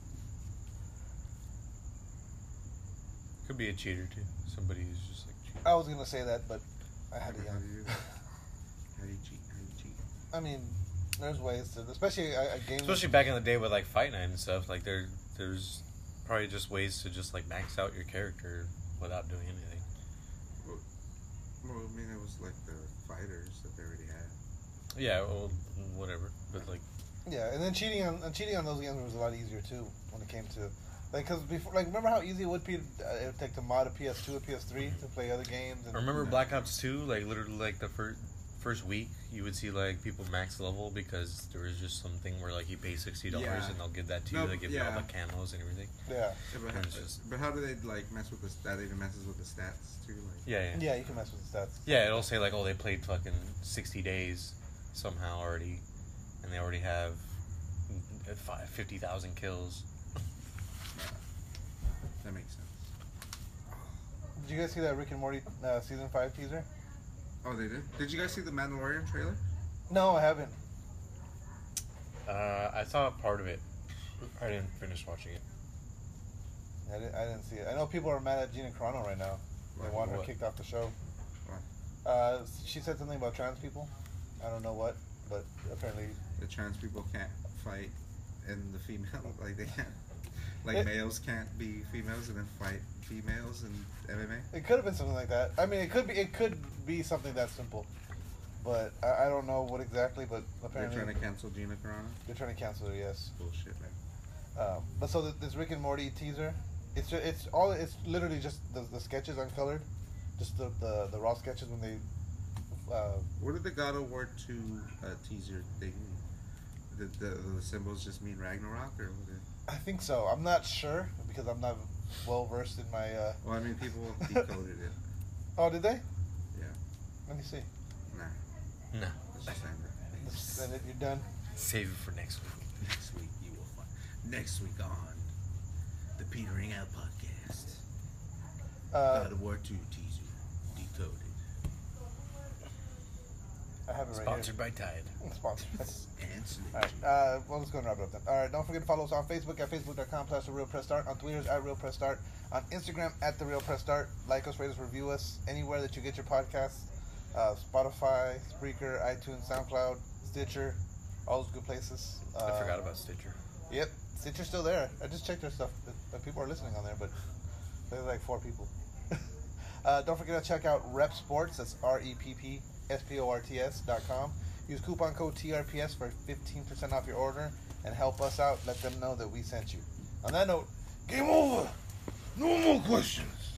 Speaker 2: Could be a cheater too. Somebody who's just like cheating.
Speaker 6: I was gonna say that, but I had to.
Speaker 5: How do you do that? How do you cheat? How do you cheat?
Speaker 6: I mean, there's ways to, especially a, a game.
Speaker 2: Especially back in the day with like Fight Night and stuff. Like there, there's probably just ways to just like max out your character without doing anything.
Speaker 5: Well, well, I mean it was like the fighters that they already had.
Speaker 2: Yeah, well, whatever. But like,
Speaker 6: Yeah, and then cheating on and cheating on those games was a lot easier too when it came to, like, because before, like, remember how easy it would be? Uh, it would take to mod a P S two or P S three to play other games. And,
Speaker 2: remember Black Ops two? Like literally, like the first first week, you would see like people max level because there was just something where like you pay sixty dollars
Speaker 5: Yeah.
Speaker 2: and they'll give that to you.
Speaker 5: No,
Speaker 2: They give
Speaker 5: yeah.
Speaker 2: you all the camos and everything.
Speaker 6: Yeah,
Speaker 5: Yeah, but,
Speaker 2: And
Speaker 5: how,
Speaker 2: it's just-
Speaker 5: but how do they like mess with the that even messes with the stats too? Like
Speaker 2: Yeah, yeah,
Speaker 6: yeah, you can mess with the stats.
Speaker 2: yeah. It'll say like, oh, they played fucking sixty days somehow already, and they already have fifty thousand kills.
Speaker 5: that makes sense.
Speaker 6: Did you guys see that Rick and Morty uh, season five teaser?
Speaker 5: Oh, they did. Did you guys see the Mandalorian trailer?
Speaker 6: No, I haven't.
Speaker 2: Uh, I saw part of it. I didn't finish watching it.
Speaker 6: I didn't, I didn't see it. I know people are mad at Gina Carano right now. They
Speaker 5: Why?
Speaker 6: want her
Speaker 2: What?
Speaker 6: kicked off the show.
Speaker 5: Why?
Speaker 6: Uh, she said something about trans people. I don't know what, but apparently.
Speaker 5: The trans people can't fight, and the female like they can't. Like
Speaker 6: It-
Speaker 5: males can't be females and then fight females in M M A.
Speaker 6: It could have been something like that. I mean, it could be. It could be something that simple, but I, I don't know what exactly. But
Speaker 5: They're
Speaker 6: apparently,
Speaker 5: trying to cancel Gina Carano.
Speaker 6: they're trying to cancel her. Yes.
Speaker 5: Bullshit, man.
Speaker 6: Um, but so th this Rick and Morty teaser, it's ju- it's all it's literally just the, the sketches uncolored, just the, the the raw sketches when they. Uh,
Speaker 5: What did the God of War two uh, teaser thing? Did the, the symbols just mean Ragnarok or what? Did,
Speaker 6: I think so. I'm not sure because I'm not well versed in my. Uh...
Speaker 5: well, I mean, people decoded it.
Speaker 6: Oh, did they?
Speaker 5: Yeah.
Speaker 6: Let me see.
Speaker 5: Nah.
Speaker 2: No.
Speaker 5: Let's just end it.
Speaker 6: Then it, you're done.
Speaker 2: Save it for next week.
Speaker 5: Next week you will find. Next week on the Petering Out podcast.
Speaker 6: Uh,
Speaker 5: God of War two teaser decoded.
Speaker 6: I have it right
Speaker 2: Sponsored by Tide.
Speaker 6: here. Sponsored.
Speaker 5: And
Speaker 6: All right. Uh, well, let's go and wrap it up then. All right. Don't forget to follow us on Facebook at facebook.com slash the Real Press Start. On Twitter at Real Press Start. On Instagram at the Real Press Start. Like us, rate us, review us anywhere that you get your podcasts. Uh, Spotify, Spreaker, iTunes, SoundCloud, Stitcher, all those good places. Uh,
Speaker 2: I forgot about Stitcher.
Speaker 6: Yep, Stitcher's still there. I just checked their stuff. The, the people are listening on there, but there's like four people. uh, don't forget to check out Rep Sports. That's R E P P S P O R T S dot com. Use coupon code T R P S for fifteen percent off your order and help us out. Let them know that we sent you. On that note, game over. No more questions.